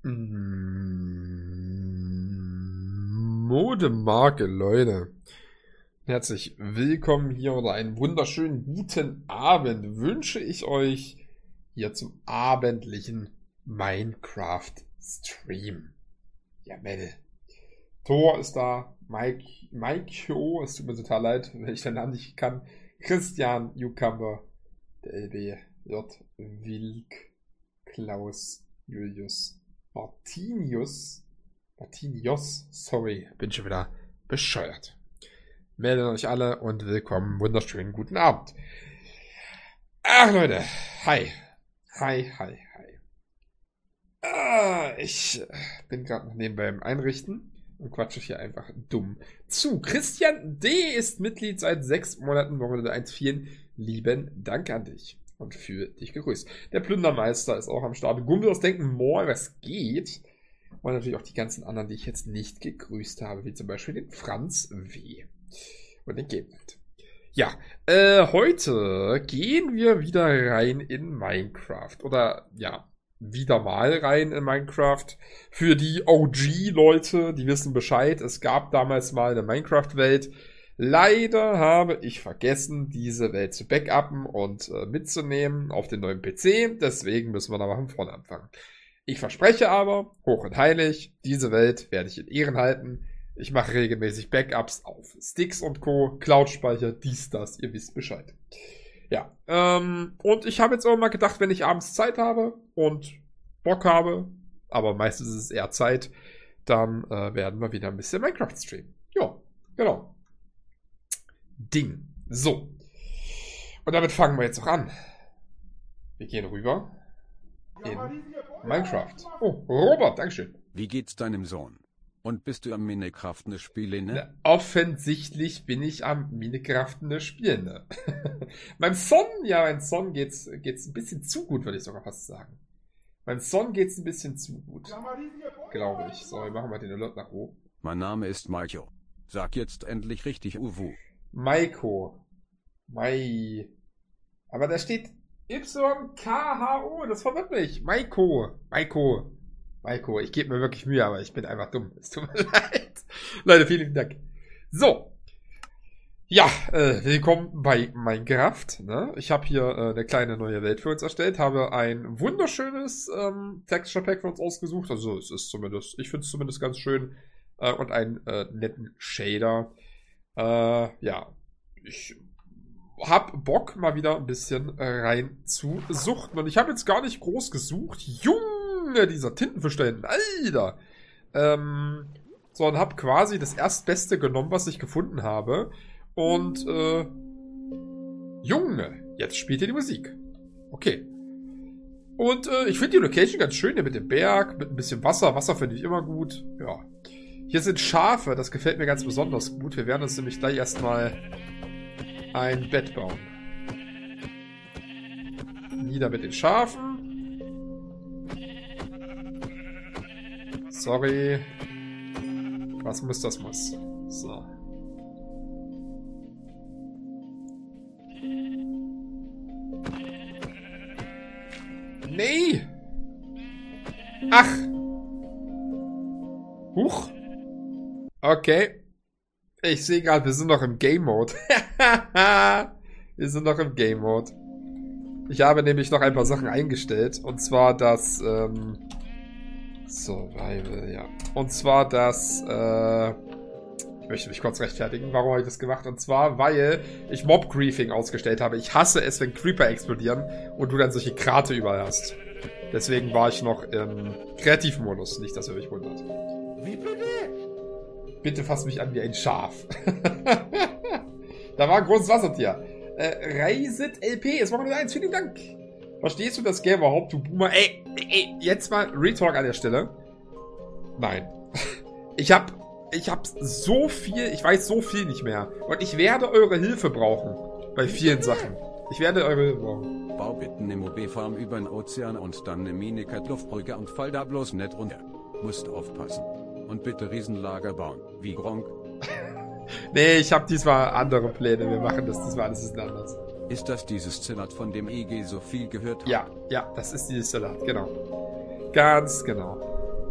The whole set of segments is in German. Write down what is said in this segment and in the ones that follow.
Modemarke, Leute. Herzlich willkommen hier oder einen wunderschönen guten Abend wünsche ich euch hier zum abendlichen Minecraft-Stream. Ja, Melle. Thor ist da, Maikyo, es tut mir total leid, wenn ich den Namen nicht kann. Christian, Newcomer, der LB, J. Wilk, Klaus, Julius, Martinius, sorry, bin schon wieder bescheuert. Meldet euch alle und willkommen, wunderschönen guten Abend. Ach Leute, hi. Ich bin gerade noch nebenbei im Einrichten und quatsche hier einfach dumm zu. Christian D. ist Mitglied seit 6 Monaten, Monate 1,4. Lieben Dank an dich und für dich gegrüßt. Der Plündermeister ist auch am Start. Gumbels denken, more, was geht? Und natürlich auch die ganzen anderen, die ich jetzt nicht gegrüßt habe, wie zum Beispiel den Franz W. und den Gamepad. Ja, heute gehen wir wieder rein in Minecraft. Oder, ja, wieder mal rein in Minecraft. Für die OG-Leute, die wissen Bescheid. Es gab damals mal eine Minecraft-Welt. Leider habe ich vergessen, diese Welt zu backuppen und mitzunehmen auf den neuen PC. Deswegen müssen wir da mal von vorne anfangen. Ich verspreche aber, hoch und heilig, diese Welt werde ich in Ehren halten. Ich mache regelmäßig Backups auf Sticks und Co., Cloud-Speicher, dies, das, ihr wisst Bescheid. Ja, und ich habe jetzt auch mal gedacht, wenn ich abends Zeit habe und Bock habe, aber meistens ist es eher Zeit, dann werden wir wieder ein bisschen Minecraft streamen. Ja, genau. Ding. So. Und damit fangen wir jetzt auch an. Wir gehen rüber in Minecraft. Oh, Robert, Dankeschön. Wie geht's deinem Sohn? Und bist du am Minecraftende Spielen, ne? Offensichtlich bin ich am Minecraftende Spielen, ne? Meinem Son geht's ein bisschen zu gut, würde ich sogar fast sagen. Meinem Son geht's ein bisschen zu gut. Glaube ich. So, wir machen mal den Alert nach oben. Mein Name ist Maiko. Sag jetzt endlich richtig Uwu. Maiko. Aber da steht YKHO, das verwirrt mich. Maiko. Ich gebe mir wirklich Mühe, aber ich bin einfach dumm. Es tut mir leid. Leute, vielen Dank. So. Ja, willkommen bei Minecraft. Ne? Ich habe hier eine kleine neue Welt für uns erstellt. Habe ein wunderschönes Texture Pack für uns ausgesucht. Also es ist zumindest, ich finde es zumindest ganz schön. Und einen netten Shader. Ja, ich hab Bock, mal wieder ein bisschen rein zu suchten. Und ich habe jetzt gar nicht groß gesucht. Junge, dieser Tintenfisch da hinten. Alter. Sondern habe quasi das Erstbeste genommen, was ich gefunden habe. Und, Junge, jetzt spielt hier die Musik. Okay. Und ich finde die Location ganz schön hier mit dem Berg, mit ein bisschen Wasser. Wasser finde ich immer gut. Ja. Hier sind Schafe, das gefällt mir ganz besonders gut. Wir werden uns nämlich gleich erstmal ein Bett bauen. Nieder mit den Schafen. Sorry. Was muss, das muss. So. Nee! Ach! Huch! Okay. Ich sehe gerade, wir sind noch im Game Mode. Wir sind noch im Game Mode. Ich habe nämlich noch ein paar Sachen eingestellt. Und zwar das, Survival, ja. Und zwar das, ich möchte mich kurz rechtfertigen, warum habe ich das gemacht? Und zwar, weil ich Mob-Griefing ausgestellt habe. Ich hasse es, wenn Creeper explodieren und du dann solche Krate überall hast. Deswegen war ich noch im Kreativmodus. Nicht, dass ihr euch wundert. Wie bitte? Bitte fass mich an wie ein Schaf. Da war ein großes Wassertier. Reiset LP, es war nur 1. Vielen Dank. Verstehst du das Game überhaupt, du Boomer? Ey, jetzt mal Retalk an der Stelle. Nein. Ich hab so viel, ich weiß so viel nicht mehr. Und ich werde eure Hilfe brauchen. Bei vielen Sachen. Ich werde eure Hilfe brauchen. Bau bitte eine Mobilfarm über den Ozean und dann eine Minikat-Luftbrücke und fall da bloß nicht runter. Musst aufpassen. Und bitte Riesenlager bauen, wie Gronk. Nee, ich habe diesmal andere Pläne. Wir machen das diesmal alles ist anders. Ist das dieses Salat, von dem EG so viel gehört hat? Ja, das ist dieses Salat, genau. Ganz genau.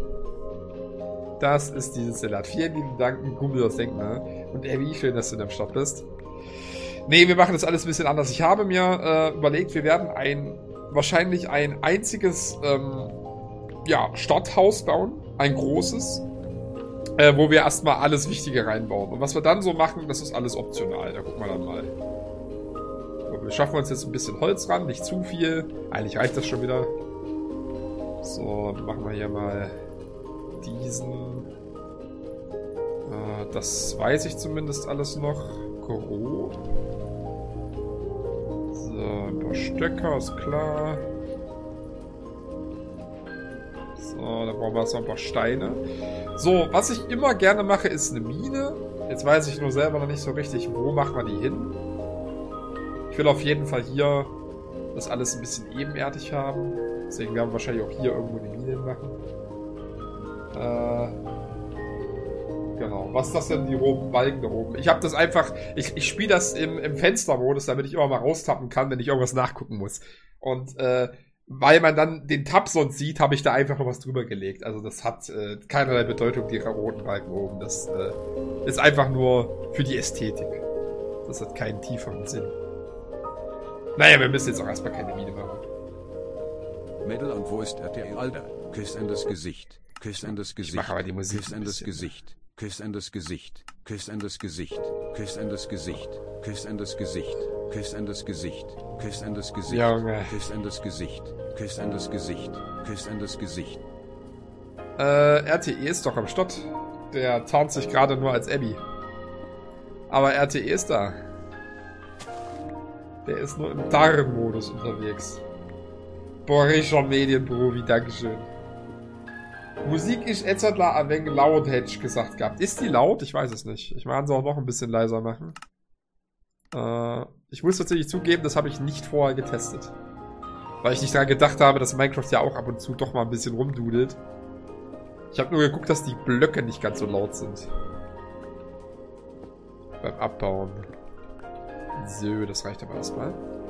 Das ist dieses Salat. Vielen lieben Dank, Gummi aus Denkmal. Und wie schön, dass du in dem Stop bist. Nee, wir machen das alles ein bisschen anders. Ich habe mir überlegt, wir werden wahrscheinlich ein einziges Stadthaus bauen. Ein großes. Wo wir erstmal alles Wichtige reinbauen. Und was wir dann so machen, das ist alles optional. Da gucken wir dann mal. So, wir schaffen uns jetzt ein bisschen Holz ran, nicht zu viel. Eigentlich reicht das schon wieder. So, dann machen wir hier mal diesen. Das weiß ich zumindest alles noch. Koro. So, ein paar Stöcker, ist klar. So, dann brauchen wir erstmal ein paar Steine. So, was ich immer gerne mache, ist eine Mine. Jetzt weiß ich nur selber noch nicht so richtig, wo machen wir die hin. Ich will auf jeden Fall hier das alles ein bisschen ebenerdig haben. Deswegen werden wir wahrscheinlich auch hier irgendwo eine Mine machen. Genau. Was ist das denn, die roten Balken da oben? Ich habe das einfach... Ich spiele das im Fenstermodus, damit ich immer mal raustappen kann, wenn ich irgendwas nachgucken muss. Und weil man dann den Tab sonst sieht, habe ich da einfach noch was drüber gelegt. Also das hat keinerlei Bedeutung, die roten Balken oben. Das ist einfach nur für die Ästhetik. Das hat keinen tieferen Sinn. Naja, wir müssen jetzt auch erstmal keine Mine machen. Mädel, und wo ist RTL, Alter? Küss in das Gesicht. Küss in das Gesicht. Ich mache aber die Musik Küss in das Gesicht. Küss in das Gesicht. Küss in das Gesicht. Küss in das Gesicht. Küss in das Gesicht. Küss in das Gesicht. Küss in das Gesicht. Junge. Küss in das Gesicht. Küss in das Gesicht. Küss in das Gesicht. RTE ist doch am Start. Der tarnt sich gerade nur als Abby. Aber RTE ist da. Der ist nur im Darm-Modus unterwegs. Borischer Medienprofi, Dankeschön. Musik ist jetzt ein wenig laut, hätte ich gesagt gehabt. Ist die laut? Ich weiß es nicht. Ich kann sie auch noch ein bisschen leiser machen. Ich muss tatsächlich zugeben, das habe ich nicht vorher getestet. Weil ich nicht daran gedacht habe, dass Minecraft ja auch ab und zu doch mal ein bisschen rumdudelt. Ich habe nur geguckt, dass die Blöcke nicht ganz so laut sind. Beim Abbauen. So, das reicht aber erstmal.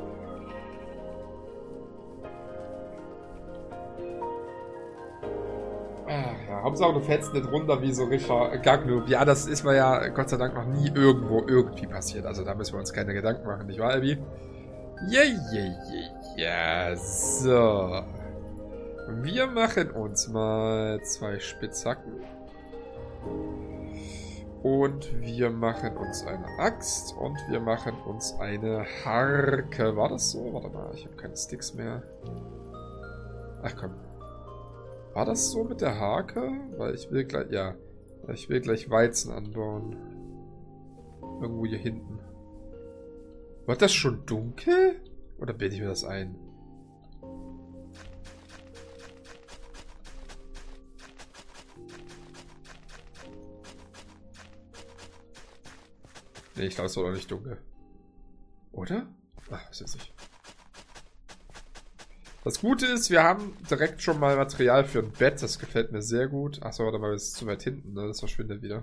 Ja, Hauptsache du fällst nicht runter wie so Richard Gagnub. Ja, das ist mir ja Gott sei Dank noch nie irgendwo irgendwie passiert. Also da müssen wir uns keine Gedanken machen, nicht wahr, Abby? Ja, so. Wir machen uns mal 2 Spitzhacken. Und wir machen uns eine Axt. Und wir machen uns eine Harke. War das so? Warte mal, ich habe keine Sticks mehr. Ach komm. War das so mit der Hake? Weil ich will gleich, ja. Ich will gleich Weizen anbauen. Irgendwo hier hinten. Wird das schon dunkel? Oder bilde ich mir das ein? Nee, ich glaube, es wird auch nicht dunkel. Oder? Ach, was weiß ich. Das Gute ist, wir haben direkt schon mal Material für ein Bett. Das gefällt mir sehr gut. Achso, warte mal, das ist zu weit hinten, ne? Das verschwindet wieder.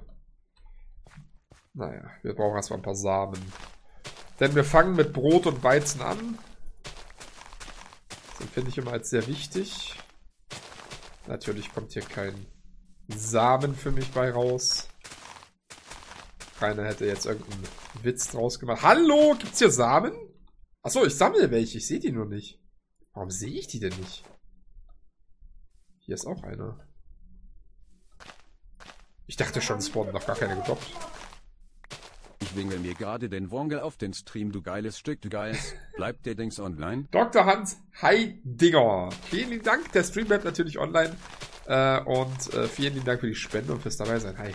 Naja, wir brauchen erstmal ein paar Samen. Denn wir fangen mit Brot und Weizen an. Das empfinde ich immer als sehr wichtig. Natürlich kommt hier kein Samen für mich bei raus. Keiner hätte jetzt irgendeinen Witz draus gemacht. Hallo, gibt's hier Samen? Achso, ich sammle welche. Ich sehe die nur nicht. Warum sehe ich die denn nicht? Hier ist auch einer. Ich dachte schon, es wurden noch gar keine gedroppt. Ich winge mir gerade den Wongel auf den Stream, du geiles Stück, du geiles. Bleibt der Dings online? Dr. Hans Heidinger. Vielen lieben Dank. Der Stream bleibt natürlich online. Vielen lieben Dank für die Spende und fürs dabei sein. Hi.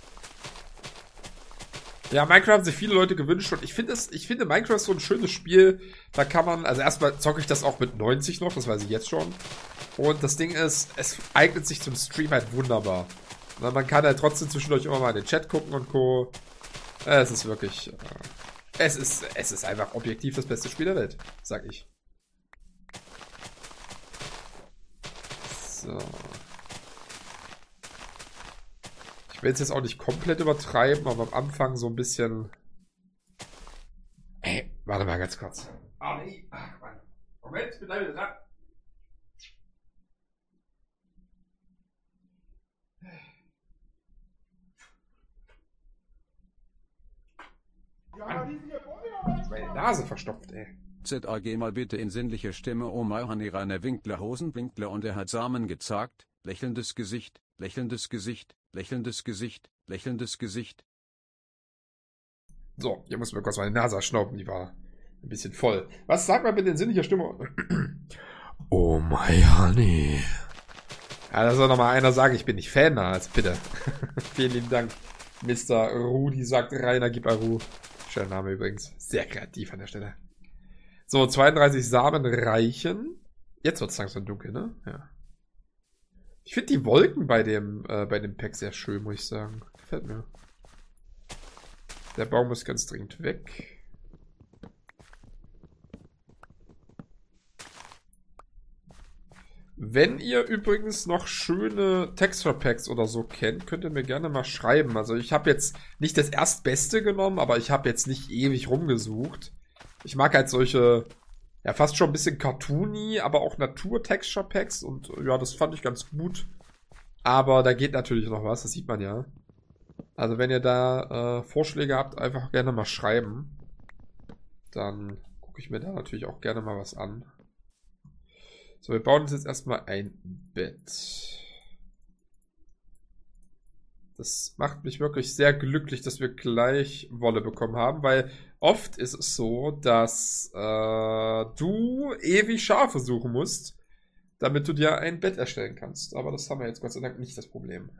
Ja, Minecraft haben sich viele Leute gewünscht und ich finde Minecraft so ein schönes Spiel. Da kann man, also erstmal zocke ich das auch mit 90 noch, das weiß ich jetzt schon. Und das Ding ist, es eignet sich zum Stream halt wunderbar. Und man kann halt trotzdem zwischendurch immer mal in den Chat gucken und Co. Es ist wirklich, es ist einfach objektiv das beste Spiel der Welt, sag ich. So. Ich will es jetzt auch nicht komplett übertreiben, aber am Anfang so ein bisschen... Ey, warte mal ganz kurz. Ah, nee. Ach, Mann. Moment, ich bin gleich wieder dran. Nase verstopft, ey. ZAG mal bitte in sinnliche Stimme. Oh mein Hanirane Winkler Hosenwinkler und er hat Samen gezagt. Lächelndes Gesicht, lächelndes Gesicht, lächelndes Gesicht, lächelndes Gesicht. So, hier muss mir kurz meine Nase schnauben, die war ein bisschen voll. Was sagt man bitte in sinnlicher Stimme? Oh my honey. Ja, da soll noch mal einer sagen, ich bin nicht Fan, also bitte. Vielen lieben Dank. Mr. Rudi sagt Rainer, gib Aru. Schöner Name übrigens. Sehr kreativ an der Stelle. So, 32 Samen reichen. Jetzt wird es langsam dunkel, ne? Ja. Ich finde die Wolken bei dem Pack sehr schön, muss ich sagen. Gefällt mir. Der Baum muss ganz dringend weg. Wenn ihr übrigens noch schöne Texture Packs oder so kennt, könnt ihr mir gerne mal schreiben. Also ich habe jetzt nicht das Erstbeste genommen, aber ich habe jetzt nicht ewig rumgesucht. Ich mag halt solche, ja fast schon ein bisschen cartoony, aber auch Natur-Texture Packs und ja, das fand ich ganz gut. Aber da geht natürlich noch was, das sieht man ja. Also wenn ihr da Vorschläge habt, einfach gerne mal schreiben. Dann gucke ich mir da natürlich auch gerne mal was an. So, wir bauen uns jetzt erstmal ein Bett. Das macht mich wirklich sehr glücklich, dass wir gleich Wolle bekommen haben, weil oft ist es so, dass du ewig Schafe suchen musst, damit du dir ein Bett erstellen kannst. Aber das haben wir jetzt Gott sei Dank nicht das Problem.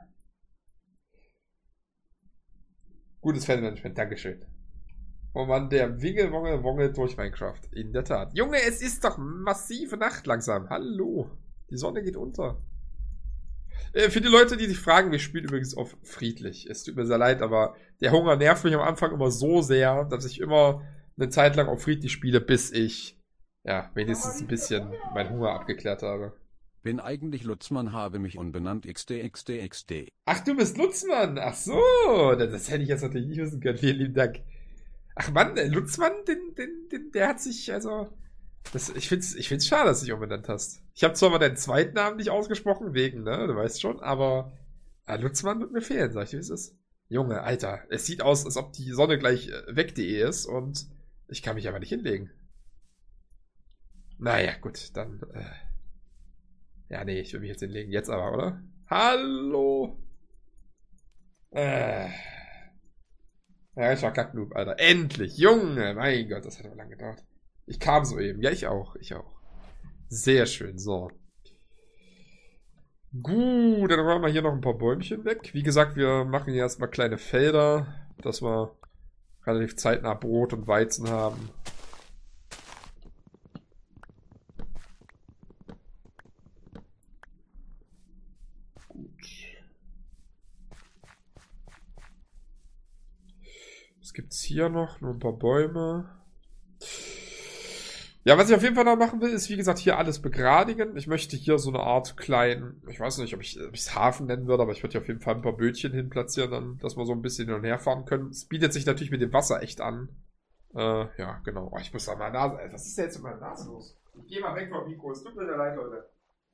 Gutes Fanmanagement, Dankeschön. Oh Mann, der Wongel durch Minecraft. In der Tat. Junge, es ist doch massive Nacht langsam. Hallo. Die Sonne geht unter. Für die Leute, die sich fragen, wir spielen übrigens auf friedlich. Es tut mir sehr leid, aber der Hunger nervt mich am Anfang immer so sehr, dass ich immer eine Zeit lang auf friedlich spiele, bis ich, ja, wenigstens ein bisschen meinen Hunger abgeklärt habe. Bin eigentlich Lutzmann, habe mich umbenannt XD. Ach, du bist Lutzmann. Ach so. Das hätte ich jetzt natürlich nicht wissen können. Vielen lieben Dank. Ach Mann, der Lutzmann, der hat sich, also, ich find's schade, dass du dich umbenannt hast. Ich habe zwar mal deinen zweiten Namen nicht ausgesprochen, wegen, ne, du weißt schon, aber Lutzmann wird mir fehlen, sag ich dir, wie es ist. Junge, Alter, es sieht aus, als ob die Sonne gleich weg.de ist und ich kann mich aber nicht hinlegen. Naja, gut, dann, ja, nee, ich will mich jetzt hinlegen, jetzt aber, oder? Hallo? Ja, ich war Kacknoob, Alter. Endlich, Junge, mein Gott, das hat aber lange gedauert. Ich kam soeben. Ja, ich auch. Sehr schön, so. Gut, dann räumen wir hier noch ein paar Bäumchen weg. Wie gesagt, wir machen hier erstmal kleine Felder, dass wir relativ zeitnah Brot und Weizen haben. Was gibt's hier noch? Nur ein paar Bäume. Ja, was ich auf jeden Fall noch machen will, ist, wie gesagt, hier alles begradigen. Ich möchte hier so eine Art kleinen, ich weiß nicht, ob ich es Hafen nennen würde, aber ich würde hier auf jeden Fall ein paar Bötchen hin platzieren, dann, dass wir so ein bisschen hin und her fahren können. Es bietet sich natürlich mit dem Wasser echt an. Ja, genau. Oh, ich muss an meiner Nase, was ist denn jetzt mit meiner Nase los? Ich geh mal weg vom Mikro, es tut mir leid, Leute.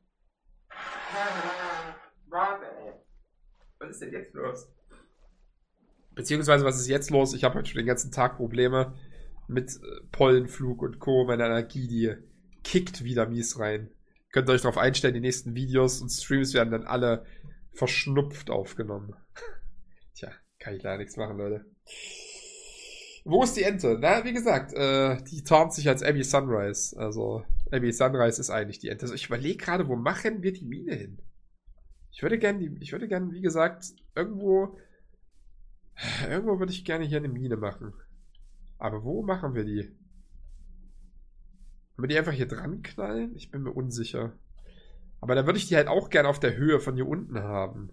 Warte, ey. Was ist denn jetzt los? Beziehungsweise, was ist jetzt los? Ich habe heute schon den ganzen Tag Probleme mit Pollenflug und Co. Meine Energie, die kickt wieder mies rein. Könnt ihr euch darauf einstellen, die nächsten Videos und Streams werden dann alle verschnupft aufgenommen. Tja, kann ich leider nichts machen, Leute. Wo ist die Ente? Na, wie gesagt, die tarnt sich als Abby Sunrise. Also, Abby Sunrise ist eigentlich die Ente. Also, ich überlege gerade, wo machen wir die Mine hin? Ich würde gern, wie gesagt, irgendwo würde ich gerne hier eine Mine machen. Aber wo machen wir die? Können wir die einfach hier dran knallen? Ich bin mir unsicher. Aber dann würde ich die halt auch gerne auf der Höhe von hier unten haben.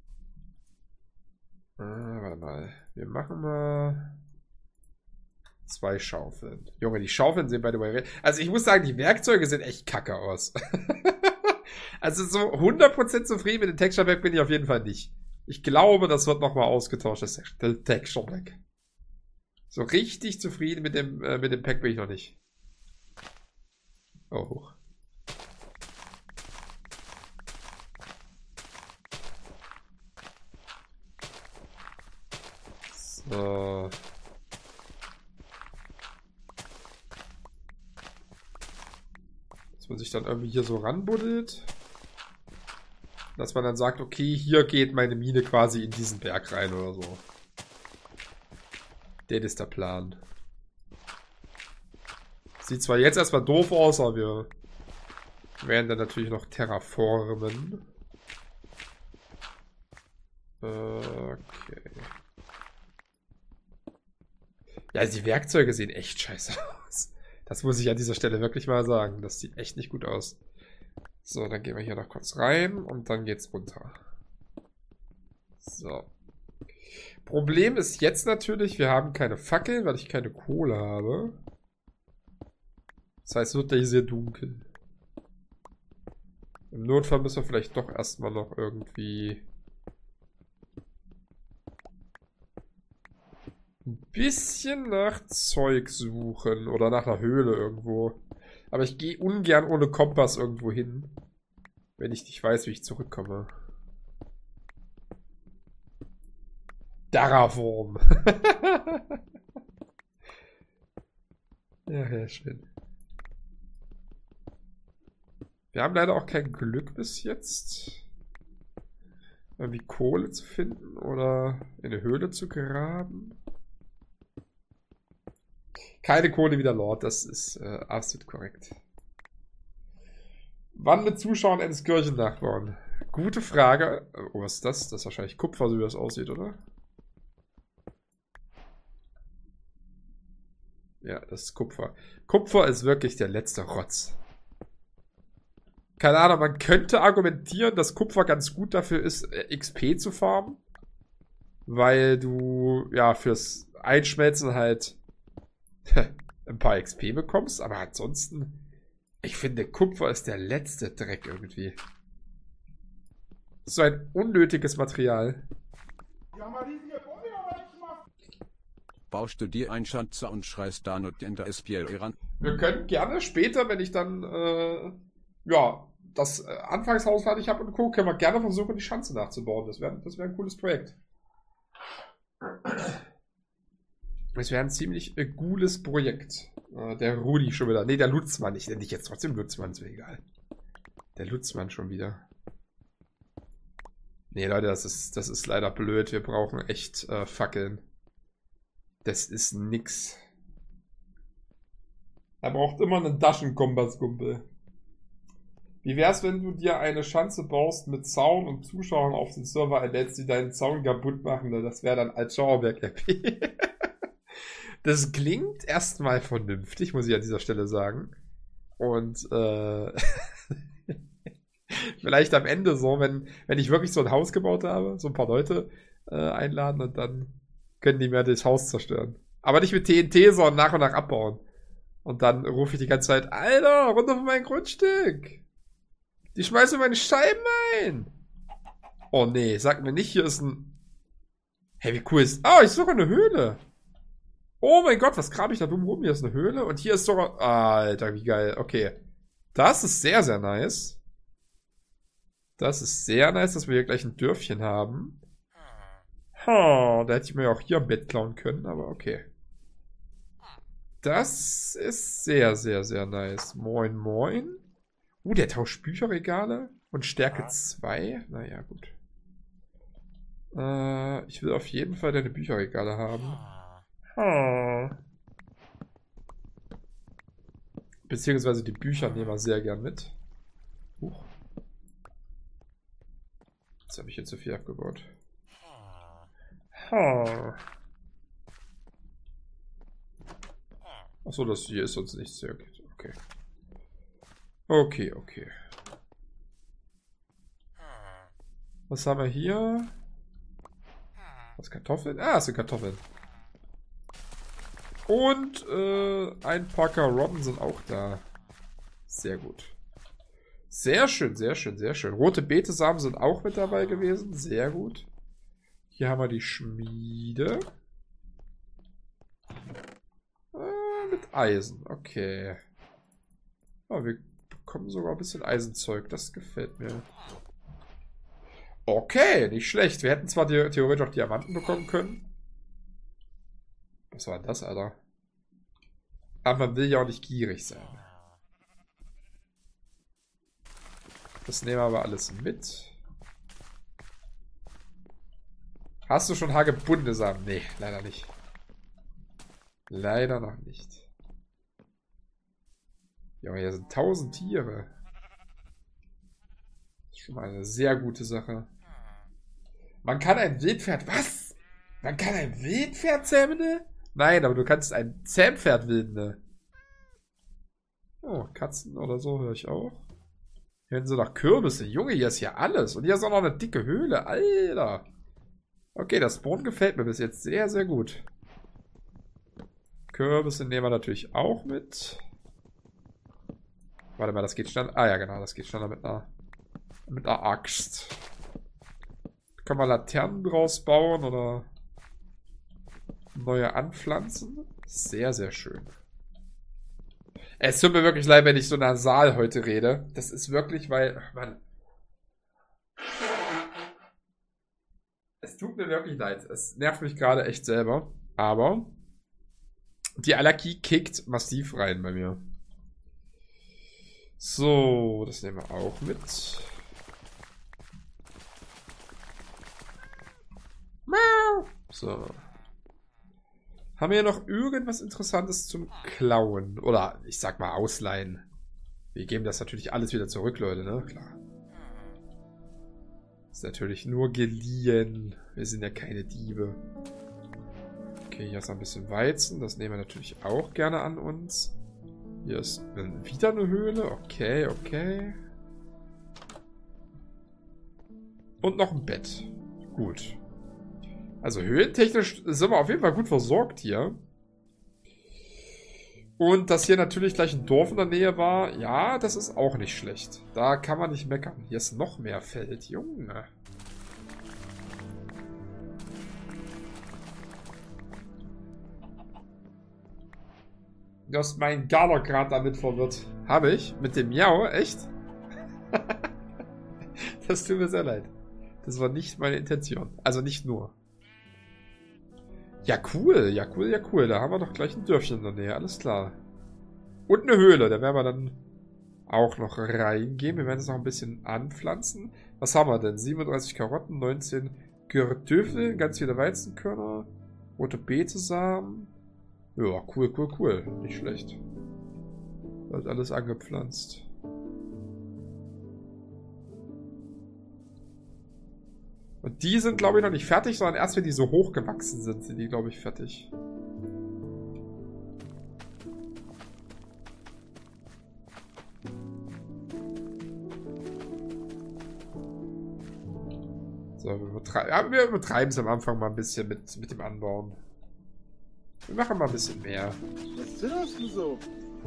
Warte mal. Wir machen mal 2 Schaufeln. Junge, die Schaufeln sehen bei the way. Also ich muss sagen, die Werkzeuge sehen echt kacke aus. Also so 100% zufrieden mit dem Texture Pack bin ich auf jeden Fall nicht. Ich glaube, das wird nochmal ausgetauscht, das Texture Pack. So richtig zufrieden mit dem Pack bin ich noch nicht. Oh, hoch. So. man sich dann irgendwie hier so ranbuddelt. Dass man dann sagt, okay, hier geht meine Mine quasi in diesen Berg rein oder so. Das ist der Plan. Sieht zwar jetzt erstmal doof aus, aber wir werden dann natürlich noch terraformen. Okay. Ja, die Werkzeuge sehen echt scheiße aus. Das muss ich an dieser Stelle wirklich mal sagen. Das sieht echt nicht gut aus. So, dann gehen wir hier noch kurz rein und dann geht's runter. So. Problem ist jetzt natürlich, wir haben keine Fackeln, weil ich keine Kohle habe. Das heißt, es wird hier sehr dunkel. Im Notfall müssen wir vielleicht doch erstmal noch irgendwie ein bisschen nach Zeug suchen oder nach einer Höhle irgendwo. Aber ich gehe ungern ohne Kompass irgendwo hin, wenn ich nicht weiß, wie ich zurückkomme. Terraform. Ja, schön. Wir haben leider auch kein Glück bis jetzt, irgendwie Kohle zu finden oder in eine Höhle zu graben. Keine Kohle wie der Lord, das ist absolut korrekt. Wann mit Zuschauern eines Kirchen nachbauen? Gute Frage. Oh, was ist das? Das ist wahrscheinlich Kupfer, so wie das aussieht, oder? Ja, das ist Kupfer. Kupfer ist wirklich der letzte Rotz. Keine Ahnung, man könnte argumentieren, dass Kupfer ganz gut dafür ist, XP zu farmen. Weil du, ja, fürs Einschmelzen halt ein paar XP bekommst. Aber ansonsten, ich finde, Kupfer ist der letzte Dreck irgendwie. So ein unnötiges Material. Baust du dir ein Schanzer und schreist Danut in der SPL ran? Wir können gerne später, wenn ich dann, ja, das Anfangshaus fertig habe und Co., können wir gerne versuchen, die Schanze nachzubauen. Das wär ein cooles Projekt. Es wäre ein ziemlich cooles Projekt. Der Rudi schon wieder. Ne, der Lutzmann. Ich nenne dich jetzt trotzdem Lutzmann, ist mir egal. Der Lutzmann schon wieder. Ne, Leute, das ist leider blöd. Wir brauchen echt Fackeln. Das ist nix. Er braucht immer einen Taschenkompass, Kumpel. Wie wär's, wenn du dir eine Schanze baust mit Zaun und Zuschauern auf den Server erlädst, die deinen Zaun kaputt machen? Das wäre dann als Schauerberg-RP. Das klingt erstmal vernünftig, muss ich an dieser Stelle sagen. Und vielleicht am Ende so, wenn ich wirklich so ein Haus gebaut habe, so ein paar Leute einladen und dann können die mir das Haus zerstören. Aber nicht mit TNT, sondern nach und nach abbauen. Und dann rufe ich die ganze Zeit, Alter, runter von mein Grundstück. Die schmeißen meine Scheiben ein. Oh nee, sag mir nicht, hier ist ein... Hey, wie cool ist... Oh, ist sogar eine Höhle. Oh mein Gott, was grabe ich da dumm rum? Hier ist eine Höhle und hier ist sogar... Alter, wie geil. Okay. Das ist sehr, sehr nice. Das ist sehr nice, dass wir hier gleich ein Dörfchen haben. Da hätte ich mir ja auch hier ein Bett klauen können, aber okay. Das ist sehr, sehr, sehr nice. Moin, moin. Der tauscht Bücherregale und Stärke 2. Naja, gut. Ich will auf jeden Fall deine Bücherregale haben. Beziehungsweise die Bücher nehmen wir sehr gern mit. Jetzt habe ich hier zu viel abgebaut. Achso, das hier ist uns nicht sehr okay. Okay. Was haben wir hier? Was, Kartoffeln? Ah, es sind Kartoffeln. Und ein Packer Robben sind auch da. Sehr gut. Sehr schön, sehr schön, sehr schön. Rote Betesamen sind auch mit dabei gewesen. Sehr gut. Hier haben wir die Schmiede. Mit Eisen. Okay. Oh, wir bekommen sogar ein bisschen Eisenzeug. Das gefällt mir. Okay, nicht schlecht. Wir hätten zwar theoretisch auch Diamanten bekommen können. Was war denn das, Alter? Aber man will ja auch nicht gierig sein. Das nehmen wir aber alles mit. Hast du schon hagebundene Samen? Nee, leider nicht. Leider noch nicht. Ja, hier sind 1000 Tiere. Das ist schon mal eine sehr gute Sache. Man kann ein Wildpferd... Was? Man kann ein Wildpferd zähmen? Ne? Nein, aber du kannst ein Zähmpferd wilden. Ne? Oh, Katzen oder so höre ich auch. Hier sind so noch Kürbisse. Junge, hier ist ja alles. Und hier ist auch noch eine dicke Höhle. Alter. Okay, das Spawn gefällt mir bis jetzt sehr, sehr gut. Kürbisse nehmen wir natürlich auch mit. Warte mal, das geht schneller. Ah ja, genau, das geht schneller mit einer Axt. Kann man Laternen draus bauen oder neue anpflanzen? Sehr, sehr schön. Es tut mir wirklich leid, wenn ich so nasal heute rede. Das ist wirklich, weil... Ach Mann. Es tut mir wirklich leid. Es nervt mich gerade echt selber. Aber die Allergie kickt massiv rein bei mir. So, das nehmen wir auch mit. So. Haben wir hier noch irgendwas Interessantes zum Klauen? Oder, ich sag mal, ausleihen. Wir geben das natürlich alles wieder zurück, Leute, ne? Klar. Ist natürlich nur geliehen. Wir sind ja keine Diebe. Okay, hier ist noch ein bisschen Weizen. Das nehmen wir natürlich auch gerne an uns. Hier ist wieder eine Höhle. Okay, okay. Und noch ein Bett. Gut. Also höhlentechnisch sind wir auf jeden Fall gut versorgt hier. Und dass hier natürlich gleich ein Dorf in der Nähe war, ja, das ist auch nicht schlecht. Da kann man nicht meckern. Hier ist noch mehr Feld, Junge. Du hast meinen Garner gerade damit verwirrt. Habe ich? Mit dem Miau? Echt? Das tut mir sehr leid. Das war nicht meine Intention. Also nicht nur. Ja, cool. Ja, cool, ja, cool. Da haben wir doch gleich ein Dörfchen in der Nähe. Alles klar. Und eine Höhle. Da werden wir dann auch noch reingehen. Wir werden es noch ein bisschen anpflanzen. Was haben wir denn? 37 Karotten, 19 Kartoffeln, ganz viele Weizenkörner, rote Betesamen. Ja, cool, cool, cool. Nicht schlecht. Wird alles angepflanzt. Und die sind, glaube ich, noch nicht fertig, sondern erst wenn die so hoch gewachsen sind, sind die, glaube ich, fertig. So, wir übertreiben es am Anfang mal ein bisschen mit dem Anbauen. Wir machen mal ein bisschen mehr. Was zitterst du so?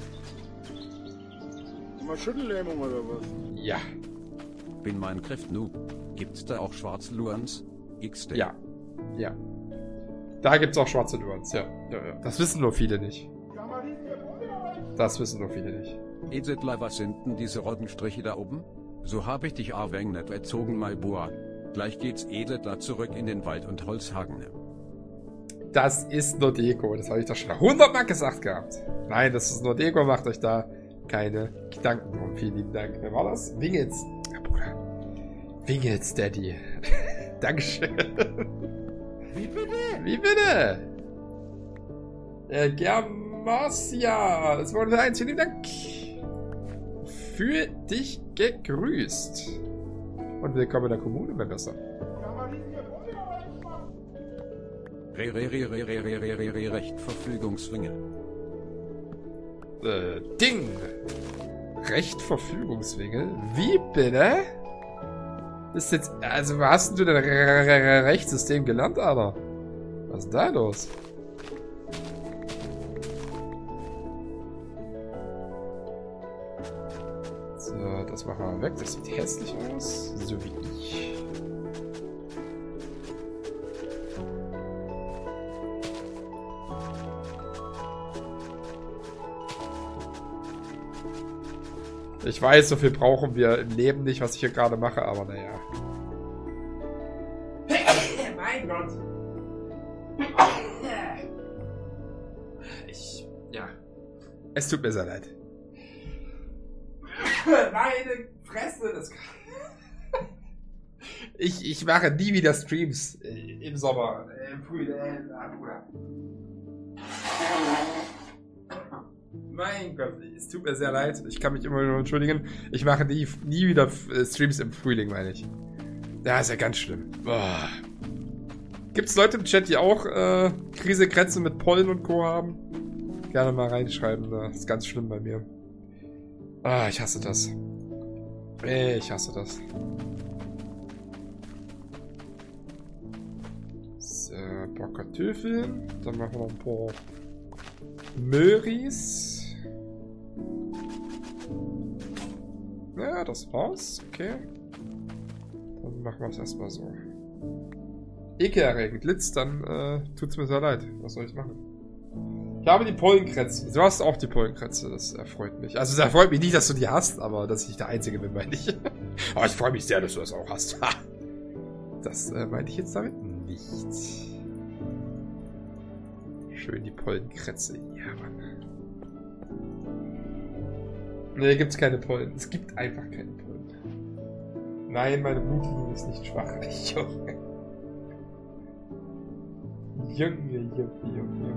Mal Schüttellähmung oder was? Ja. Bin Minecraft-Noob. Gibt's da auch schwarze Luans? XD. Ja. Ja. Da gibt's auch schwarze Luans, ja. Das wissen nur viele nicht. Das wissen nur viele nicht. Edsetler, was sind denn diese roten Striche da oben? So habe ich dich Arweng nicht erzogen, my boy. Gleich geht's Edsetler zurück in den Wald und Holzhagen. Das ist nur Deko. Das habe ich doch schon 100 Mal gesagt gehabt. Nein, das ist nur Deko. Macht euch da keine Gedanken drum. Vielen lieben Dank. Wer war das? Wingels. Ja, Bruder. Wingels Daddy. Dankeschön. Wie bitte? Wie bitte? Germasia. Das war der 1. Vielen lieben Dank. Für dich gegrüßt. Und willkommen in der Kommune, mein Besser. Rechtverfügungsringe. Ding. Rechtverfügungswinkel? Wie bitte? Ist jetzt. Also, was hast du denn Rechtssystem gelernt, Alter? Was ist denn da los? So, das machen wir weg. Das sieht hässlich aus. So wie ich. Ich weiß, so viel brauchen wir im Leben nicht, was ich hier gerade mache, aber naja. Mein Gott. Ja. Es tut mir sehr leid. Meine Fresse, das ich mache nie wieder Streams im Sommer. Im Frühling. Bruder. Mein Gott, es tut mir sehr leid. Ich kann mich immer nur entschuldigen. Ich mache nie wieder Streams im Frühling, meine ich. Ja, ist ja ganz schlimm. Boah. Gibt's Leute im Chat, die auch Krise Grenze mit Pollen und Co. haben? Gerne mal reinschreiben. Das ist ganz schlimm bei mir. Ah, ich hasse das. Ich hasse das. So, ein paar Kartoffeln. Dann machen wir noch ein paar Möhris. Ja, das war's. Okay. Dann machen wir es erstmal so. Ekelerregend. Litz, dann tut's mir sehr leid. Was soll ich machen? Ich habe die Pollenkrätze. Du hast auch die Pollenkrätze. Das erfreut mich. Also, es erfreut mich nicht, dass du die hast, aber dass ich nicht der Einzige bin, meine ich. Aber ich freue mich sehr, dass du das auch hast. Das meinte ich jetzt damit nicht. Schön die Pollenkrätze. Ja, Mann. Nee, gibt's keine Pollen. Es gibt einfach keine Pollen. Nein, meine Blutlinie ist nicht schwach. Junge. Junge.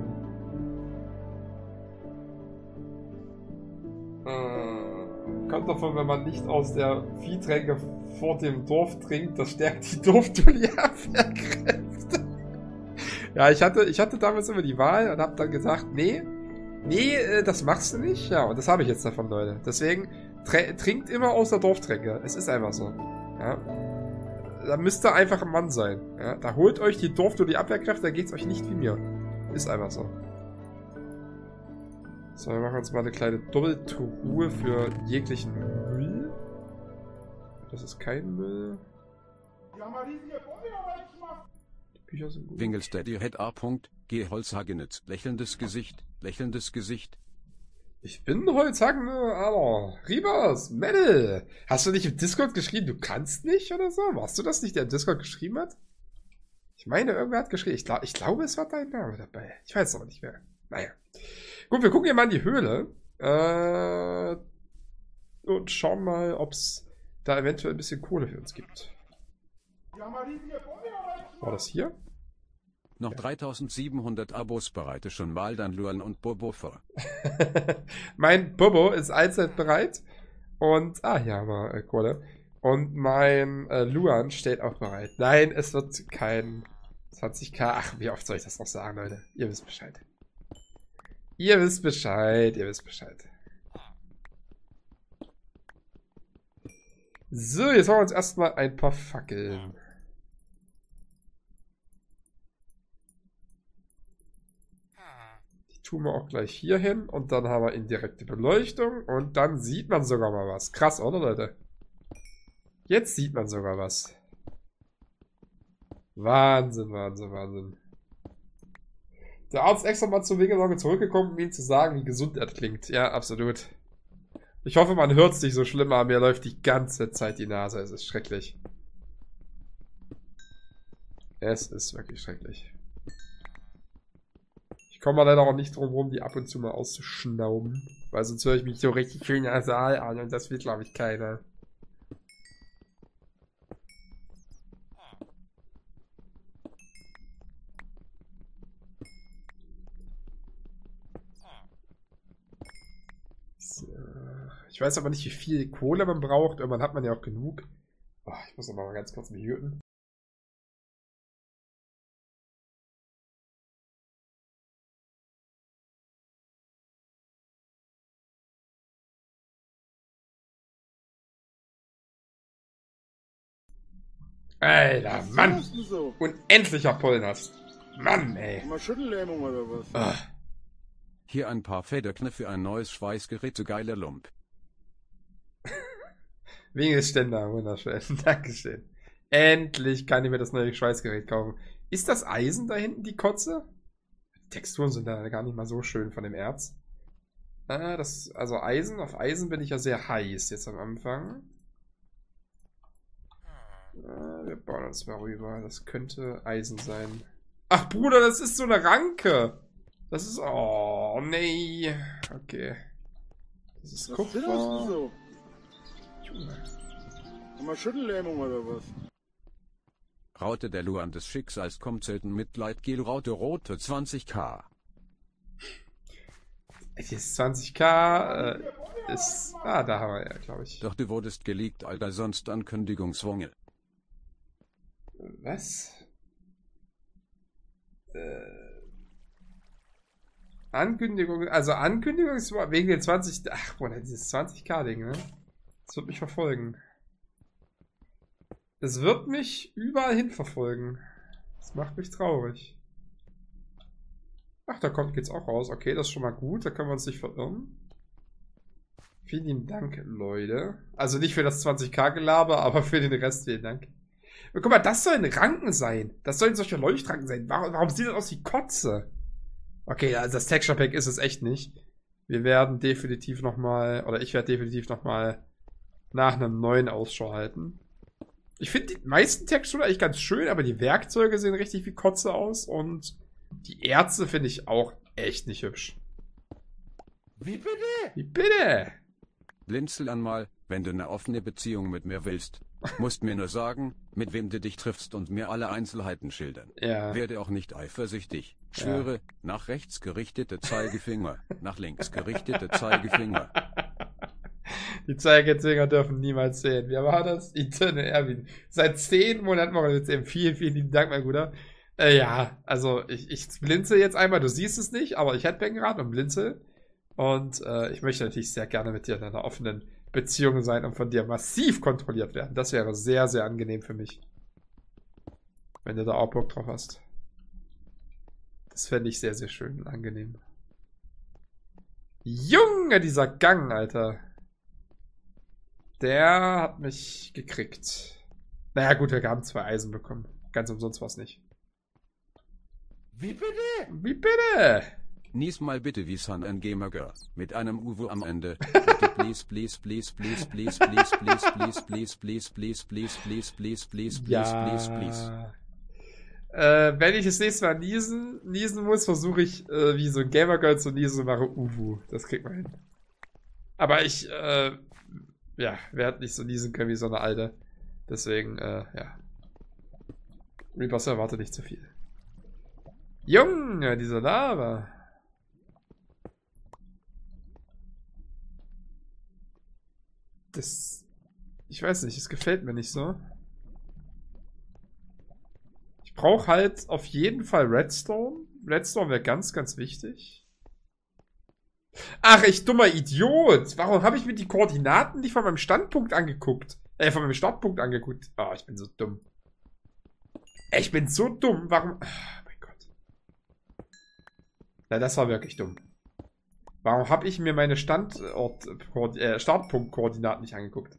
Kommt davon, wenn man nicht aus der Viehtränke vor dem Dorf trinkt, das stärkt die Dorfdulli-Abwehrkräfte. Ja, ich hatte damals immer die Wahl und habe dann gesagt, nee, das machst du nicht. Ja, und das habe ich jetzt davon, Leute. Deswegen, trinkt immer aus der Dorftränke. Es ist einfach so. Ja. Da müsst ihr einfach ein Mann sein. Ja. Da holt euch die Dorfdulli-Abwehrkräfte, da geht's euch nicht wie mir. Ist einfach so. So, wir machen uns mal eine kleine Doppeltruhe für jeglichen Müll. Das ist kein Müll. Die Bücher sind gut. Wingelsteady Head A. G. Holzhagenitz. Lächelndes Gesicht. Lächelndes Gesicht. Ich bin Holzhagen, Alter. Rivas, Metal. Hast du nicht im Discord geschrieben, du kannst nicht oder so? Warst du das nicht, der im Discord geschrieben hat? Ich meine, irgendwer hat geschrieben. Ich glaube, es war dein Name dabei. Ich weiß es aber nicht mehr. Naja. Gut, wir gucken hier mal in die Höhle. Und schauen mal, ob es da eventuell ein bisschen Kohle für uns gibt. War das hier? Noch 3700 Abos bereite schon mal dann Luan und Bobo vor. Mein Bobo ist allzeit bereit. Und, hier haben wir Kohle. Und mein Luan steht auch bereit. Nein, es wird kein 20k. Ach, wie oft soll ich das noch sagen, Leute? Ihr wisst Bescheid. Ihr wisst Bescheid. So, jetzt machen wir uns erstmal ein paar Fackeln. Die tun wir auch gleich hier hin und dann haben wir indirekte Beleuchtung und dann sieht man sogar mal was. Krass, oder Leute? Jetzt sieht man sogar was. Wahnsinn. Der Arzt ist extra mal zur Winkelsorge zurückgekommen, um ihm zu sagen, wie gesund er klingt. Ja, absolut. Ich hoffe, man hört es nicht so schlimm, aber mir läuft die ganze Zeit die Nase. Es ist schrecklich. Es ist wirklich schrecklich. Ich komme leider auch nicht drum rum, die ab und zu mal auszuschnauben. Weil sonst höre ich mich so richtig schön nasal an und das will, glaube ich, keiner. Ich weiß aber nicht, wie viel Kohle man braucht. Irgendwann hat man ja auch genug. Oh, ich muss noch mal ganz kurz muten. Alter, Mann! So? Unendlicher Pollen hast. Mann, ey. Mal Schüttellähmung oder was? Ah. Hier ein paar Federknöpfe für ein neues Schweißgerät, so geiler Lump. Wingelständer, wunderschön. Dankeschön. Endlich kann ich mir das neue Schweißgerät kaufen. Ist das Eisen da hinten, die Kotze? Die Texturen sind da gar nicht mal so schön von dem Erz. Also Eisen, auf Eisen bin ich ja sehr heiß jetzt am Anfang. Wir bauen uns mal rüber. Das könnte Eisen sein. Ach Bruder, das ist so eine Ranke. Das ist... Oh, nee. Okay. Das ist Kupfer. So? Haben wir Schüttellähmung oder was? Raute der Luan des Schicksals kommt selten Mitleid. Gel Raute Rot für 20k. Hier ist 20k. Ist. Ah, da haben wir ja, glaube ich. Doch du wurdest geleakt, Alter, sonst Ankündigungswungel. Was? Ankündigung, also Ankündigung ist wegen den 20. Ach, boah, dieses 20k-Ding, ne? Das wird mich verfolgen. Es wird mich überall hin verfolgen. Das macht mich traurig. Ach, da geht's auch raus. Okay, das ist schon mal gut. Da können wir uns nicht verirren. Vielen lieben Dank, Leute. Also nicht für das 20k-Gelaber, aber für den Rest vielen Dank. Und guck mal, das sollen Ranken sein. Das sollen solche Leuchtranken sein. Warum sieht das aus wie Kotze? Okay, also das Texture Pack ist es echt nicht. Wir werden definitiv nochmal, oder ich werde definitiv nochmal nach einem neuen Ausschau halten. Ich finde die meisten Texturen eigentlich ganz schön, aber die Werkzeuge sehen richtig wie Kotze aus und die Erze finde ich auch echt nicht hübsch. Wie bitte? Wie bitte? Blinzel einmal, wenn du eine offene Beziehung mit mir willst. Musst mir nur sagen, mit wem du dich triffst und mir alle Einzelheiten schildern. Ja. Werde auch nicht eifersüchtig. Schwöre, nach rechts gerichtete Zeigefinger, nach links gerichtete Zeigefinger. Die Zeigefinger dürfen niemals sehen. Wer war das? Eterne Erwin. Seit 10 Monaten machen wir jetzt eben. Vielen, vielen lieben Dank, mein Guter. Ja, also ich blinze jetzt einmal. Du siehst es nicht, aber ich hätte gerade und blinze. Und ich möchte natürlich sehr gerne mit dir in einer offenen Beziehung sein und von dir massiv kontrolliert werden. Das wäre sehr, sehr angenehm für mich. Wenn du da auch Bock drauf hast. Das fände ich sehr, sehr schön und angenehm. Junge, dieser Gang, Alter. Der hat mich gekriegt. Naja, gut, wir haben 2 Eisen bekommen. Ganz umsonst war es nicht. Wie bitte? Wie bitte? Nies mal bitte wie Sun and Gamer Girl. Mit einem Uwu am Ende. Bitte please, please, please, please, please, please, please, please, please, please, please, please, please, please, please, please, please. Wenn ich das nächste Mal niesen muss, versuche ich, wie so ein Gamer Girl zu niesen und mache Uwu. Das kriegt man hin. Aber ich, ja, werde nicht so niesen können wie so eine Alte. Deswegen, ja. Reapers erwarte nicht zu viel. Junge, diese Lava. Das, ich weiß nicht, es gefällt mir nicht so. Ich brauche halt auf jeden Fall Redstone. Redstone wäre ganz, ganz wichtig. Ach, ich dummer Idiot. Warum habe ich mir die Koordinaten nicht von meinem Standpunkt angeguckt? Von meinem Startpunkt angeguckt. Ah, ich bin so dumm. Ich bin so dumm. Warum? Oh mein Gott. Na, das war wirklich dumm. Warum habe ich mir meine Startpunktkoordinaten nicht angeguckt?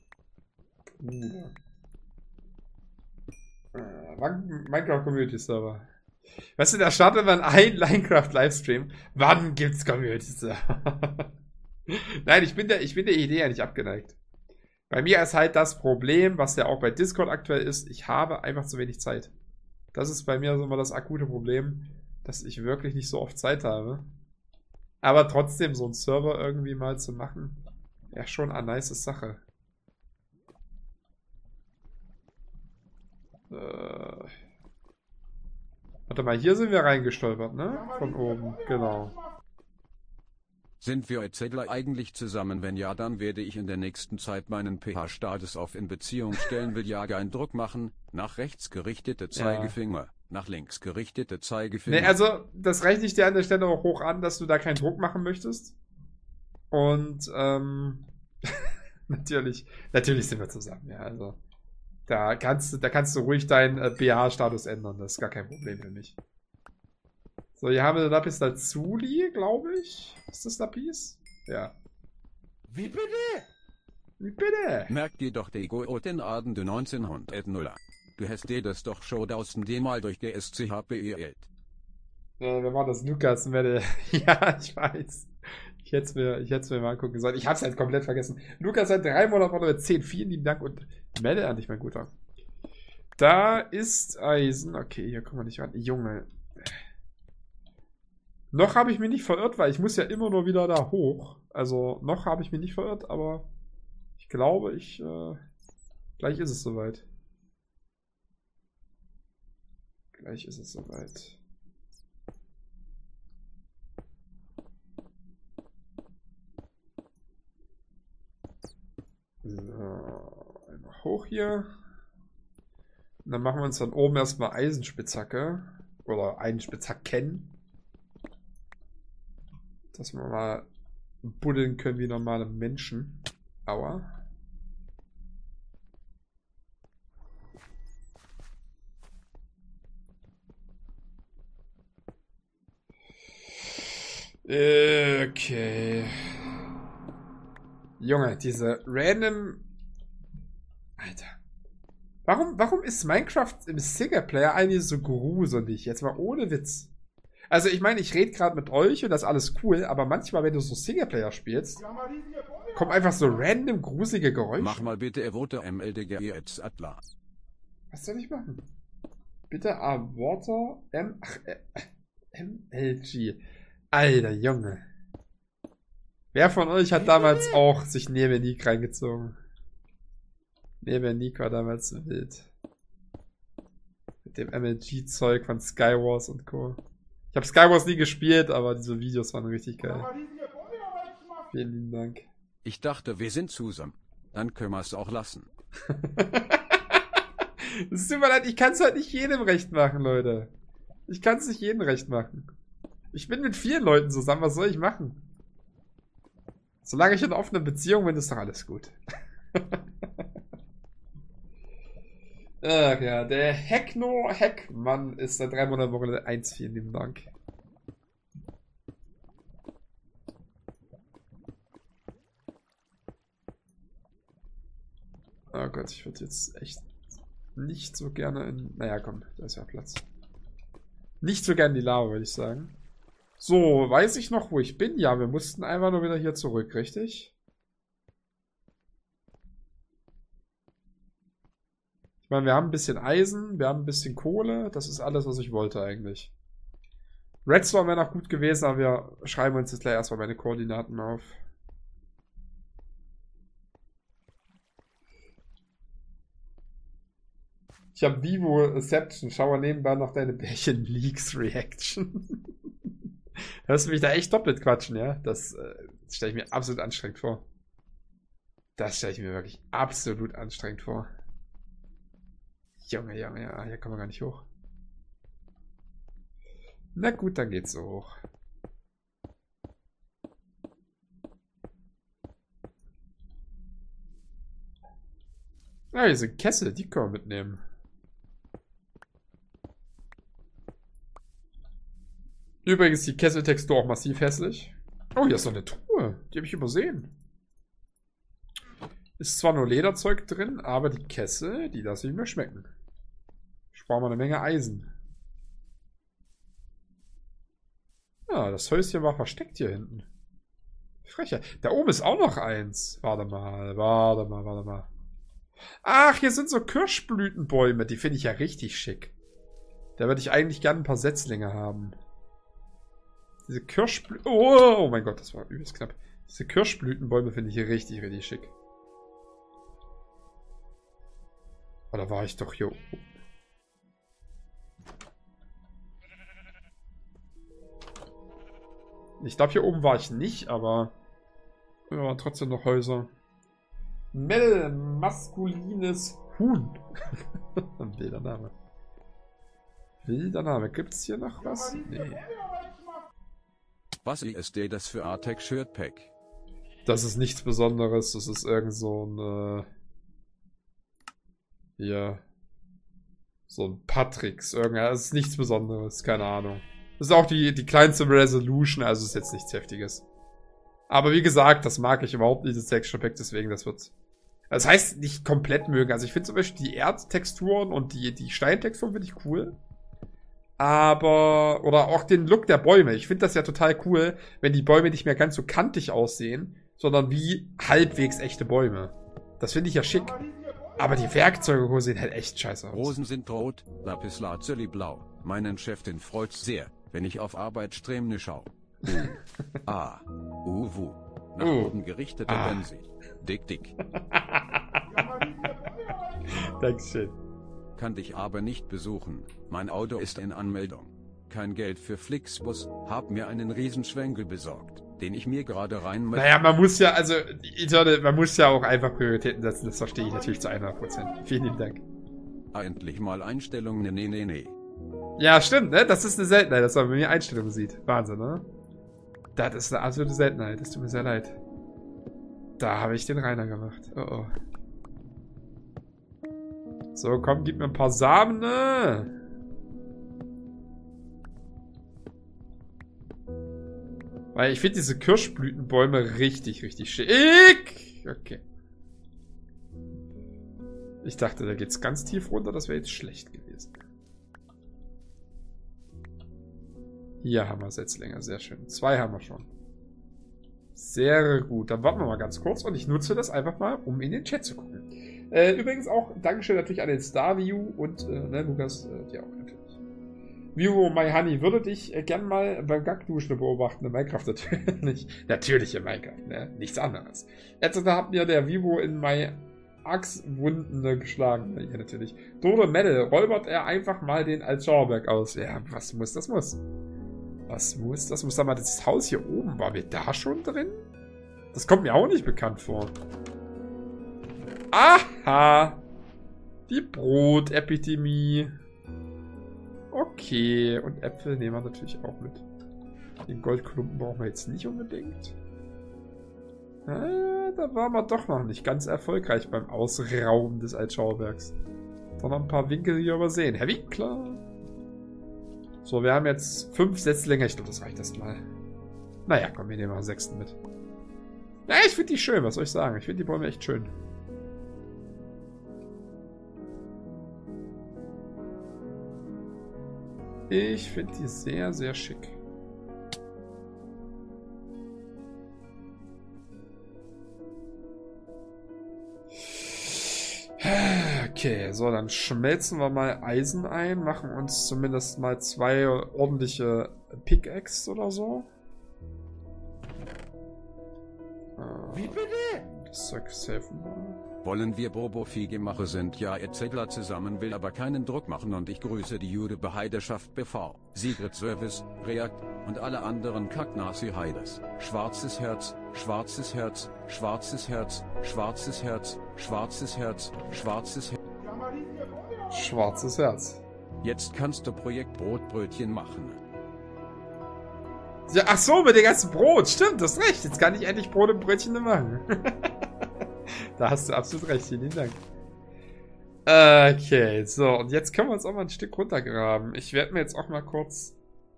Minecraft Community Server. Weißt du, da startet man ein Minecraft-Livestream. Wann gibt's Community Server? Nein, ich bin der Idee ja nicht abgeneigt. Bei mir ist halt das Problem, was ja auch bei Discord aktuell ist, ich habe einfach zu wenig Zeit. Das ist bei mir so immer das akute Problem, dass ich wirklich nicht so oft Zeit habe. Aber trotzdem so einen Server irgendwie mal zu machen, ja schon eine nice Sache. Warte mal, hier sind wir reingestolpert, ne? Von oben, genau. Sind wir Etzedler eigentlich zusammen? Wenn ja, dann werde ich in der nächsten Zeit meinen pH-Status auf in Beziehung stellen, will ja einen Druck machen. Nach rechts gerichtete Zeigefinger, nach links gerichtete Zeigefinger. Nee, also, das rechne ich dir an der Stelle auch hoch an, dass du da keinen Druck machen möchtest. Und, natürlich sind wir zusammen, ja, also. Da kannst du ruhig deinen pH-Status ändern, das ist gar kein Problem für mich. So, hier haben wir Lapis Lazuli, glaube ich. Ist das Lapis? Ja. Wie bitte? Wie bitte? Merkt dir doch die Go den Aden du 1900. Du hast dir das doch schon 1000 mal durch GSCHPElt. Wer war das? Lukas. Ja, ich weiß. Ich hätte es mir mal angucken sollen. Ich hab's halt komplett vergessen. Lukas hat 3 Monate oder 10. Vielen lieben Dank und melde an dich, mein Guter. Da ist Eisen. Okay, hier kommen wir nicht ran. Junge. Noch habe ich mich nicht verirrt, weil ich muss ja immer nur wieder da hoch. Also, noch habe ich mich nicht verirrt, aber ich glaube, gleich ist es soweit. Gleich ist es soweit. So, einmal hoch hier. Und dann machen wir uns dann oben erstmal Eisenspitzhacke. Oder Eisenspitzhacken. Dass wir mal buddeln können wie normale Menschen. Aua. Okay. Junge, diese random... Alter. Warum ist Minecraft im Singleplayer eigentlich so gruselig? Jetzt mal ohne Witz. Also ich meine, ich rede gerade mit euch und das ist alles cool, aber manchmal, wenn du so Singleplayer spielst, kommen einfach so random gruselige Geräusche. Mach mal bitte Evote MLDG Atla. Was soll ich machen? Bitte Water MLG. Alter Junge. Wer von euch hat damals auch sich Nebenik reingezogen? Nebenik war damals so wild. Mit dem MLG-Zeug von Skywars und Co. Ich habe Skywars nie gespielt, aber diese Videos waren richtig geil. Vielen lieben Dank. Ich dachte, wir sind zusammen. Dann können wir es auch lassen. Es tut mir leid, ich kann es halt nicht jedem recht machen, Leute. Ich kann es nicht jedem recht machen. Ich bin mit vielen Leuten zusammen, was soll ich machen? Solange ich in einer offenen Beziehung bin, ist doch alles gut. Ach ja, der Heckmann ist seit 3 Monaten Woche 1. Vielen lieben Dank. Oh Gott, ich würde jetzt echt nicht so gerne in... Naja, komm, da ist ja Platz. Nicht so gerne in die Lava, würde ich sagen. So, weiß ich noch, wo ich bin? Ja, wir mussten einfach nur wieder hier zurück, richtig? Ich meine, wir haben ein bisschen Eisen, wir haben ein bisschen Kohle. Das ist alles, was ich wollte eigentlich. Redstone wäre noch gut gewesen, aber wir schreiben uns jetzt gleich erstmal meine Koordinaten auf. Ich habe Vivoception. Schau nebenbei noch deine Bärchen-Leaks-Reaction. Hörst du mich da echt doppelt quatschen, ja? Das stelle ich mir absolut anstrengend vor. Das stelle ich mir wirklich absolut anstrengend vor. Junge, Junge, ja, hier kommen wir gar nicht hoch. Na gut, dann geht's so hoch. Ah, hier sind Kessel, die können wir mitnehmen. Übrigens die Kesseltextur auch massiv hässlich. Oh, hier ist noch eine Truhe. Die habe ich übersehen. Ist zwar nur Lederzeug drin, aber die Kessel, die lasse ich mir schmecken. Ich brauche mal eine Menge Eisen. Ah, das Häuschen war versteckt hier hinten. Frecher. Da oben ist auch noch eins. Warte mal. Ach, hier sind so Kirschblütenbäume. Die finde ich ja richtig schick. Da würde ich eigentlich gerne ein paar Setzlinge haben. Diese Kirschblüten... Oh mein Gott, das war übelst knapp. Diese Kirschblütenbäume finde ich hier richtig, richtig schick. Oder war ich doch hier oben? Ich glaube, hier oben war ich nicht, aber... Ja, trotzdem noch Häuser. Maskulines Huhn. Ein wilder Name. Wilder Name. Gibt es hier noch was? Nee. Was ist dir das für Artec Shirt Pack? Das ist nichts Besonderes. Das ist irgend so ein... hier. So ein Patrix. Das ist nichts Besonderes. Keine Ahnung. Das ist auch die kleinste Resolution. Also ist jetzt nichts Heftiges. Aber wie gesagt, das mag ich überhaupt nicht, das Texture Pack. Deswegen, das wird... Das heißt, nicht komplett mögen. Also ich finde zum Beispiel die Erdtexturen und die Steintexturen finde ich cool. Aber, oder auch den Look der Bäume. Ich finde das ja total cool, wenn die Bäume nicht mehr ganz so kantig aussehen, sondern wie halbwegs echte Bäume. Das finde ich ja schick. Aber die Werkzeuge sehen halt echt scheiße aus. Rosen sind rot, Lapislazuli blau. Meinen Chefin freut's sehr, wenn ich auf Arbeit Stremne schau. Wuh. Nach oben gerichtete Benzi. Dick, dick. Dankeschön. Kann dich aber nicht besuchen. Mein Auto ist in Anmeldung. Kein Geld für Flixbus. Hab mir einen Riesenschwenkel besorgt, den ich mir gerade rein... Naja, man muss ja, also, man muss ja auch einfach Prioritäten setzen. Das verstehe ich natürlich zu 100%. Vielen lieben Dank. Endlich mal Einstellungen, nee. Ja, stimmt, ne? Das ist eine Seltenheit, dass man bei mir Einstellungen sieht. Wahnsinn, ne? Das ist eine absolute Seltenheit. Das tut mir sehr leid. Da habe ich den Rainer gemacht. Oh. So, komm, gib mir ein paar Samen, ne? Weil ich finde diese Kirschblütenbäume richtig, richtig schick. Okay. Ich dachte, da geht's ganz tief runter. Das wäre jetzt schlecht gewesen. Hier haben wir Setzlinge. Sehr schön. 2 haben wir schon. Sehr gut. Dann warten wir mal ganz kurz. Und ich nutze das einfach mal, um in den Chat zu gucken. Übrigens auch Dankeschön natürlich an den Starview und Lukas, dir auch natürlich. Vivo, my honey, würde dich gern mal beim Gagduschen beobachten. In Minecraft natürlich. Natürlich in Minecraft, ne? Nichts anderes. Jetzt hat mir der Vivo in my Achswunden geschlagen. Ja, natürlich. Dode Metal, räubert er einfach mal den Altschauerberg aus. Ja, was muss, das muss. Was muss, das muss. Sag mal, das Haus hier oben, waren wir da schon drin? Das kommt mir auch nicht bekannt vor. Aha! Die Brotepidemie. Okay, und Äpfel nehmen wir natürlich auch mit. Den Goldklumpen brauchen wir jetzt nicht unbedingt. Da waren wir doch noch nicht ganz erfolgreich beim Ausrauben des Altschauerbergs. Doch noch ein paar Winkel hier übersehen. Herr Winkler! So, wir haben jetzt 5 Setzlinge. Ich glaube, das reicht erstmal. Naja, komm, wir nehmen mal einen 6. mit. Ja, ich finde die schön, was soll ich sagen? Ich finde die Bäume echt schön. Ich finde die sehr, sehr schick. Okay, so, dann schmelzen wir mal Eisen ein, machen uns zumindest mal 2 ordentliche Pickaxe oder so. Wie bitte? Das Zeug helfen wir. Wollen wir Bobo-Fiege-Mache sind ja etc. zusammen, will aber keinen Druck machen und ich grüße die Jude-Beheideschaft BV, Sigrid Service, React und alle anderen Kacknasi-Heides. Schwarzes Herz, schwarzes Herz, schwarzes Herz, schwarzes Herz, schwarzes Herz, schwarzes Herz. Schwarzes Herz. Jetzt kannst du Projekt Brotbrötchen machen. Ja, ach so, mit dem ganzen Brot. Stimmt, das ist recht. Jetzt kann ich endlich Brot und Brötchen machen. Da hast du absolut recht. Vielen Dank. Okay, so. Und jetzt können wir uns auch mal ein Stück runtergraben. Ich werde mir jetzt auch mal kurz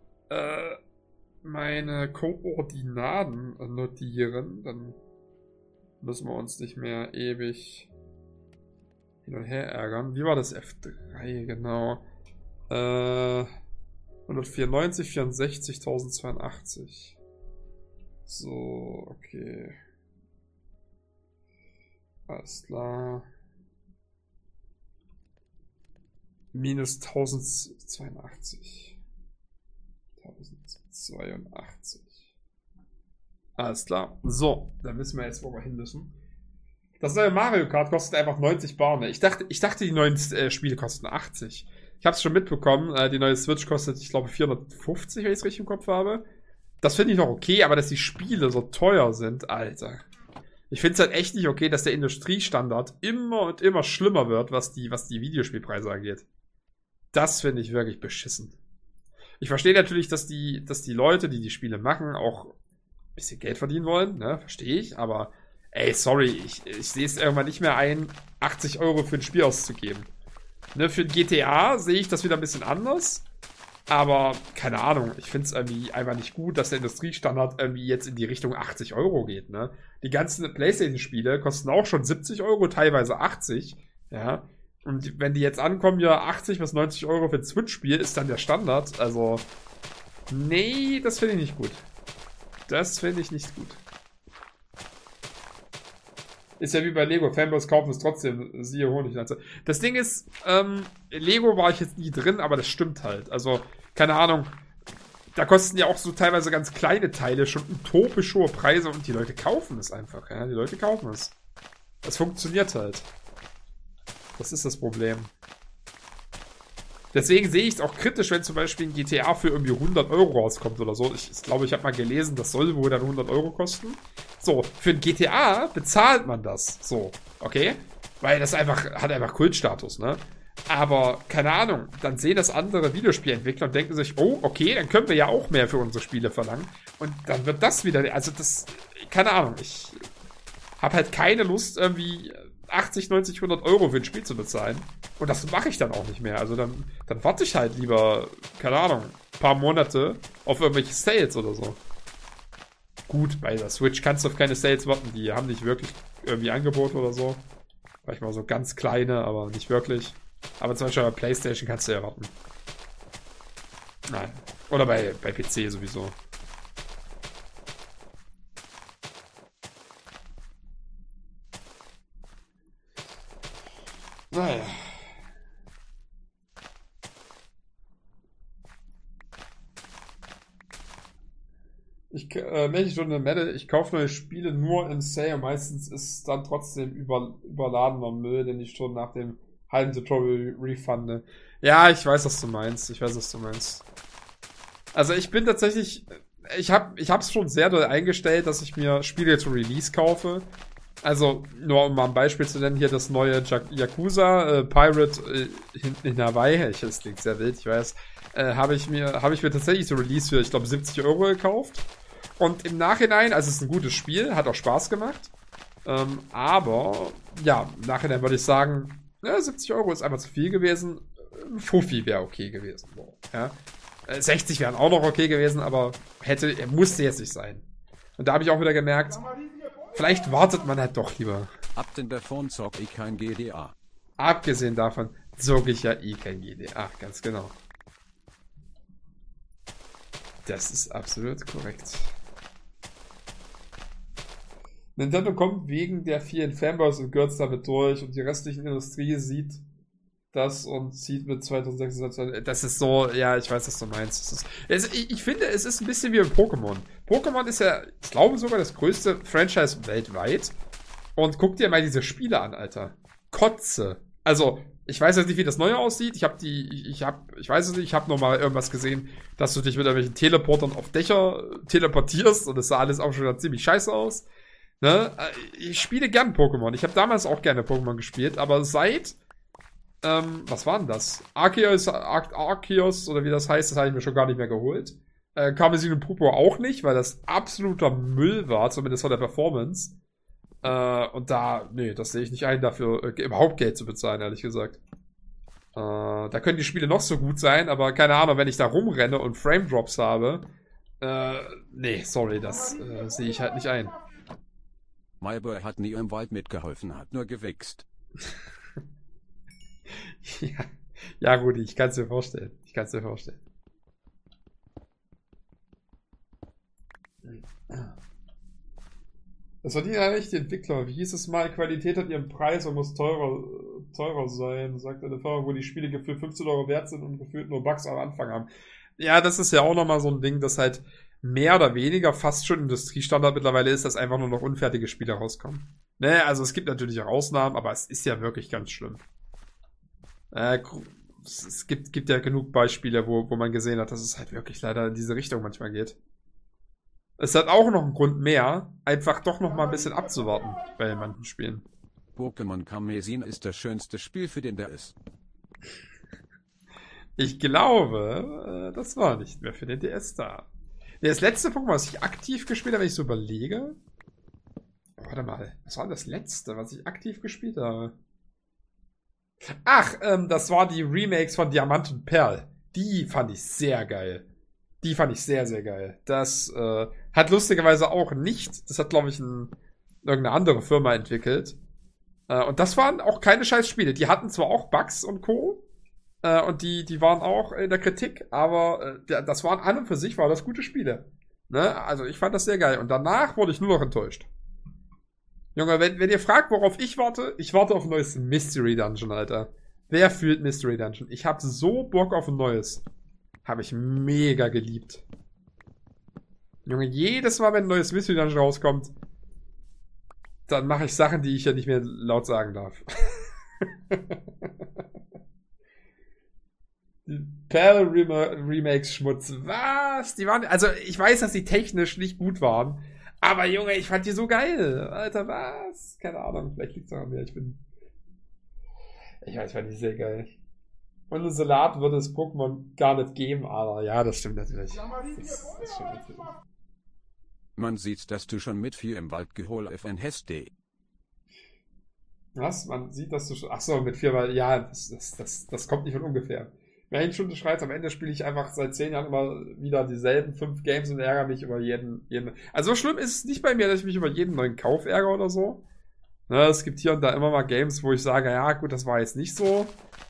meine Koordinaten notieren. Dann müssen wir uns nicht mehr ewig hin und her ärgern. Wie war das F3? Genau. 194, 64, 1082. So, okay. Alles klar. Minus 1082. 1082. Alles klar. So, dann wissen wir jetzt, wo wir hin müssen. Das neue Mario Kart kostet einfach 90 Barne. Ich dachte, die neuen Spiele kosten 80. Ich habe es schon mitbekommen. Die neue Switch kostet, ich glaube, 450, wenn ich es richtig im Kopf habe. Das finde ich noch okay, aber dass die Spiele so teuer sind, Alter. Ich finde es halt echt nicht okay, dass der Industriestandard immer und immer schlimmer wird, was die Videospielpreise angeht. Das finde ich wirklich beschissen. Ich verstehe natürlich, dass die Leute, die Spiele machen, auch ein bisschen Geld verdienen wollen, ne? Verstehe ich, aber ey, sorry, ich sehe es irgendwann nicht mehr ein, 80 € für ein Spiel auszugeben. Ne, für ein GTA sehe ich das wieder ein bisschen anders. Aber, keine Ahnung, ich finde es irgendwie einfach nicht gut, dass der Industriestandard irgendwie jetzt in die Richtung 80 € geht, ne? Die ganzen PlayStation-Spiele kosten auch schon 70 €, teilweise 80, ja. Und wenn die jetzt ankommen, ja, 80 bis 90 € für ein Switch-Spiel ist dann der Standard. Also, nee, das finde ich nicht gut. Das finde ich nicht gut. Ist ja wie bei Lego. Fanboys kaufen es trotzdem. Siehe Honiglanze. Das Ding ist, Lego war ich jetzt nie drin, aber das stimmt halt. Also, keine Ahnung. da kosten ja auch so teilweise ganz kleine Teile schon utopisch hohe Preise und die Leute kaufen es einfach, ja. Die Leute kaufen es. Das funktioniert halt. Das ist das Problem. Deswegen sehe ich es auch kritisch, wenn zum Beispiel ein GTA für irgendwie 100 Euro rauskommt oder so. Ich glaube, ich habe mal gelesen, das soll wohl dann 100 Euro kosten. So, für ein GTA bezahlt man das. So, okay? Weil das hat einfach Kultstatus, ne? Aber, keine Ahnung, dann sehen das andere Videospielentwickler und denken sich, oh, okay, dann können wir ja auch mehr für unsere Spiele verlangen. Und dann wird das wieder, also das, keine Ahnung, ich habe halt keine Lust, irgendwie 80, 90, 100 Euro für ein Spiel zu bezahlen. Und das mache ich dann auch nicht mehr. Also dann warte ich halt lieber, keine Ahnung, ein paar Monate auf irgendwelche Sales oder so. Gut, bei der Switch kannst du auf keine Sales warten, die haben nicht wirklich irgendwie Angebote oder so. Vielleicht mal so ganz kleine, aber nicht wirklich. Aber zum Beispiel bei PlayStation kannst du ja warten. Nein. Oder bei PC sowieso. Naja. Märchenstunde Mette, ich kaufe neue Spiele nur in Sale. Meistens ist dann trotzdem überladener Müll, den ich schon nach dem halben Tutorial refunde. Ja, ich weiß, was du meinst. Also ich bin tatsächlich, ich hab's schon sehr doll eingestellt, dass ich mir Spiele zu Release kaufe. Also, nur um mal ein Beispiel zu nennen, hier das neue Yakuza, Pirate in Hawaii, das klingt sehr wild, ich weiß, habe ich mir tatsächlich so Release für, ich glaube, 70 Euro gekauft. Und im Nachhinein, also es ist ein gutes Spiel, hat auch Spaß gemacht. Aber, ja, im Nachhinein würde ich sagen, 70 Euro ist einfach zu viel gewesen. Fuffi wäre okay gewesen. Ja. 60 wären auch noch okay gewesen, aber musste jetzt nicht sein. Und da habe ich auch wieder gemerkt, vielleicht wartet man halt doch lieber. Abgesehen davon zocke ich kein GDA. Abgesehen davon zocke ich ja kein GDA, ganz genau. Das ist absolut korrekt. Nintendo kommt wegen der vielen Fanboys und Girls damit durch und die restliche Industrie sieht das und zieht mit 2026. Das ist so, ja, ich weiß, was du meinst. Ich finde, es ist ein bisschen wie bei Pokémon. Pokémon ist ja, ich glaube, sogar das größte Franchise weltweit. Und guck dir mal diese Spiele an, Alter. Kotze. Also, ich weiß jetzt nicht, wie das Neue aussieht. Ich weiß es nicht, ich habe noch mal irgendwas gesehen, dass du dich mit irgendwelchen Teleportern auf Dächer teleportierst und es sah alles auch schon ziemlich scheiße aus. Ne? Ich spiele gern Pokémon. Ich habe damals auch gerne Pokémon gespielt, aber seit was war denn das? Arceus oder wie das heißt, das habe ich mir schon gar nicht mehr geholt. Karmesin und Purpur auch nicht, weil das absoluter Müll war, zumindest von der Performance. Und das sehe ich nicht ein, dafür überhaupt Geld zu bezahlen, ehrlich gesagt. Da können die Spiele noch so gut sein, aber keine Ahnung, wenn ich da rumrenne und Frame Drops habe, sorry, das sehe ich halt nicht ein. Mayboy hat nie im Wald mitgeholfen, hat nur gewichst. Ja, Rudi, ich kann es mir vorstellen. Das verdienen ja nicht die Entwickler. Wie hieß es mal? Qualität hat ihren Preis und muss teurer sein, sagt eine Firma, wo die Spiele gefühlt 15 Euro wert sind und gefühlt nur Bugs am Anfang haben. Ja, das ist ja auch nochmal so ein Ding, das halt mehr oder weniger fast schon Industriestandard mittlerweile ist, dass einfach nur noch unfertige Spiele rauskommen. Ne, also es gibt natürlich auch Ausnahmen, aber es ist ja wirklich ganz schlimm. Es gibt ja genug Beispiele, wo man gesehen hat, dass es halt wirklich leider in diese Richtung manchmal geht. Es hat auch noch einen Grund mehr, einfach doch noch mal ein bisschen abzuwarten bei manchen Spielen. Pokémon Karmesin ist das schönste Spiel für den der ist. Ich glaube, das war nicht mehr für den DS da. Das letzte Pokémon, was ich aktiv gespielt habe, wenn ich so überlege. Warte mal, was war das letzte, was ich aktiv gespielt habe? Ach, das war die Remakes von Diamant und Perl. Die fand ich sehr geil. Die fand ich sehr, sehr geil. Das hat lustigerweise auch nicht, das hat, glaube ich, irgendeine andere Firma entwickelt. Und das waren auch keine scheiß Spiele. Die hatten zwar auch Bugs und Co. Und die waren auch in der Kritik, aber das waren an und für sich, waren das gute Spiele. Ne? Also ich fand das sehr geil. Und danach wurde ich nur noch enttäuscht. Junge, wenn ihr fragt, worauf ich warte auf ein neues Mystery Dungeon, Alter. Wer fühlt Mystery Dungeon? Ich hab so Bock auf ein neues. Habe ich mega geliebt. Junge, jedes Mal, wenn ein neues Mystery Dungeon rauskommt, dann mache ich Sachen, die ich ja nicht mehr laut sagen darf. Die Perl Remakes Schmutz. Was? Die waren, also ich weiß, dass die technisch nicht gut waren, aber Junge, ich fand die so geil. Alter, was? Keine Ahnung, vielleicht liegt es an mir. Ich weiß, fand die sehr geil. Und einen Salat würde es Pokémon gar nicht geben, aber ja, das stimmt natürlich. Das stimmt natürlich. Man sieht, dass du schon mit 4 im Wald geholfen hast. Was? Man sieht, dass du schon. Achso, mit 4 Mal. Ja, das kommt nicht von ungefähr. Wer eine Stunde schreit, am Ende spiele ich einfach seit 10 Jahren immer wieder dieselben 5 Games und ärgere mich über jeden. Also so schlimm ist es nicht bei mir, dass ich mich über jeden neuen Kauf ärgere oder so. Ne, es gibt hier und da immer mal Games, wo ich sage, ja gut, das war jetzt nicht so.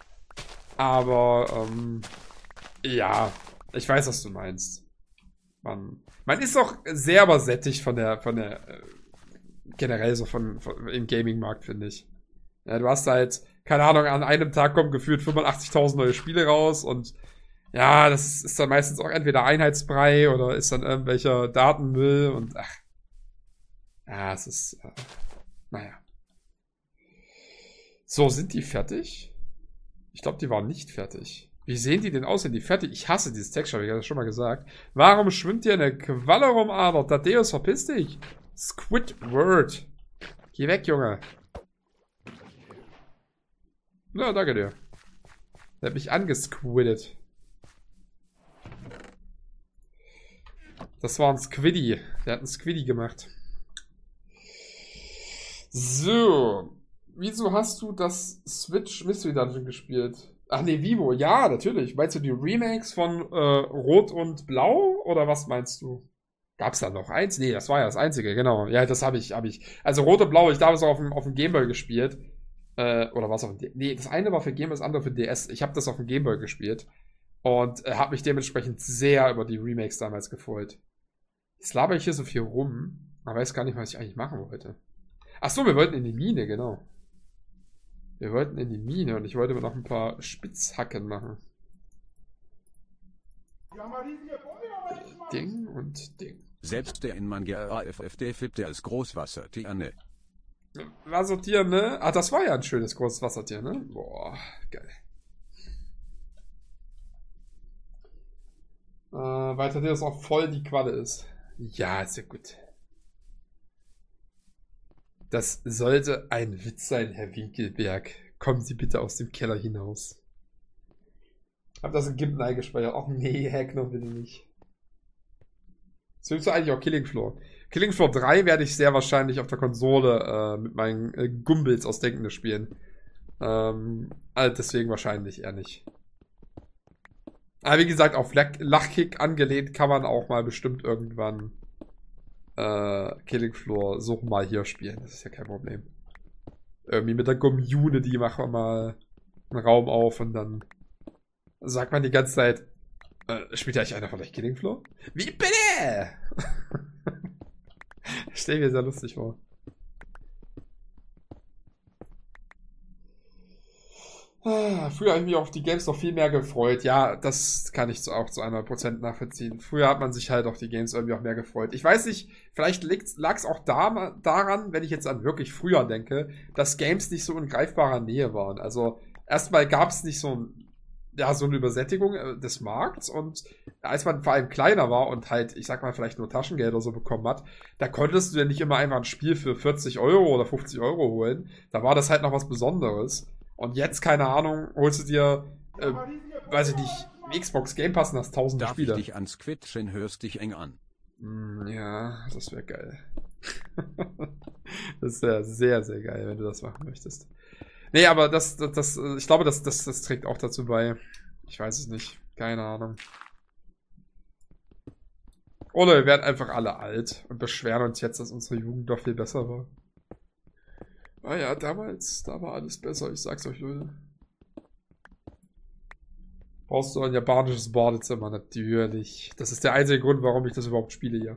Aber, ja, ich weiß, was du meinst. Man ist auch sehr übersättigt von der generell so im Gaming-Markt, finde ich. Ja, du hast halt, keine Ahnung, an einem Tag kommen gefühlt 85.000 neue Spiele raus und ja, das ist dann meistens auch entweder Einheitsbrei oder ist dann irgendwelcher Datenmüll und ach. Ja, es ist, naja. So, sind die fertig? Ich glaube, die waren nicht fertig. Wie sehen die denn aus, wenn die fertig? Ich hasse dieses Texture, wie ich das schon mal gesagt. Warum schwimmt hier eine Qualle rum, Alter? Thaddeus, verpiss dich. Squidward. Geh weg, Junge. Na, danke dir. Der hat mich angesquiddet. Das war ein Squiddy. Der hat einen Squiddy gemacht. So. Wieso hast du das Switch Mystery Dungeon gespielt? Ach nee, Vivo. Ja, natürlich. Meinst du die Remakes von Rot und Blau? Oder was meinst du? Gab's da noch eins? Nee, das war ja das einzige, genau. Ja, das habe ich. Also Rot und Blau, ich habe es auch auf dem Gameboy gespielt. Oder was auf dem Nee, das eine war für Game, das andere für DS. Ich habe das auf dem Gameboy gespielt. Und habe mich dementsprechend sehr über die Remakes damals gefreut. Jetzt laber ich hier so viel rum. Man weiß gar nicht, was ich eigentlich machen wollte. Achso, wir wollten in die Mine, genau. Wir wollten in die Mine und ich wollte mir noch ein paar Spitzhacken machen. Ding und Ding. Selbst der in Manga AFFD fiebte als Großwassertier, ne? Wassertier, ne? Ah, das war ja ein schönes großes Wassertier, ne? Boah, geil. Weil Thaddeus auch voll die Qualle ist. Ja, ist ja gut. Das sollte ein Witz sein, Herr Winkelberg. Kommen Sie bitte aus dem Keller hinaus. Hab das in GIMP eingespeichert. Och nee, Hackner bitte nicht. Willst du eigentlich auch Killing Floor? Killing Floor 3 werde ich sehr wahrscheinlich auf der Konsole mit meinen Gumbels aus Denkende spielen. Also deswegen wahrscheinlich eher nicht. Aber wie gesagt, auf Lachkick angelehnt kann man auch mal bestimmt irgendwann Killing Floor so mal hier spielen. Das ist ja kein Problem. Irgendwie mit der Community machen wir mal einen Raum auf und dann sagt man die ganze Zeit, spielt ja eigentlich einer von euch Killing Floor? Wie bitte? Stell mir sehr lustig vor. Früher habe ich mich auf die Games noch viel mehr gefreut. Ja, das kann ich auch zu 100% nachvollziehen. Früher hat man sich halt auf die Games irgendwie auch mehr gefreut. Ich weiß nicht, vielleicht lag es auch daran, wenn ich jetzt an wirklich früher denke, dass Games nicht so in greifbarer Nähe waren. Also erstmal gab es nicht so eine Übersättigung des Markts und als man vor allem kleiner war und halt, ich sag mal, vielleicht nur Taschengeld oder so bekommen hat, da konntest du ja nicht immer einfach ein Spiel für 40 Euro oder 50 Euro holen. Da war das halt noch was Besonderes. Und jetzt, keine Ahnung, holst du dir, weiß ich nicht, Xbox Game Pass und hast tausende Spiele. Darf ich dich ans Quitschen, hörst dich eng an. Ja, das wäre geil. Das wäre sehr, sehr geil, wenn du das machen möchtest. Nee, aber ich glaube, das trägt auch dazu bei. Ich weiß es nicht. Keine Ahnung. Oder wir werden einfach alle alt und beschweren uns jetzt, dass unsere Jugend doch viel besser war. Ah ja, damals, da war alles besser, ich sag's euch, Leute. Brauchst du ein japanisches Badezimmer? Natürlich. Das ist der einzige Grund, warum ich das überhaupt spiele hier.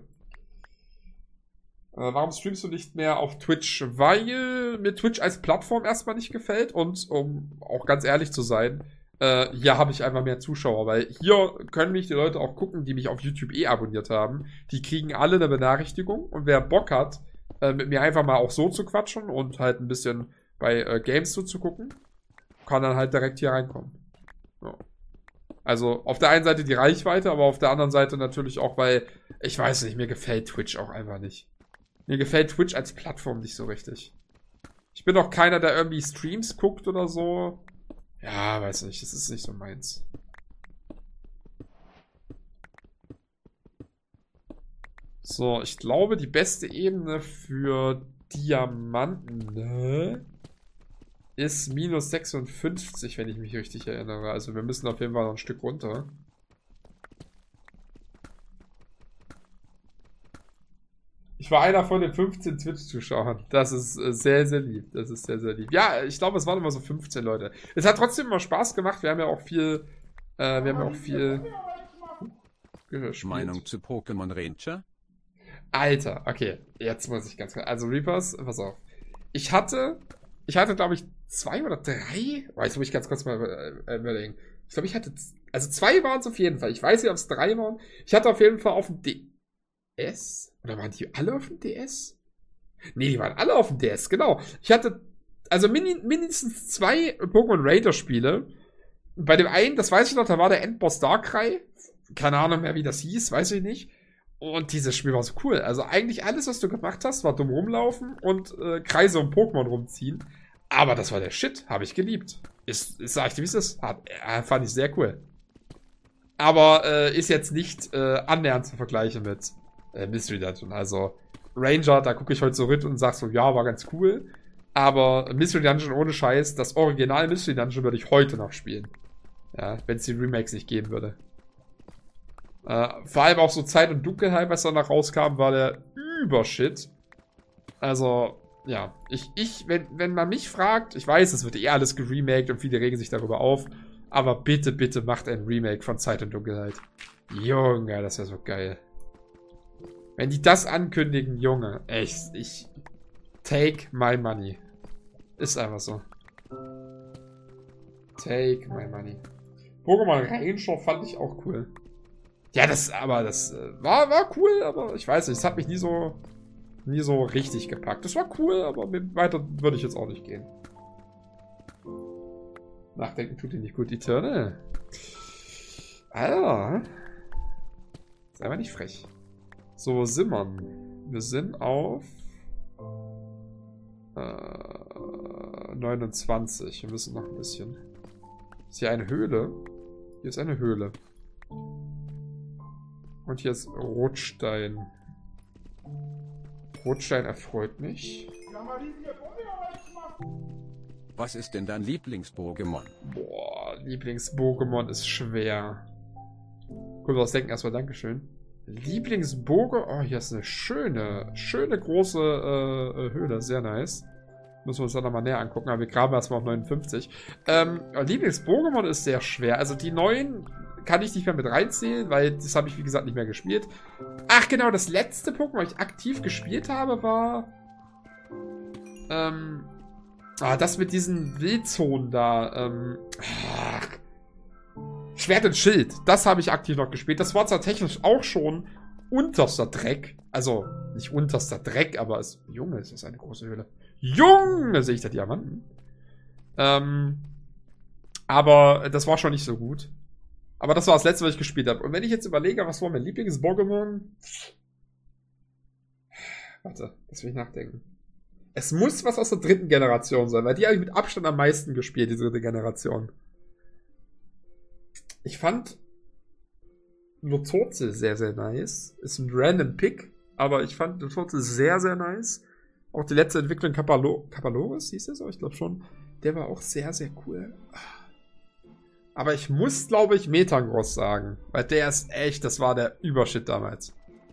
Warum streamst du nicht mehr auf Twitch? Weil mir Twitch als Plattform erstmal nicht gefällt und um auch ganz ehrlich zu sein, hier habe ich einfach mehr Zuschauer, weil hier können mich die Leute auch gucken, die mich auf YouTube abonniert haben. Die kriegen alle eine Benachrichtigung und wer Bock hat, mit mir einfach mal auch so zu quatschen und halt ein bisschen bei Games zuzugucken, kann dann halt direkt hier reinkommen. Ja. Also auf der einen Seite die Reichweite, aber auf der anderen Seite natürlich auch, weil, ich weiß nicht, mir gefällt Twitch auch einfach nicht. Mir gefällt Twitch als Plattform nicht so richtig. Ich bin auch keiner, der irgendwie Streams guckt oder so. Ja, weiß nicht, das ist nicht so meins. So, ich glaube, die beste Ebene für Diamanten ist minus 56, wenn ich mich richtig erinnere. Also wir müssen auf jeden Fall noch ein Stück runter. Ich war einer von den 15 Twitch-Zuschauern. Das ist sehr, sehr lieb. Das ist sehr, sehr lieb. Ja, ich glaube, es waren immer so 15 Leute. Es hat trotzdem immer Spaß gemacht. Wir haben ja auch viel gespielt. Meinung zu Pokémon Ranger? Alter, okay. Jetzt muss ich ganz klar. Also Reapers, pass auf. Ich hatte, glaube ich, 2 oder 3. Oh, jetzt muss ich ganz kurz mal überlegen. Ich glaube, ich hatte, also 2 waren es auf jeden Fall. Ich weiß nicht, ob es 3 waren. Ich hatte auf jeden Fall auf dem DS. Oder waren die alle auf dem DS? Nee, die waren alle auf dem DS, genau. Ich hatte also mindestens 2 Pokémon Raider Spiele. Bei dem einen, das weiß ich noch, da war der Endboss Darkrai. Keine Ahnung mehr, wie das hieß, weiß ich nicht. Und dieses Spiel war so cool. Also eigentlich alles, was du gemacht hast, war dumm rumlaufen und Kreise um Pokémon rumziehen. Aber das war der Shit, habe ich geliebt. Sag ich dir, wie es ist. Fand ich sehr cool. Aber ist jetzt nicht annähernd zu vergleichen mit Mystery Dungeon. Also Ranger, da gucke ich heute so rin und sag so, ja, war ganz cool. Aber Mystery Dungeon ohne Scheiß, das Original Mystery Dungeon würde ich heute noch spielen. Ja, wenn es die Remakes nicht geben würde. Vor allem auch so Zeit und Dunkelheit, was danach rauskam, war der Übershit. Also, ja, wenn man mich fragt, ich weiß, es wird eh alles geremaked und viele regen sich darüber auf, aber bitte, bitte macht ein Remake von Zeit und Dunkelheit. Junge, das wäre so geil. Wenn die das ankündigen, Junge, echt, take my money. Ist einfach so. Take my money. Pokémon Ranger fand ich auch cool. Ja, das war cool, aber ich weiß nicht, es hat mich nie so richtig gepackt. Das war cool, aber weiter würde ich jetzt auch nicht gehen. Nachdenken tut dir nicht gut, Eternal. Alter. Sei mal nicht frech. So, wo sind wir? Wir sind auf 29. Wir müssen noch ein bisschen. Ist hier eine Höhle? Hier ist eine Höhle. Und hier ist Rotstein. Rotstein erfreut mich. Was ist denn dein Lieblings-Pokémon? Boah, Lieblings-Pokémon ist schwer. Gut, was denken erstmal, Dankeschön. Lieblings-Pokémon. Oh, hier ist eine schöne große Höhle. Sehr nice. Müssen wir uns dann nochmal näher angucken, aber wir graben erstmal auf 59. Lieblings-Pokémon ist sehr schwer. Also die neuen kann ich nicht mehr mit reinzählen, weil das habe ich, wie gesagt, nicht mehr gespielt. Ach genau, das letzte Pokémon, das ich aktiv gespielt habe, war das mit diesen Wildzonen da. Schwert und Schild, das habe ich aktiv noch gespielt. Das war zwar technisch auch schon unterster Dreck. Also, nicht unterster Dreck, aber Junge, ist das eine große Höhle. Junge, sehe ich da Diamanten. Aber das war schon nicht so gut. Aber das war das letzte, was ich gespielt habe. Und wenn ich jetzt überlege, was war mein Lieblings-Pokémon? Warte, lass mich nachdenken. Es muss was aus der 3. Generation sein, weil die habe ich mit Abstand am meisten gespielt, die 3. Generation. Ich fand Lototze sehr, sehr nice. Ist ein random Pick, aber ich fand Lototze sehr, sehr nice. Auch die letzte Entwicklung Kapaloris, hieß es, aber ich glaube schon. Der war auch sehr, sehr cool. Aber ich muss, glaube ich, Metagross sagen. Weil der ist echt, das war der Übershit damals.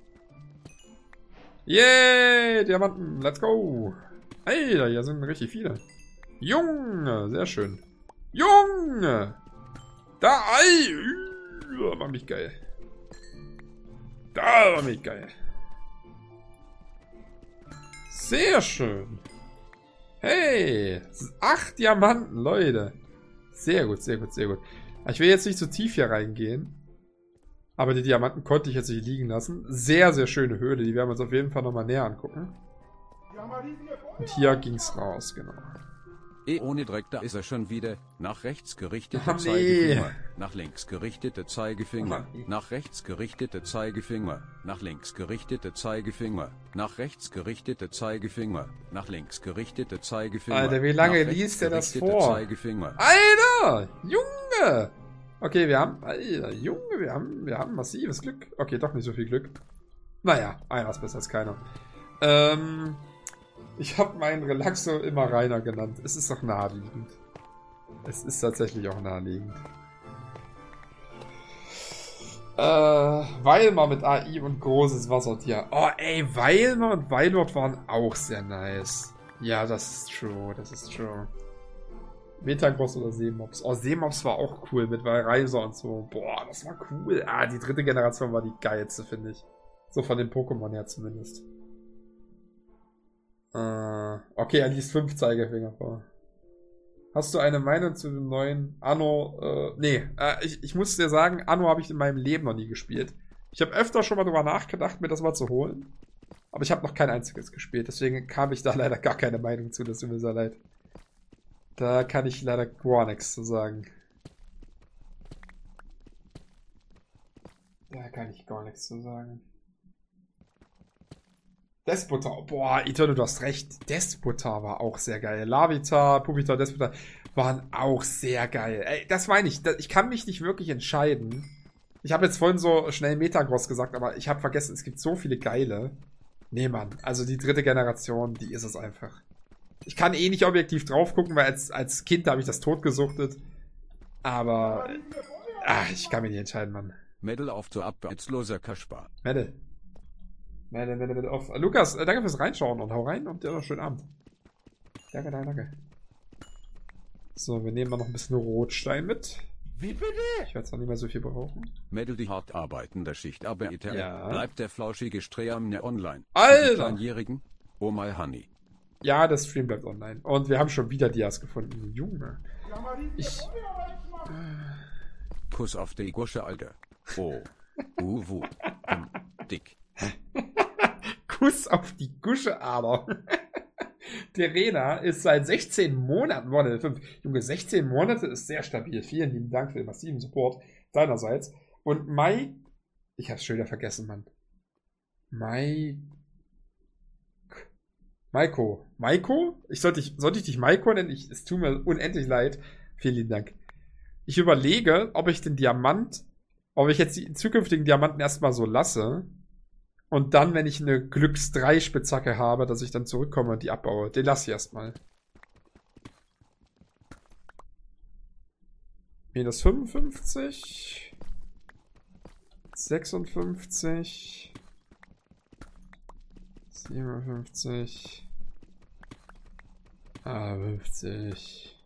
Yay, Diamanten, let's go. Alter, hier sind richtig viele. Junge, sehr schön. Junge. Da, war mich geil. Da war mich geil. Sehr schön. Hey, 8 Diamanten, Leute. Sehr gut, sehr gut, sehr gut. Ich will jetzt nicht zu tief hier reingehen. Aber die Diamanten konnte ich jetzt nicht liegen lassen. Sehr, sehr schöne Höhle. Die werden wir uns auf jeden Fall nochmal näher angucken. Und hier ging es raus, genau. Ohne Dreck, da ist er schon wieder. Nach rechts gerichtete Oh, nee. Zeigefinger. Nach links gerichtete Zeigefinger. Oh, nee. Nach rechts gerichtete Zeigefinger. Nach links gerichtete Zeigefinger. Nach rechts gerichtete Zeigefinger. Nach links gerichtete Zeigefinger. Alter, wie lange Nach rechts liest der das gerichtete vor? Zeigefinger. Alter! Junge! Okay, wir haben... Alter, Junge, wir haben massives Glück. Okay, doch nicht so viel Glück. Naja, einer ist besser als keiner. Ich habe meinen Relaxo immer Rainer genannt. Es ist doch naheliegend. Es ist tatsächlich auch naheliegend. Weilmar mit AI und großes Wassertier. Oh, ey, Weilmar und Weilord waren auch sehr nice. Ja, das ist true, das ist true. Metagross oder Seemops. Oh, Seemops war auch cool mit Reiser und so. Boah, das war cool. Ah, die dritte Generation war die geilste, finde ich. So von den Pokémon her zumindest. Okay, er liest 5 Zeigefinger vor. Hast du eine Meinung zu dem neuen Anno? Ich muss dir sagen, Anno habe ich in meinem Leben noch nie gespielt. Ich habe öfter schon mal drüber nachgedacht, mir das mal zu holen. Aber ich habe noch kein einziges gespielt, deswegen habe ich da leider gar keine Meinung zu, das tut mir sehr leid. Da kann ich leider gar nichts zu sagen. Da kann ich gar nichts zu sagen. Despotar, boah, Eternal, du hast recht. Despotar war auch sehr geil. Larvitar, Pupitar, Despotar waren auch sehr geil. Ey, das meine ich. Ich kann mich nicht wirklich entscheiden. Ich habe jetzt vorhin so schnell Metagross gesagt, aber ich habe vergessen, es gibt so viele geile. Nee, Mann. Also die dritte Generation, die ist es einfach. Ich kann eh nicht objektiv drauf gucken, weil als Kind habe ich das totgesuchtet. Aber ich kann mich nicht entscheiden, Mann. Medal auf zu arbeitsloser Kaspar. Medal auf. Lukas, danke fürs Reinschauen und hau rein und dir noch einen schönen Abend. Danke. So, wir nehmen mal noch ein bisschen Rotstein mit. Wie bitte? Ich werde zwar nicht mehr so viel brauchen. Medal die hart arbeitende Schichtarbeiter. Ja. Bleibt der flauschige Stream online. Alter! Die Kleinjährigen? Oh my honey. Ja, das Stream bleibt online. Und wir haben schon wieder Dias gefunden. Junge. Kuss auf die Gusche, Alter. Oh. Dick. Kuss auf die Gusche, aber. Terena ist seit 16 Monaten, Monate 5. Junge, 16 Monate ist sehr stabil. Vielen lieben Dank für den massiven Support deinerseits. Und ich hab's schon wieder vergessen, Mann. Maiko? Sollte ich dich Maiko nennen? Es tut mir unendlich leid. Vielen lieben Dank. Ich überlege, ob ich jetzt die zukünftigen Diamanten erstmal so lasse. Und dann, wenn ich eine Glücks 3 Spitzhacke habe, dass ich dann zurückkomme und die abbaue. Den lasse ich erstmal. Minus 55. 56. 57. 50.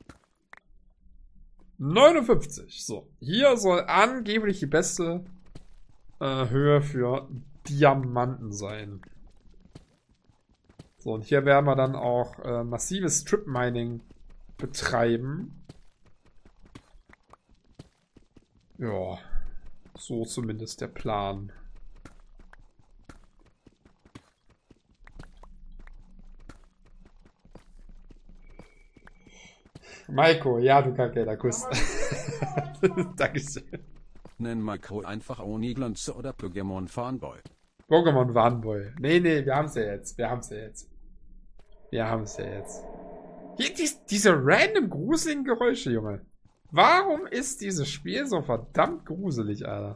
59. So. Hier soll angeblich die beste Höhe für Diamanten sein. So, und hier werden wir dann auch massives Strip-Mining betreiben. Ja, so zumindest der Plan. Maiko, ja, du Kacke, Kuss. Dankeschön. Nenn Maiko einfach Oniglanze oder Pokémon Fanboy. Pokémon Fanboy. Nee, wir haben's ja jetzt. Hier, diese random gruseligen Geräusche, Junge. Warum ist dieses Spiel so verdammt gruselig, Alter?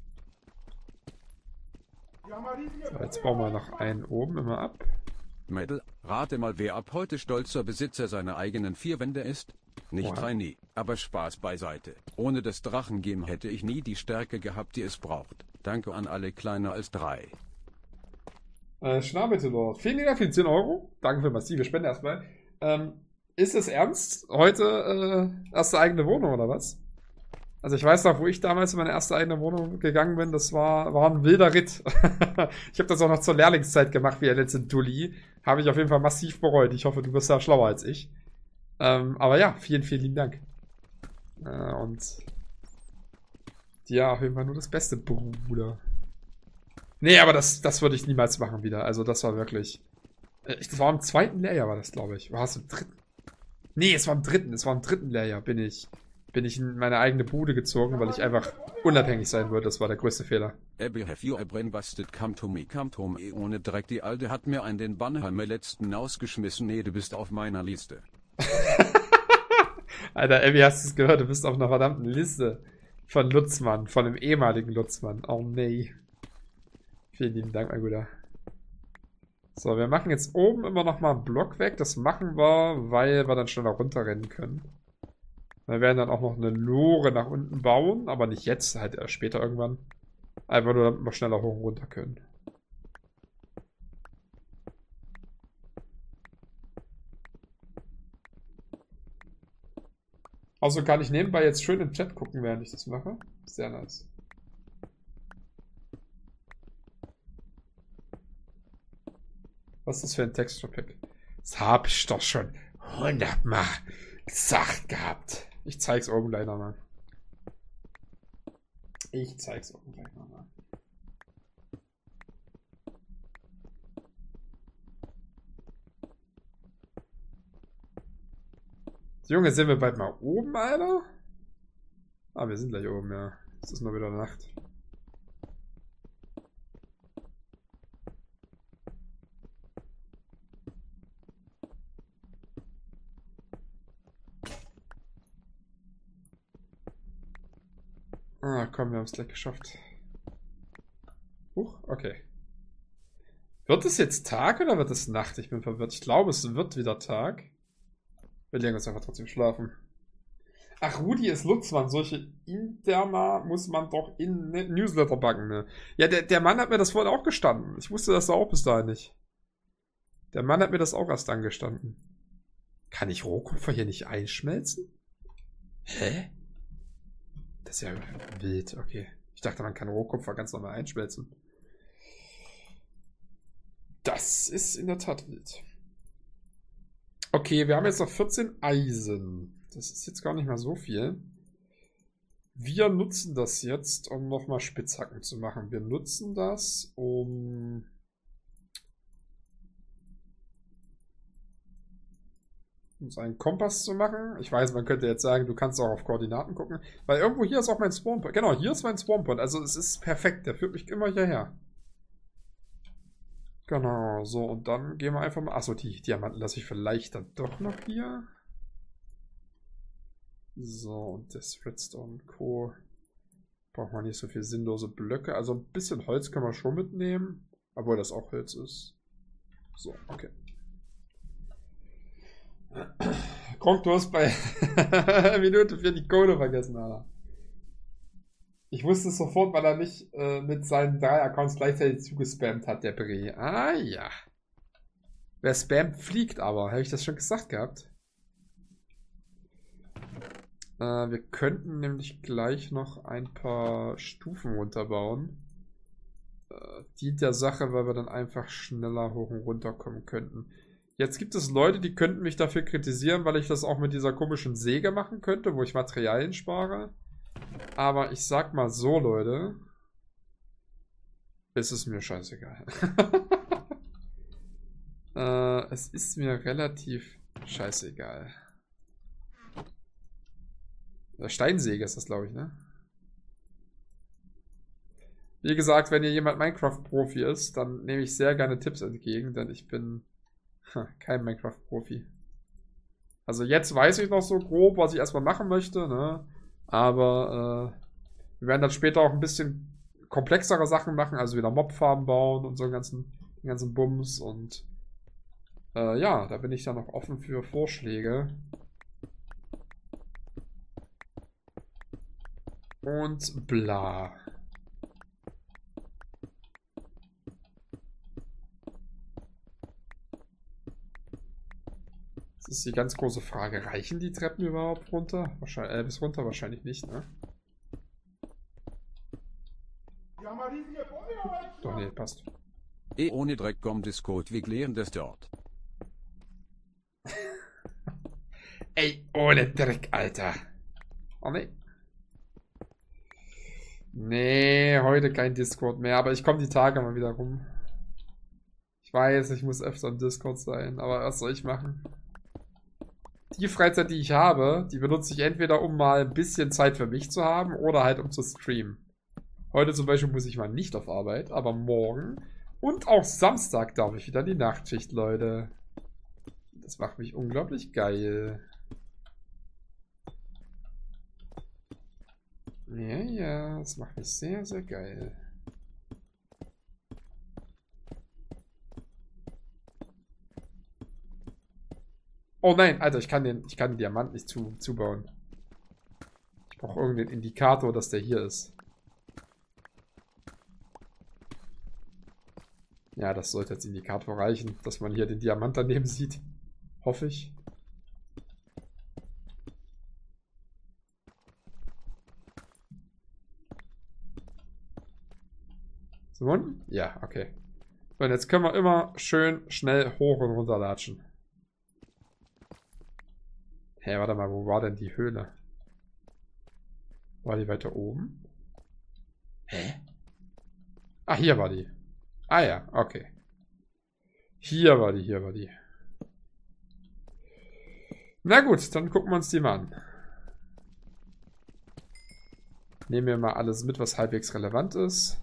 So, jetzt bauen wir noch einen oben immer ab. Medal, rate mal, wer ab heute stolzer Besitzer seiner eigenen 4 Wände ist? Nicht Reini, aber Spaß beiseite. Ohne das Drachengame hätte ich nie die Stärke gehabt, die es braucht. Danke an alle kleiner als 3. Schnabeltelord. Vielen Dank für die 10 Euro. Danke für massive Spende erstmal. Ist es ernst? Heute erste eigene Wohnung oder was? Also ich weiß noch, wo ich damals in meine erste eigene Wohnung gegangen bin, das war ein wilder Ritt. Ich habe das auch noch zur Lehrlingszeit gemacht, wie der letzte Dulli. Habe ich auf jeden Fall massiv bereut. Ich hoffe, du bist da schlauer als ich. Aber ja, vielen lieben Dank. Und ja, auf jeden Fall nur das Beste, Bruder. Nee, aber das würde ich niemals machen wieder. Also das war wirklich... Das war im zweiten Layer, war das, glaube ich. War es im dritten? Nee, es war im dritten. Es war im dritten Layer, bin ich in meine eigene Bude gezogen, weil ich einfach unabhängig sein wollte. Das war der größte Fehler. Abby, have you a brain busted? Come to me, ohne Dreck. Die Alte hat mir an den Banner am letzten ausgeschmissen. Nee, du bist auf meiner Liste. Alter, Abby, hast du es gehört? Du bist auf einer verdammten Liste von Lutzmann, von dem ehemaligen Lutzmann. Oh nee. Vielen lieben Dank, mein Guter. So, wir machen jetzt oben immer noch mal einen Block weg. Das machen wir, weil wir dann schneller runterrennen können. Wir werden dann auch noch eine Lore nach unten bauen, aber nicht jetzt, halt erst später irgendwann. Einfach nur, damit wir schneller hoch und runter können. Also kann ich nebenbei jetzt schön im Chat gucken, während ich das mache. Sehr nice. Was ist das für ein Texture-Pack? Das hab ich doch schon 100-mal gesagt gehabt. Ich zeig's oben gleich nochmal. Junge, sind wir bald mal oben, Alter? Ah, wir sind gleich oben, ja. Es ist mal wieder Nacht. Ah, komm, wir haben es gleich geschafft. Huch, okay. Wird es jetzt Tag oder wird es Nacht? Ich bin verwirrt. Ich glaube, es wird wieder Tag. Wir legen uns einfach trotzdem schlafen. Ach, Rudi ist Lutzmann. Solche Interna muss man doch in Newsletter backen, ne? Ja, der Mann hat mir das vorhin auch gestanden. Ich wusste das auch bis dahin nicht. Der Mann hat mir das auch erst angestanden. Kann ich Rohkupfer hier nicht einschmelzen? Hä? Das ist ja wild, okay. Ich dachte, man kann Rohkupfer ganz normal einschmelzen. Das ist in der Tat wild. Okay, wir haben jetzt noch 14 Eisen. Das ist jetzt gar nicht mal so viel. Wir nutzen das jetzt, um nochmal Spitzhacken zu machen. Wir nutzen das, um... uns einen Kompass zu machen. Ich weiß, man könnte jetzt sagen, du kannst auch auf Koordinaten gucken. Weil irgendwo hier ist auch mein Spawnpoint. Genau, hier ist mein Spawnpoint. Also es ist perfekt. Der führt mich immer hierher. Genau, so. Und dann gehen wir einfach mal... Achso, die Diamanten lasse ich vielleicht dann doch noch hier. So, und das Redstone und Co. Braucht man nicht so viel sinnlose Blöcke. Also ein bisschen Holz können wir schon mitnehmen. Obwohl das auch Holz ist. So, okay. Gronk, du hast bei Minute 4 die Code vergessen, Alter. Ich wusste es sofort, weil er nicht mit seinen 3 Accounts gleichzeitig zugespammt hat, der Bre. Ah ja. Wer spammt, fliegt aber. Habe ich das schon gesagt gehabt? Wir könnten nämlich gleich noch ein paar Stufen runterbauen. Dient der Sache, weil wir dann einfach schneller hoch und runter kommen könnten. Jetzt gibt es Leute, die könnten mich dafür kritisieren, weil ich das auch mit dieser komischen Säge machen könnte, wo ich Materialien spare. Aber ich sag mal so, Leute. Es ist mir scheißegal. Es ist mir relativ scheißegal. Steinsäge ist das, glaube ich, ne? Wie gesagt, wenn hier jemand Minecraft-Profi ist, dann nehme ich sehr gerne Tipps entgegen, denn ich bin kein Minecraft-Profi. Also jetzt weiß ich noch so grob, was ich erstmal machen möchte, ne? Aber wir werden dann später auch ein bisschen komplexere Sachen machen, also wieder Mobfarmen bauen und so den ganzen Bums. Und ja, da bin ich dann noch offen für Vorschläge. Und bla. Das ist die ganz große Frage. Reichen die Treppen überhaupt runter? Wahrscheinlich, bis runter wahrscheinlich nicht, ne? Doch, nee, passt. Ohne Dreck kommt Discord, wie klären das dort? Ey, ohne Dreck, Alter. Oh nee. Nee, heute kein Discord mehr, aber ich komme die Tage mal wieder rum. Ich weiß, ich muss öfter im Discord sein, aber was soll ich machen? Die Freizeit, die ich habe, die benutze ich entweder, um mal ein bisschen Zeit für mich zu haben oder halt um zu streamen. Heute zum Beispiel muss ich mal nicht auf Arbeit, aber morgen und auch Samstag darf ich wieder die Nachtschicht, Leute. Das macht mich unglaublich geil. Ja, ja, das macht mich sehr, sehr geil. Oh nein, Alter, ich kann den Diamant nicht zubauen. Ich brauche irgendeinen Indikator, dass der hier ist. Ja, das sollte als Indikator reichen, dass man hier den Diamant daneben sieht. Hoffe ich. So unten? Ja, okay. Und jetzt können wir immer schön schnell hoch und runter latschen. Hä, warte mal, wo war denn die Höhle? War die weiter oben? Hä? Ah, hier war die. Ah ja, okay. Hier war die. Na gut, dann gucken wir uns die mal an. Nehmen wir mal alles mit, was halbwegs relevant ist.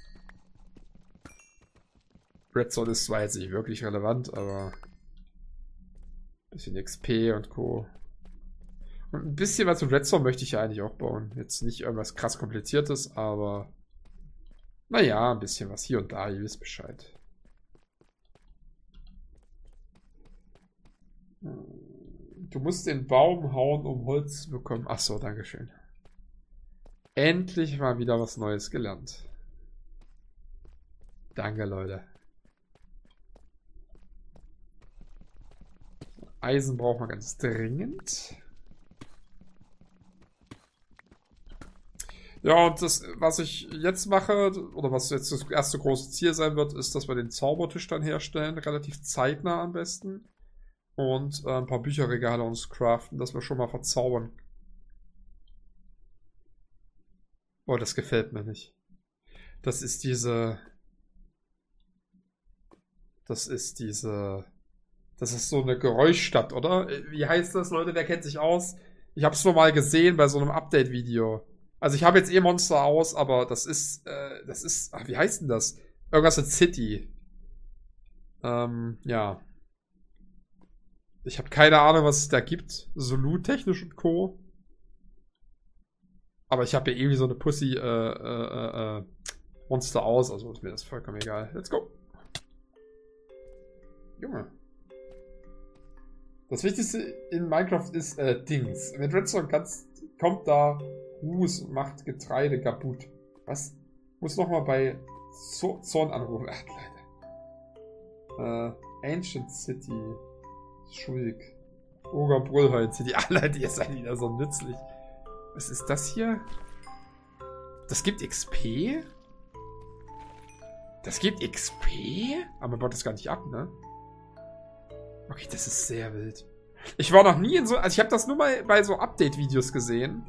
Redstone ist zwar jetzt nicht wirklich relevant, aber ein bisschen XP und Co. Und ein bisschen was mit Redstone möchte ich ja eigentlich auch bauen. Jetzt nicht irgendwas krass Kompliziertes, aber naja, ein bisschen was hier und da, ihr wisst Bescheid. Du musst den Baum hauen, um Holz zu bekommen. Achso, dankeschön. Endlich mal wieder was Neues gelernt. Danke, Leute. Eisen braucht man ganz dringend. Ja, und das, was ich jetzt mache, oder was jetzt das erste große Ziel sein wird, ist, dass wir den Zaubertisch dann herstellen, relativ zeitnah am besten. Und ein paar Bücherregale uns craften, dass wir schon mal verzaubern. Oh, das gefällt mir nicht. Das ist diese... Das ist so eine Geräuschstadt, oder? Wie heißt das, Leute? Wer kennt sich aus? Ich habe es nur mal gesehen bei so einem Update-Video. Also ich habe jetzt Monster aus, aber das ist, ach, wie heißt denn das? Irgendwas mit City. Ja. Ich habe keine Ahnung, was es da gibt. So loot-technisch und Co. Aber ich habe ja irgendwie so eine Pussy, Monster aus, also ist mir das vollkommen egal. Let's go. Junge. Das Wichtigste in Minecraft ist, Dings. Mit Redstone kommt da Hus und macht Getreide kaputt. Was? Muss nochmal bei Zorn anrufen. Ach, Leute. Ancient City. Schuldig. Oger Brüllholz City. Alter, ihr seid wieder so nützlich. Was ist das hier? Das gibt XP? Das gibt XP? Aber man baut das gar nicht ab, ne? Okay, das ist sehr wild. Ich war noch nie in so... Also ich habe das nur mal bei so Update-Videos gesehen.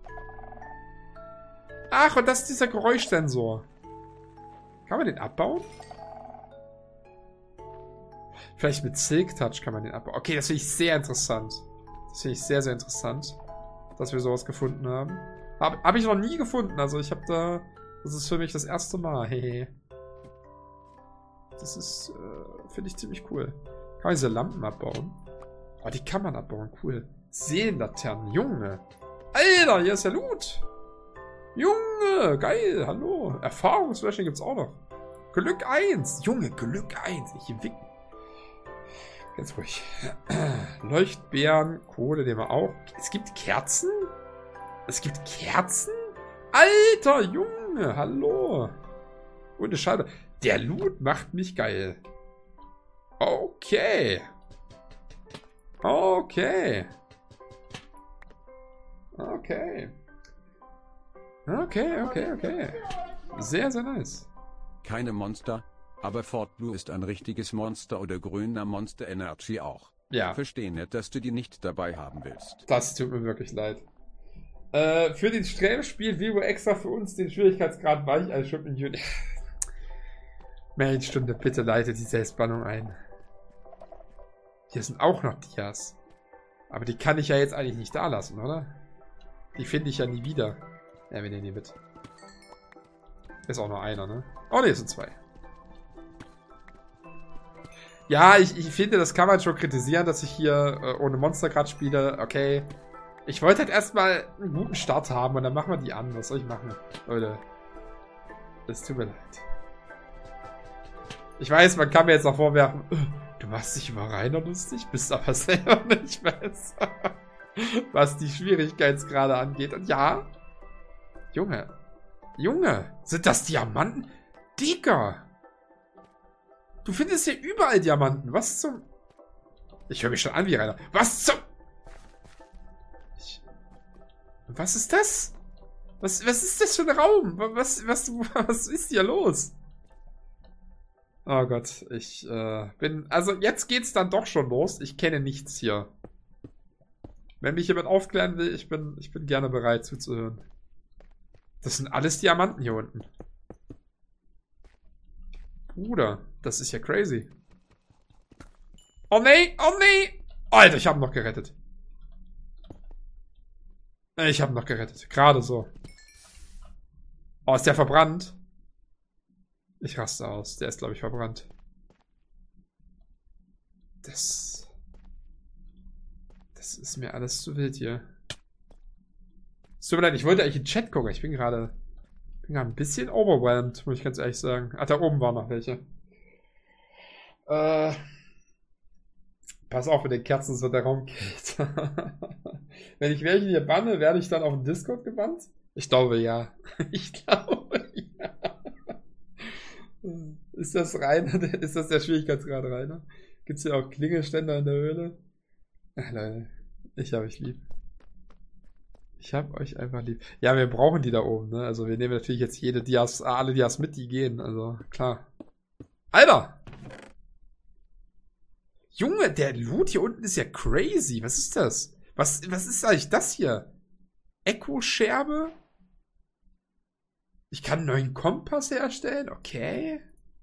Ach, und das ist dieser Geräuschsensor. Kann man den abbauen? Vielleicht mit Silk Touch kann man den abbauen. Okay, das finde ich sehr interessant. Das finde ich sehr, sehr interessant, dass wir sowas gefunden haben. Hab ich noch nie gefunden. Also ich habe da... Das ist für mich das erste Mal. Hehe. Das ist... finde ich ziemlich cool. Kann man diese Lampen abbauen? Oh, die kann man abbauen. Cool. Seelenlaternen. Junge. Alter, hier ist der Loot. Junge, geil. Hallo. Erfahrungsflächen gibt's auch noch. Glück 1. Junge, Glück 1. Ich wick. Ganz ruhig. Leuchtbeeren, Kohle nehmen wir auch. Es gibt Kerzen? Es gibt Kerzen? Alter, Junge, hallo. Und eine Scheibe. Der Loot macht mich geil. Okay. Okay. Okay. Okay. Sehr, sehr nice. Keine Monster, aber Fort Blue ist ein richtiges Monster oder grüner Monster Energy auch. Ja. Verstehe nicht, dass du die nicht dabei haben willst. Das tut mir wirklich leid. Für den Stream spielt Vivo extra für uns den Schwierigkeitsgrad weich als Schub in Juni. Maidstunde, bitte leite die Selbstbannung ein. Hier sind auch noch Dias. Aber die kann ich ja jetzt eigentlich nicht da lassen, oder? Die finde ich ja nie wieder. Ja, wir nehmen die mit. Ist auch nur einer, ne? Oh, ne, es sind 2. Ja, ich finde, das kann man schon kritisieren, dass ich hier ohne Monster gerade spiele. Okay. Ich wollte halt erstmal einen guten Start haben und dann machen wir die an. Was soll ich machen? Leute. Es tut mir leid. Ich weiß, man kann mir jetzt noch vorwerfen, du machst dich über Rainer lustig, bist aber selber nicht besser. Was die Schwierigkeitsgrade angeht. Und ja. Junge. Junge. Sind das Diamanten? Digga. Du findest hier überall Diamanten. Was zum... Ich höre mich schon an wie Rainer. Was zum... Was ist das? Was ist das für ein Raum? Was ist hier los? Oh Gott, ich bin... Also jetzt geht's dann doch schon los. Ich kenne nichts hier. Wenn mich jemand aufklären will, ich bin gerne bereit zuzuhören. Das sind alles Diamanten hier unten. Bruder, das ist ja crazy. Oh nee, oh nee! Alter, ich habe noch gerettet. Ich habe noch gerettet. Gerade so. Oh, ist der verbrannt? Ich raste aus. Der ist, glaube ich, verbrannt. Das ist mir alles zu wild hier. Es tut mir leid, ich wollte eigentlich in den Chat gucken. Ich bin gerade ein bisschen overwhelmed, muss ich ganz ehrlich sagen. Ach, da oben waren noch welche. Pass auf mit den Kerzen, so der Raum geht. Wenn ich welche hier banne, werde ich dann auf den Discord gebannt? Ich glaube ja. Ich glaube ja. Ist das Rainer? Ist das der Schwierigkeitsgrad Rainer? Gibt es hier auch Klingelständer in der Höhle? Ach Leute, ich habe euch lieb. Ich habe euch einfach lieb. Ja, wir brauchen die da oben, ne? Also wir nehmen natürlich jetzt jede Dias, alle Dias mit, die gehen. Also, klar. Alter! Junge, der Loot hier unten ist ja crazy. Was ist das? Was ist eigentlich das hier? Echo-Scherbe? Ich kann einen neuen Kompass herstellen? Okay.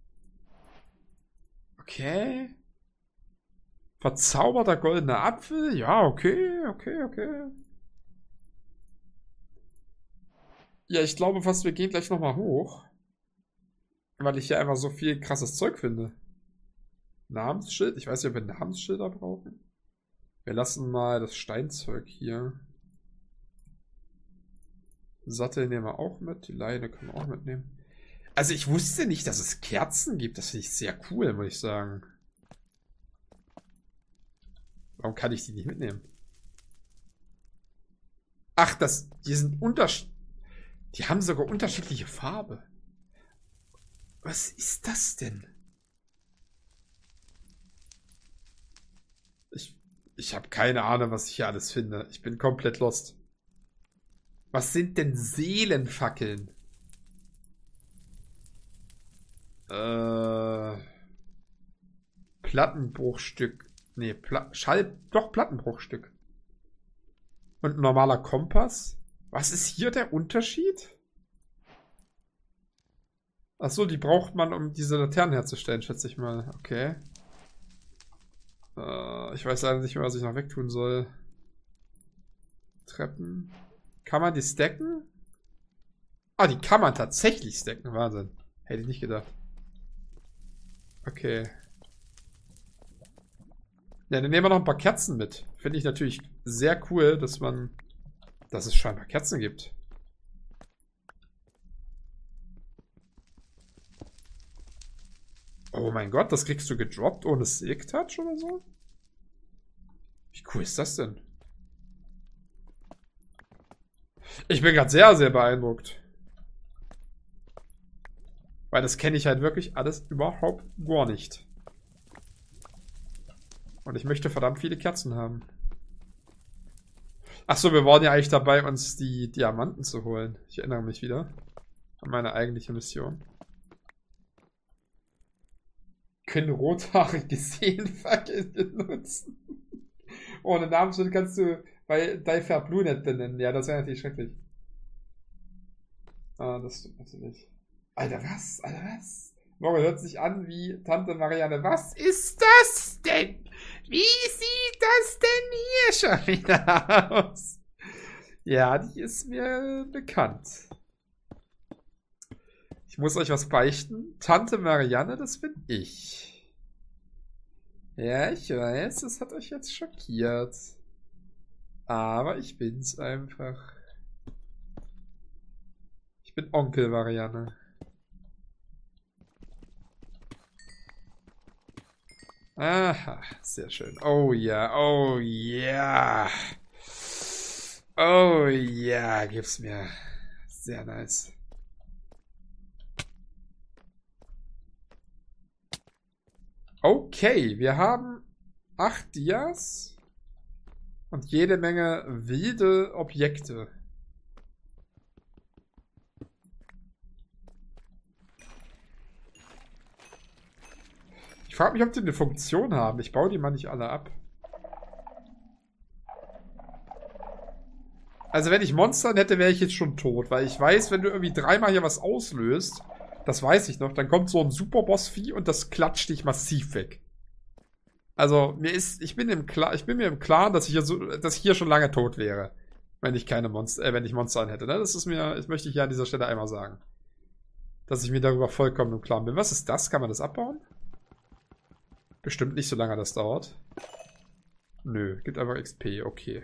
Okay. Verzauberter goldener Apfel? Ja, okay. Ja, ich glaube fast, wir gehen gleich nochmal hoch. Weil ich hier einfach so viel krasses Zeug finde. Namensschild? Ich weiß nicht, ob wir Namensschilder brauchen. Wir lassen mal das Steinzeug hier. Sattel nehmen wir auch mit. Die Leine können wir auch mitnehmen. Also ich wusste nicht, dass es Kerzen gibt. Das finde ich sehr cool, muss ich sagen. Warum kann ich die nicht mitnehmen? Ach, die sind die haben sogar unterschiedliche Farbe. Was ist das denn? Ich habe keine Ahnung, was ich hier alles finde. Ich bin komplett lost. Was sind denn Seelenfackeln? Plattenbruchstück. Nee, doch, Plattenbruchstück. Und ein normaler Kompass? Was ist hier der Unterschied? Achso, die braucht man, um diese Laternen herzustellen, schätze ich mal. Okay. Ich weiß leider nicht mehr, was ich noch wegtun soll. Treppen. Kann man die stacken? Ah, die kann man tatsächlich stacken. Wahnsinn. Hätte ich nicht gedacht. Okay. Ja, dann nehmen wir noch ein paar Kerzen mit. Finde ich natürlich sehr cool, dass es scheinbar Kerzen gibt. Oh mein Gott, das kriegst du gedroppt ohne Silk Touch oder so? Wie cool ist das denn? Ich bin gerade sehr, sehr beeindruckt. Weil das kenne ich halt wirklich alles überhaupt gar nicht. Und ich möchte verdammt viele Kerzen haben. Achso, wir waren ja eigentlich dabei, uns die Diamanten zu holen. Ich erinnere mich wieder an meine eigentliche Mission. Können rothaarige Seelenfackeln benutzen. Ohne Namensschild kannst du Weil Daifer Blue nicht benennen. Ja, das wäre natürlich schrecklich. Ah, das stimmt natürlich. Alter, was? Alter, was? Morgen hört sich an wie Tante Marianne. Was ist das denn? Wie sieht das denn hier schon wieder aus? Ja, die ist mir bekannt. Ich muss euch was beichten. Tante Marianne, das bin ich. Ja, ich weiß, das hat euch jetzt schockiert. Aber ich bin's einfach. Ich bin Onkel Marianne. Aha, sehr schön. Oh ja, oh ja. Oh ja, gib's mir. Sehr nice. Okay, wir haben 8 Dias und jede Menge wilde Objekte. Ich frage mich, ob die eine Funktion haben. Ich baue die mal nicht alle ab. Also wenn ich Monster hätte, wäre ich jetzt schon tot. Weil ich weiß, wenn du irgendwie 3-mal hier was auslöst, das weiß ich noch, dann kommt so ein Superboss-Vieh und das klatscht dich massiv weg. Also ich bin mir im Klaren, dass ich hier schon lange tot wäre. Wenn ich Monster hätte. Ne? Das möchte ich hier an dieser Stelle einmal sagen. Dass ich mir darüber vollkommen im Klaren bin. Was ist das? Kann man das abbauen? Bestimmt nicht, so lange das dauert. Nö, gibt einfach XP, okay.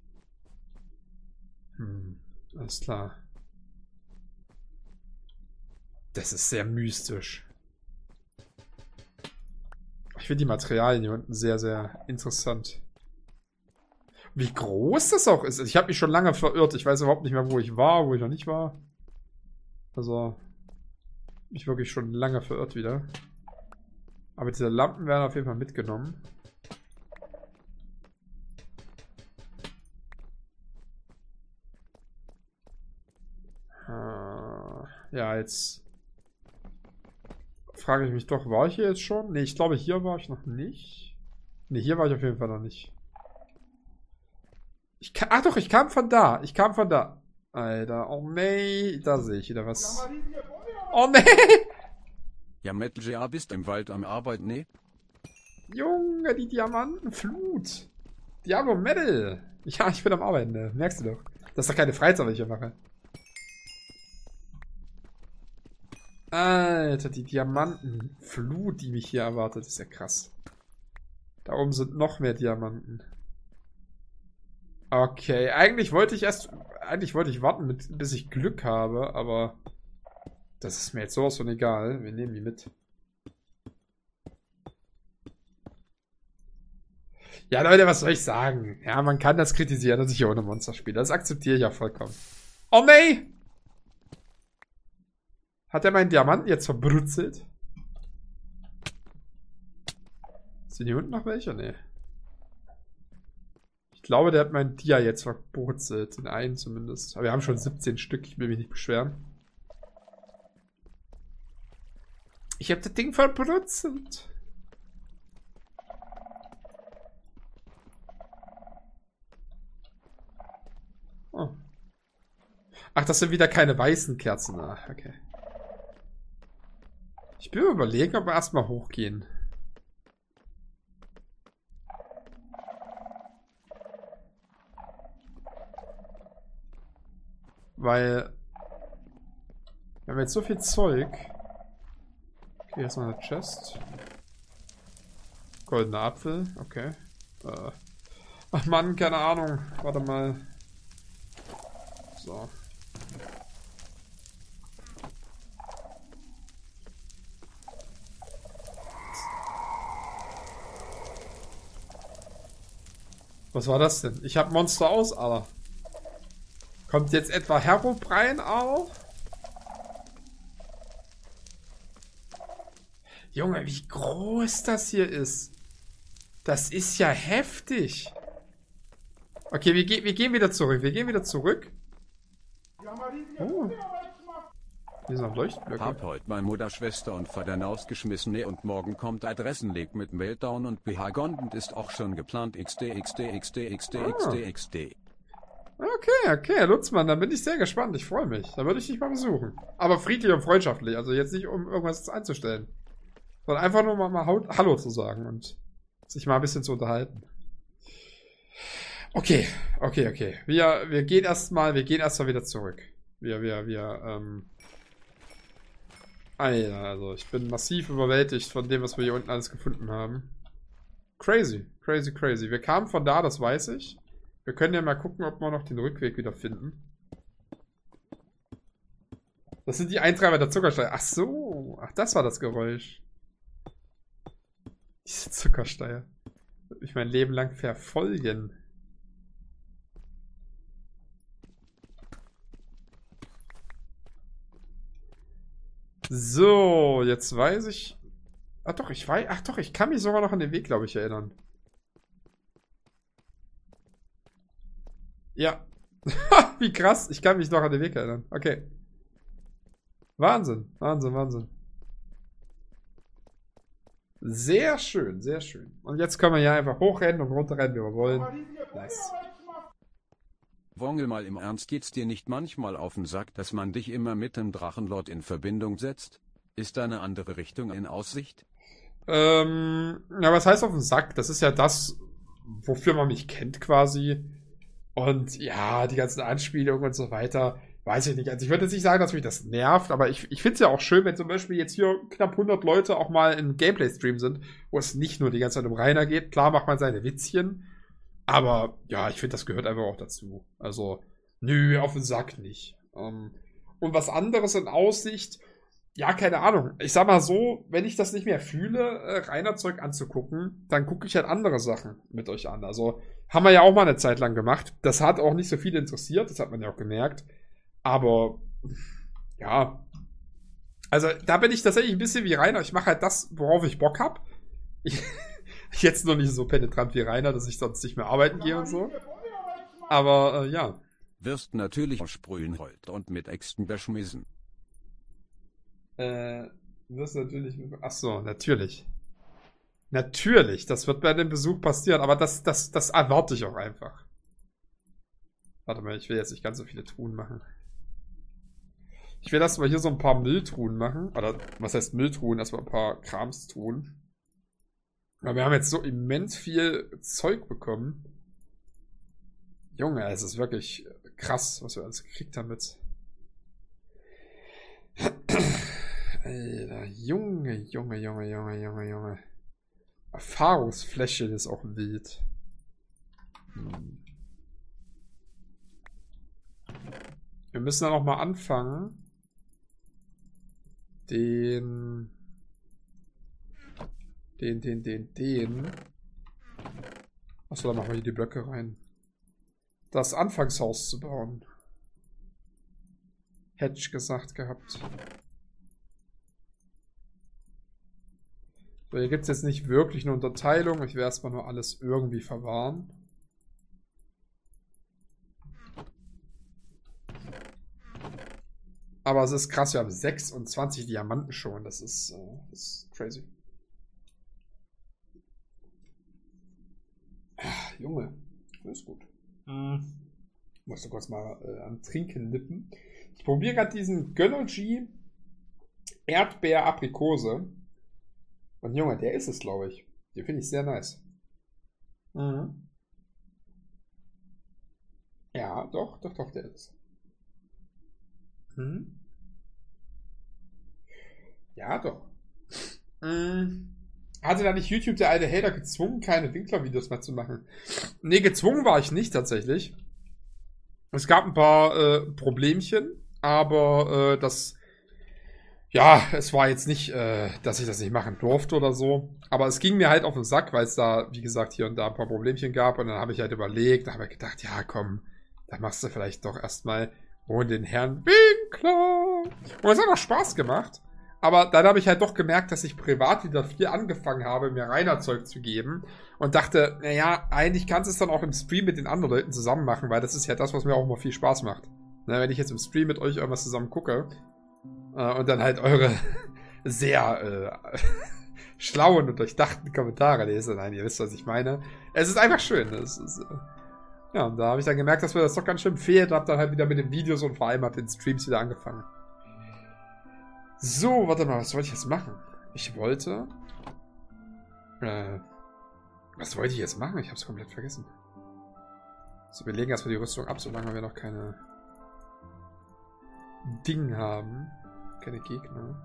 Alles klar. Das ist sehr mystisch. Ich finde die Materialien hier unten sehr, sehr interessant. Wie groß das auch ist. Ich habe mich schon lange verirrt. Ich weiß überhaupt nicht mehr, wo ich war, wo ich noch nicht war. Also, mich wirklich schon lange verirrt wieder. Aber diese Lampen werden auf jeden Fall mitgenommen. Ja, jetzt frage ich mich doch, war ich hier jetzt schon? Ne, ich glaube, hier war ich noch nicht. Ne, hier war ich auf jeden Fall noch nicht. Ach doch, ich kam von da. Alter, oh nee, da sehe ich wieder was. Oh nee! Ja, Metal GA bist im Wald am Arbeiten, ne? Junge, die Diamantenflut. Diablo Metal. Ja, ich bin am Arbeiten, ne? Merkst du doch. Das ist doch keine Freizeit, was ich hier mache. Alter, die Diamantenflut, die mich hier erwartet, ist ja krass. Da oben sind noch mehr Diamanten. Okay, eigentlich wollte ich warten, bis ich Glück habe, aber das ist mir jetzt sowas von egal. Wir nehmen die mit. Ja, Leute, was soll ich sagen? Ja, man kann das kritisieren, dass ich hier ohne Monster spiele. Das akzeptiere ich ja vollkommen. Oh, nee! Hat er meinen Diamanten jetzt verbrutzelt? Sind hier unten noch welche? Nee. Ich glaube, der hat meinen Dia jetzt verbrutzelt. Den einen zumindest. Aber wir haben schon 17 Stück. Ich will mich nicht beschweren. Ich habe das Ding verbrutzelt. Oh. Ach, das sind wieder keine weißen Kerzen. Ah, okay. Ich bin mir überlegen, ob wir erstmal hochgehen. Weil wir haben jetzt so viel Zeug. Okay, hier ist noch eine Chest. Goldener Apfel, okay. Ach Mann, keine Ahnung. Warte mal. So. Was war das denn? Ich hab Monster aus, aber. Kommt jetzt etwa Herobrine auch? Junge, wie groß das hier ist. Das ist ja heftig. Okay, wir gehen wieder zurück. Oh. Hier sind noch Leuchtblöcke. Hab heute meine Mutter, Schwester und Vater rausgeschmissen und morgen kommt Adressenleg mit Meltdown und BH Gondent ist auch schon geplant. XD. Okay, Lutzmann, dann bin ich sehr gespannt. Ich freue mich. Da würde ich dich mal besuchen. Aber friedlich und freundschaftlich. Also jetzt nicht, um irgendwas einzustellen. Sondern einfach nur mal Hallo zu sagen und sich mal ein bisschen zu unterhalten. Okay. Wir gehen erstmal wieder zurück. Alter, also ich bin massiv überwältigt von dem, was wir hier unten alles gefunden haben. Crazy. Wir kamen von da, das weiß ich. Wir können ja mal gucken, ob wir noch den Rückweg wieder finden. Das sind die Eintreiber der Zuckersteuer. Ach so. Ach, das war das Geräusch. Diese Zuckersteuer. Wird mich mein Leben lang verfolgen. So, jetzt weiß ich... Ach doch, ich kann mich sogar noch an den Weg, glaube ich, erinnern. Ja. Wie krass, ich kann mich noch an den Weg erinnern. Okay. Wahnsinn. Sehr schön. Und jetzt können wir hier einfach hochrennen und runterrennen, wie wir wollen. Nice. Wongel, mal im Ernst, geht's dir nicht manchmal auf den Sack, dass man dich immer mit dem Drachenlord in Verbindung setzt? Ist da eine andere Richtung in Aussicht? Ja, was heißt auf den Sack? Das ist ja das, wofür man mich kennt quasi. Und ja, die ganzen Anspielungen und so weiter, weiß ich nicht. Also ich würde jetzt nicht sagen, dass mich das nervt, aber ich finde es ja auch schön, wenn zum Beispiel jetzt hier knapp 100 Leute auch mal in Gameplay-Stream sind, wo es nicht nur die ganze Zeit um Rainer geht. Klar macht man seine Witzchen, aber ja, ich finde, das gehört einfach auch dazu. Also, nö, auf den Sack nicht. Und was anderes in Aussicht, ja, keine Ahnung. Ich sag mal so, wenn ich das nicht mehr fühle, Rainer-Zeug anzugucken, dann gucke ich halt andere Sachen mit euch an. Also, haben wir ja auch mal eine Zeit lang gemacht. Das hat auch nicht so viele interessiert, das hat man ja auch gemerkt. Aber, ja. Also, da bin ich tatsächlich ein bisschen wie Rainer. Ich mache halt das, worauf ich Bock habe. Jetzt noch nicht so penetrant wie Rainer, dass ich sonst nicht mehr arbeiten gehe und so. Aber, ja. Wirst natürlich sprühen heute und mit Äxten beschmissen. Wirst natürlich... Achso, natürlich. Natürlich, das wird bei dem Besuch passieren, aber das erwarte ich auch einfach. Warte mal, ich will jetzt nicht ganz so viele Truhen machen. Ich will erstmal hier so ein paar Mülltruhen machen. Oder, was heißt Mülltruhen? Erstmal ein paar Kramstruhen. Aber wir haben jetzt so immens viel Zeug bekommen. Junge, es ist wirklich krass, was wir alles gekriegt haben jetzt. Alter, Junge. Erfahrungsfläche ist auch wild. Wir müssen dann auch mal anfangen, den. Achso, dann machen wir hier die Blöcke rein. Das Anfangshaus zu bauen. Hätte ich gesagt gehabt. So, hier gibt es jetzt nicht wirklich eine Unterteilung. Ich werde erstmal nur alles irgendwie verwahren. Aber es ist krass, wir haben 26 Diamanten schon. Das ist crazy. Junge, das ist gut. Musst du kurz mal am Trinken nippen. Ich probiere gerade diesen Gönnergy Erdbeer-Aprikose. Und Junge, der ist es, glaube ich. Den finde ich sehr nice. Ja, doch, der ist es. Ja, doch. Hatte da nicht YouTube der alte Hater gezwungen, keine Winkler-Videos mehr zu machen? Nee, gezwungen war ich nicht tatsächlich. Es gab ein paar Problemchen, aber ja, es war jetzt nicht, dass ich das nicht machen durfte oder so. Aber es ging mir halt auf den Sack, weil es da, wie gesagt, hier und da ein paar Problemchen gab. Und dann habe ich halt überlegt, da habe ich gedacht, ja komm, dann machst du vielleicht doch erstmal ohne den Herrn Winkler. Und es hat auch Spaß gemacht. Aber dann habe ich halt doch gemerkt, dass ich privat wieder viel angefangen habe, mir Rainer-Zeug zu geben. Und dachte, naja, eigentlich kannst du es dann auch im Stream mit den anderen Leuten zusammen machen, weil das ist ja das, was mir auch immer viel Spaß macht. Na, wenn ich jetzt im Stream mit euch irgendwas zusammen gucke, Und dann halt eure sehr schlauen und durchdachten Kommentare lese. Nein, ihr wisst, was ich meine. Es ist einfach schön. Es ist, ja, und da habe ich dann gemerkt, dass mir das doch ganz schön fehlt. Und habe dann halt wieder mit den Videos und vor allem mit den Streams wieder angefangen. So, warte mal, was wollte ich jetzt machen? Ich wollte... was wollte ich jetzt machen? Ich habe es komplett vergessen. So, wir legen erstmal die Rüstung ab, solange wir noch keine Dinge haben. Keine Gegner.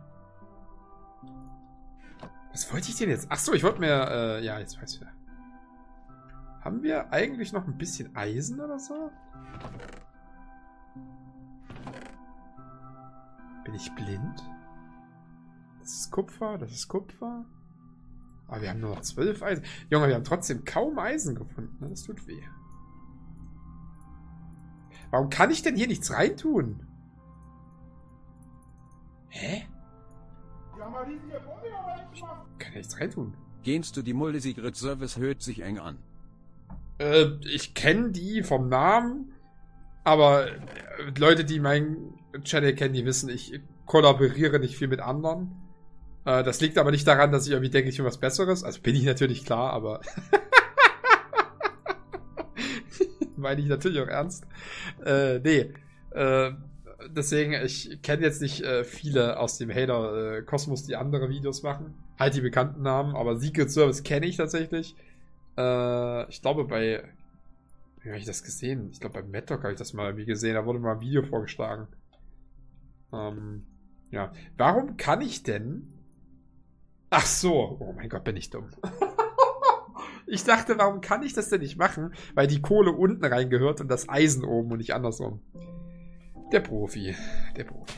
Was wollte ich denn jetzt? Achso, ich wollte mir... ja, jetzt weiß ich wieder. Haben wir eigentlich noch ein bisschen Eisen oder so? Bin ich blind? Das ist Kupfer, das ist Kupfer. Aber wir haben nur noch 12 Eisen. Junge, wir haben trotzdem kaum Eisen gefunden. Das tut weh. Warum kann ich denn hier nichts reintun? Hä? Kann ich nichts reintun? Kennst du die Mulde Secret Service hört sich eng an. Ich kenne die vom Namen, aber Leute, die meinen Channel kennen, die wissen, ich kollaboriere nicht viel mit anderen. Das liegt aber nicht daran, dass ich irgendwie denke, ich bin was Besseres. Also bin ich natürlich klar, aber meine ich natürlich auch ernst. Nee. Deswegen, ich kenne jetzt nicht viele aus dem Hater-Kosmos, die andere Videos machen. Halt die bekannten Namen, aber Secret Service kenne ich tatsächlich. Ich glaube bei... Wie habe ich das gesehen? Ich glaube bei Maddock habe ich das mal irgendwie gesehen. Da wurde mal ein Video vorgeschlagen. Ja. Warum kann ich denn... Ach so. Oh mein Gott, bin ich dumm. Ich dachte, warum kann ich das denn nicht machen? Weil die Kohle unten reingehört und das Eisen oben und nicht andersrum. Der Profi. Der Profi.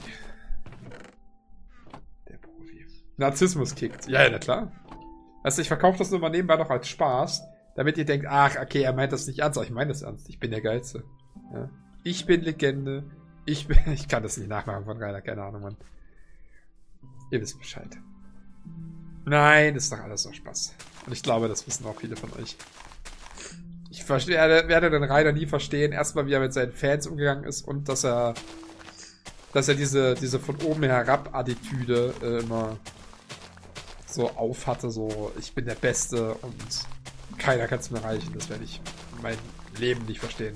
Der Profi. Narzissmus kickt. Ja, na klar. Also ich verkaufe das nur mal nebenbei noch als Spaß, damit ihr denkt, ach, okay, er meint das nicht ernst. Aber ich meine das ernst. Ich bin der Geilste. Ja. Ich bin Legende. Ich kann das nicht nachmachen von Rainer. Keine Ahnung, Mann. Ihr wisst Bescheid. Nein, das ist doch alles noch Spaß. Und ich glaube, das wissen auch viele von euch. Ich werde den Rainer nie verstehen. Erstmal, wie er mit seinen Fans umgegangen ist und dass er diese von oben herab Attitüde immer so auf hatte, so ich bin der Beste und keiner kann es mir reichen. Das werde ich mein Leben nicht verstehen.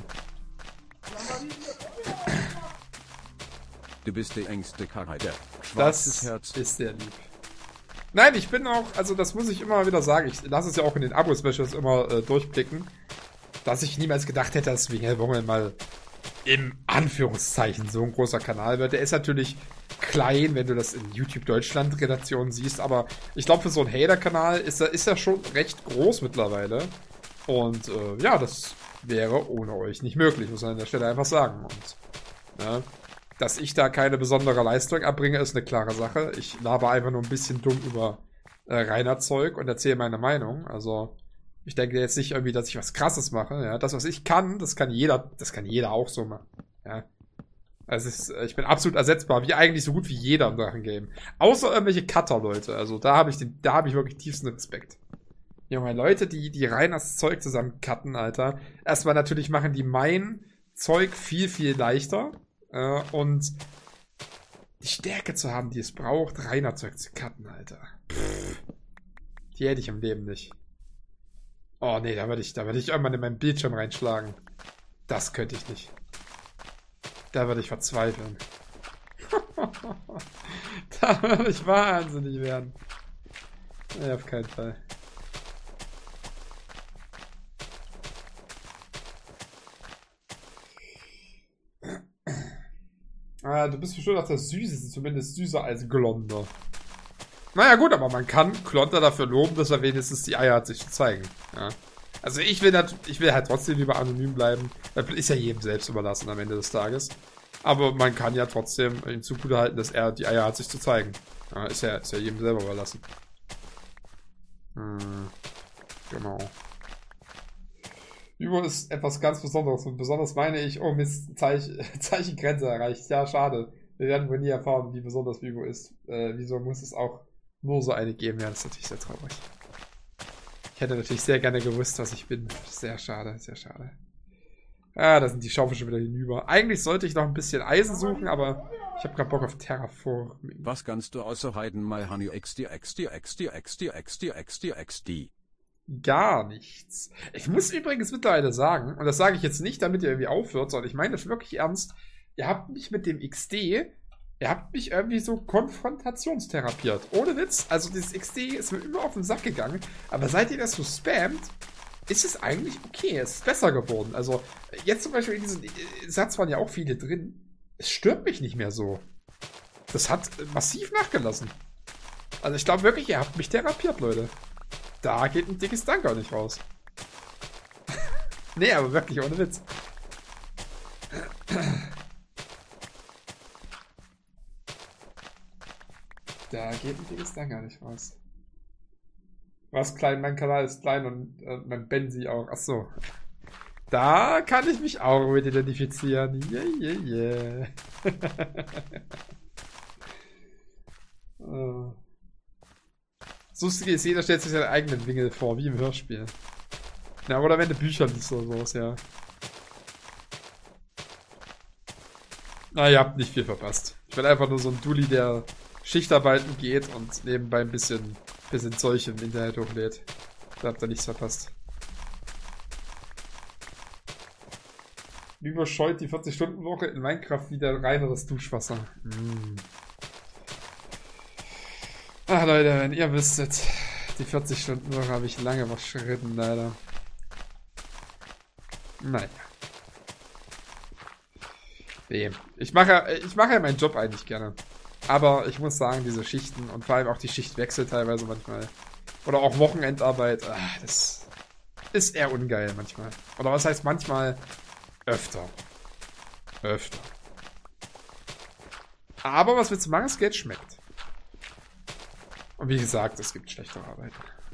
Du bist der engste Charakter. Das Herz. ist sehr lieb. Nein, ich bin auch, also das muss ich immer wieder sagen, ich lasse es ja auch in den Abo-Specials immer durchblicken, dass ich niemals gedacht hätte, dass Wingel Wongel mal im Anführungszeichen so ein großer Kanal wird. Der ist natürlich klein, wenn du das in YouTube Deutschland Redaktionen siehst, aber ich glaube, für so einen Hater-Kanal ist er schon recht groß mittlerweile. Und ja, das wäre ohne euch nicht möglich, muss man an der Stelle einfach sagen. Und dass ich da keine besondere Leistung erbringe, ist eine klare Sache. Ich laber einfach nur ein bisschen dumm über Rainer Zeug und erzähle meine Meinung. Also ich denke jetzt nicht irgendwie, dass ich was Krasses mache. Ja, das, was ich kann, das kann jeder auch so machen. Ja. Also ich bin absolut ersetzbar, wie eigentlich so gut wie jeder im Drachengame. Außer irgendwelche Cutter, Leute. Also da habe ich wirklich tiefsten Respekt. Junge, Leute, die Rainers Zeug zusammen cutten, Alter. Erstmal natürlich machen die mein Zeug viel, viel leichter. Und die Stärke zu haben, die es braucht, Rainer Zeug zu cutten, Alter. Die hätte ich im Leben nicht. Oh nee, da würde ich irgendwann in meinen Bildschirm reinschlagen. Das könnte ich nicht. Da würde ich verzweifeln. Da würde ich wahnsinnig werden. Nee, auf keinen Fall. Du bist bestimmt auch das Süßeste, zumindest süßer als Glonder. Naja gut, aber man kann Glonder dafür loben, dass er wenigstens die Eier hat, sich zu zeigen. Ja. Also ich will halt trotzdem lieber anonym bleiben. Das ist ja jedem selbst überlassen am Ende des Tages. Aber man kann ja trotzdem ihm zugutehalten, dass er die Eier hat, sich zu zeigen. Ja, ist ja jedem selber überlassen. Genau. Vivo ist etwas ganz Besonderes und besonders meine ich, oh Mist, Zeichengrenze erreicht. Ja, schade. Wir werden wohl nie erfahren, wie besonders Vivo ist. Wieso muss es auch nur so eine geben? Ja, das ist natürlich sehr traurig. Ich hätte natürlich sehr gerne gewusst, was ich bin. Sehr schade, sehr schade. Ah, da sind die Schaufel schon wieder hinüber. Eigentlich sollte ich noch ein bisschen Eisen suchen, aber ich habe gerade Bock auf Terraforming. Was kannst du außer Heiden mal Honey XD? Gar nichts. Ich muss übrigens mittlerweile sagen, und das sage ich jetzt nicht, damit ihr irgendwie aufhört, sondern ich meine das wirklich ernst, ihr habt mich mit dem XD, ihr habt mich irgendwie so konfrontationstherapiert. Ohne Witz, also dieses XD ist mir immer auf den Sack gegangen, aber seit ihr das so spammt, ist es eigentlich okay, es ist besser geworden. Also jetzt zum Beispiel in diesem Satz waren ja auch viele drin, es stört mich nicht mehr so. Das hat massiv nachgelassen. Also ich glaube wirklich, ihr habt mich therapiert, Leute. Da geht ein dickes Dank auch nicht raus. Nee, aber wirklich, ohne Witz. Da geht ein dickes Dank gar nicht raus. Was klein? Mein Kanal ist klein und mein Benzi auch. Achso. Da kann ich mich auch mit identifizieren. Yeah. Das Lustige ist, jeder stellt sich seinen eigenen Wingel vor, wie im Hörspiel. Ja, oder wenn du Bücher liest oder sowas, ja. Na, ihr habt nicht viel verpasst. Ich bin einfach nur so ein Dulli, der Schichtarbeiten geht und nebenbei ein bisschen Zeug im Internet hochlädt. Da habt ihr nichts verpasst. Wie überscheut die 40-Stunden-Woche in Minecraft wieder reineres Duschwasser. Ach Leute, wenn ihr wüsstet, die 40-Stunden-Woche habe ich lange überschritten, leider. Naja. Nee, ich mache ja meinen Job eigentlich gerne. Aber ich muss sagen, diese Schichten und vor allem auch die Schichtwechsel teilweise manchmal. Oder auch Wochenendarbeit, das ist eher ungeil manchmal. Oder was heißt manchmal? Öfter. Aber was willst du machen? Das Geld schmeckt. Und wie gesagt, es gibt schlechtere Arbeit.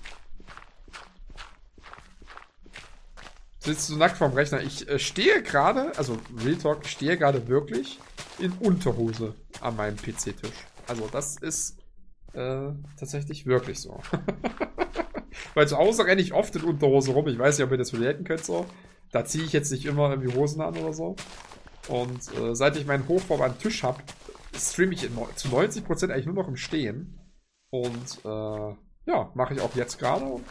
Sitzt du nackt vorm Rechner? Ich stehe gerade, also Real Talk, ich stehe gerade wirklich in Unterhose an meinem PC-Tisch. Also das ist tatsächlich wirklich so. Weil zu Hause renne ich oft in Unterhose rum. Ich weiß nicht, ob ihr das relaten könnt so. Da ziehe ich jetzt nicht immer irgendwie Hosen an oder so. Und seit ich meinen Hochform am Tisch habe, streame ich zu 90% eigentlich nur noch im Stehen. Und ja, mache ich auch jetzt gerade und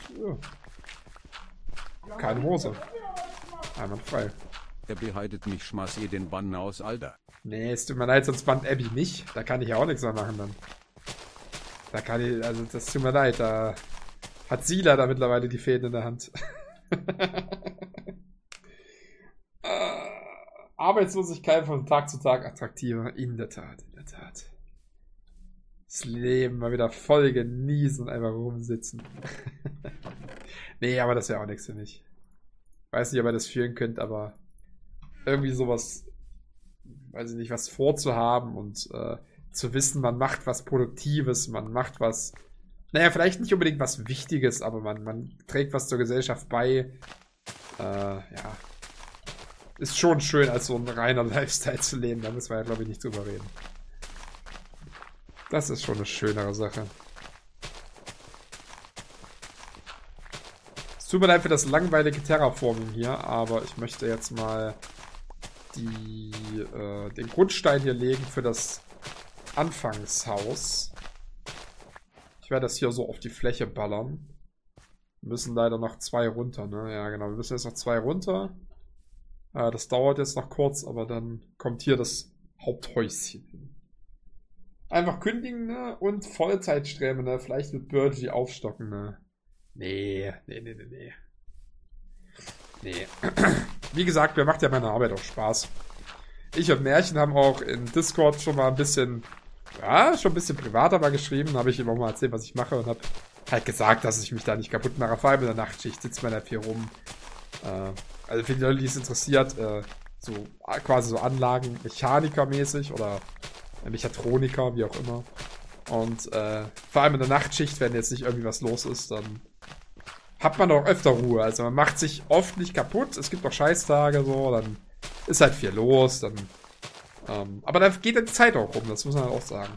keine Hose. Einwandfrei. Abby heidet mich, schmaß ihr den Bann aus, Alter. Nee, es tut mir leid, sonst bannt Abby nicht. Da kann ich ja auch nichts mehr machen dann. Da kann ich, also das tut mir leid, da hat sie leider mittlerweile die Fäden in der Hand. Arbeitslosigkeit von Tag zu Tag attraktiver. In der Tat. Das Leben mal wieder voll genießen und einfach rumsitzen. Nee, aber das wäre auch nichts für mich. Weiß nicht, ob ihr das fühlen könnt, aber irgendwie sowas, weiß ich nicht, was vorzuhaben und zu wissen, man macht was Produktives, man macht was, naja, vielleicht nicht unbedingt was Wichtiges, aber man trägt was zur Gesellschaft bei. Ja. Ist schon schön, als so ein reiner Lifestyle zu leben. Da müssen wir ja, glaube ich, nicht drüber reden. Das ist schon eine schönere Sache. Es tut mir leid für das langweilige Terraforming hier, aber ich möchte jetzt mal den Grundstein hier legen für das Anfangshaus. Ich werde das hier so auf die Fläche ballern. Wir müssen leider noch 2 runter, ne? Ja, genau. Wir müssen jetzt noch 2 runter. Das dauert jetzt noch kurz, aber dann kommt hier das Haupthäuschen hin. Einfach kündigen, ne? Und Vollzeitstreben, ne? Vielleicht mit Burgi aufstocken, ne? Nee. Wie gesagt, mir macht ja meine Arbeit auch Spaß. Ich und Märchen haben auch in Discord schon mal ein bisschen, ja, schon ein bisschen privater mal geschrieben. Habe ich ihm auch mal erzählt, was ich mache und habe halt gesagt, dass ich mich da nicht kaputt mache. Vor allem in der Nachtschicht sitzt man halt hier rum. Also für die Leute, die es interessiert, so quasi so Anlagen, Mechaniker-mäßig oder Mechatroniker, wie auch immer. Und vor allem in der Nachtschicht, wenn jetzt nicht irgendwie was los ist, dann hat man auch öfter Ruhe. Also man macht sich oft nicht kaputt. Es gibt auch Scheißtage so, dann ist halt viel los. Dann, aber da geht dann die Zeit auch rum, das muss man halt auch sagen.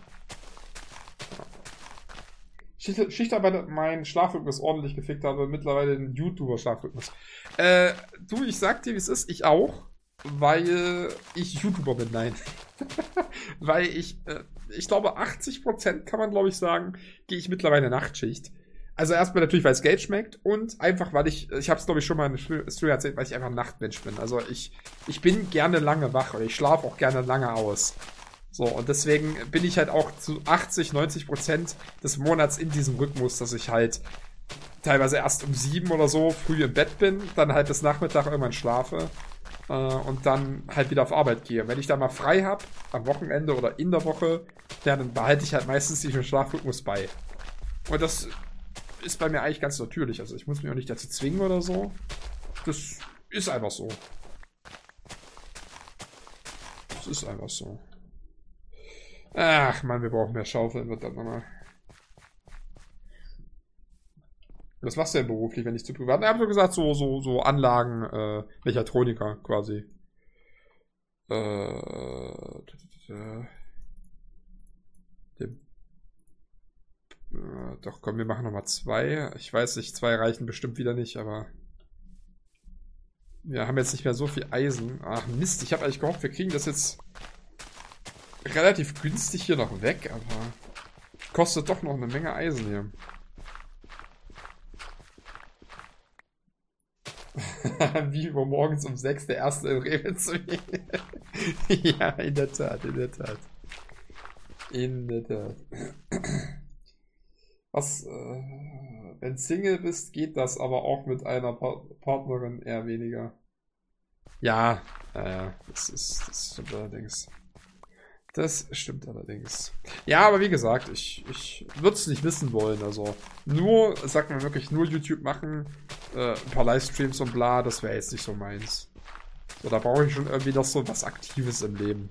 Ja. Schichtarbeit meinen Schlafrhythmus ordentlich gefickt habe, mittlerweile den YouTuber-Schlafrhythmus. Du, ich sag dir, wie es ist, ich auch. weil ich YouTuber bin, nein. Weil ich glaube 80% kann man glaube ich sagen, gehe ich mittlerweile Nachtschicht. Also erstmal natürlich, weil es Geld schmeckt und einfach, weil ich habe es glaube ich schon mal in der Stream erzählt, weil ich einfach ein Nachtmensch bin. Also ich bin gerne lange wach oder ich schlafe auch gerne lange aus. So, und deswegen bin ich halt auch zu 80-90% des Monats in diesem Rhythmus, dass ich halt teilweise erst um 7 oder so früh im Bett bin, dann halt bis Nachmittag irgendwann schlafe und dann halt wieder auf Arbeit gehe. Wenn ich da mal frei habe, am Wochenende oder in der Woche, ja, dann behalte ich halt meistens diesen Schlafrhythmus bei. Und das ist bei mir eigentlich ganz natürlich. Also ich muss mich auch nicht dazu zwingen oder so. Das ist einfach so. Das ist einfach so. Ach man, wir brauchen mehr Schaufeln, verdammt nochmal. Was machst du denn beruflich, wenn nicht zu privat? Ich habe so gesagt, so Anlagen, Mechatroniker quasi. Doch, komm, wir machen nochmal 2. Ich weiß nicht, 2 reichen bestimmt wieder nicht, aber wir haben jetzt nicht mehr so viel Eisen. Ach Mist, ich habe eigentlich gehofft, wir kriegen das jetzt relativ günstig hier noch weg, aber kostet doch noch eine Menge Eisen hier. Wie morgens um 6 der erste im Rewe zu gehen. Ja, in der Tat, in der Tat. In der Tat. Was, wenn Single bist, geht das aber auch mit einer Partnerin eher weniger. Ja, das stimmt allerdings. Das stimmt allerdings. Ja, aber wie gesagt, ich würde es nicht wissen wollen. Also nur, sagt man wirklich, nur YouTube machen, ein paar Livestreams und bla, das wäre jetzt nicht so meins. So, da brauche ich schon irgendwie noch so was Aktives im Leben.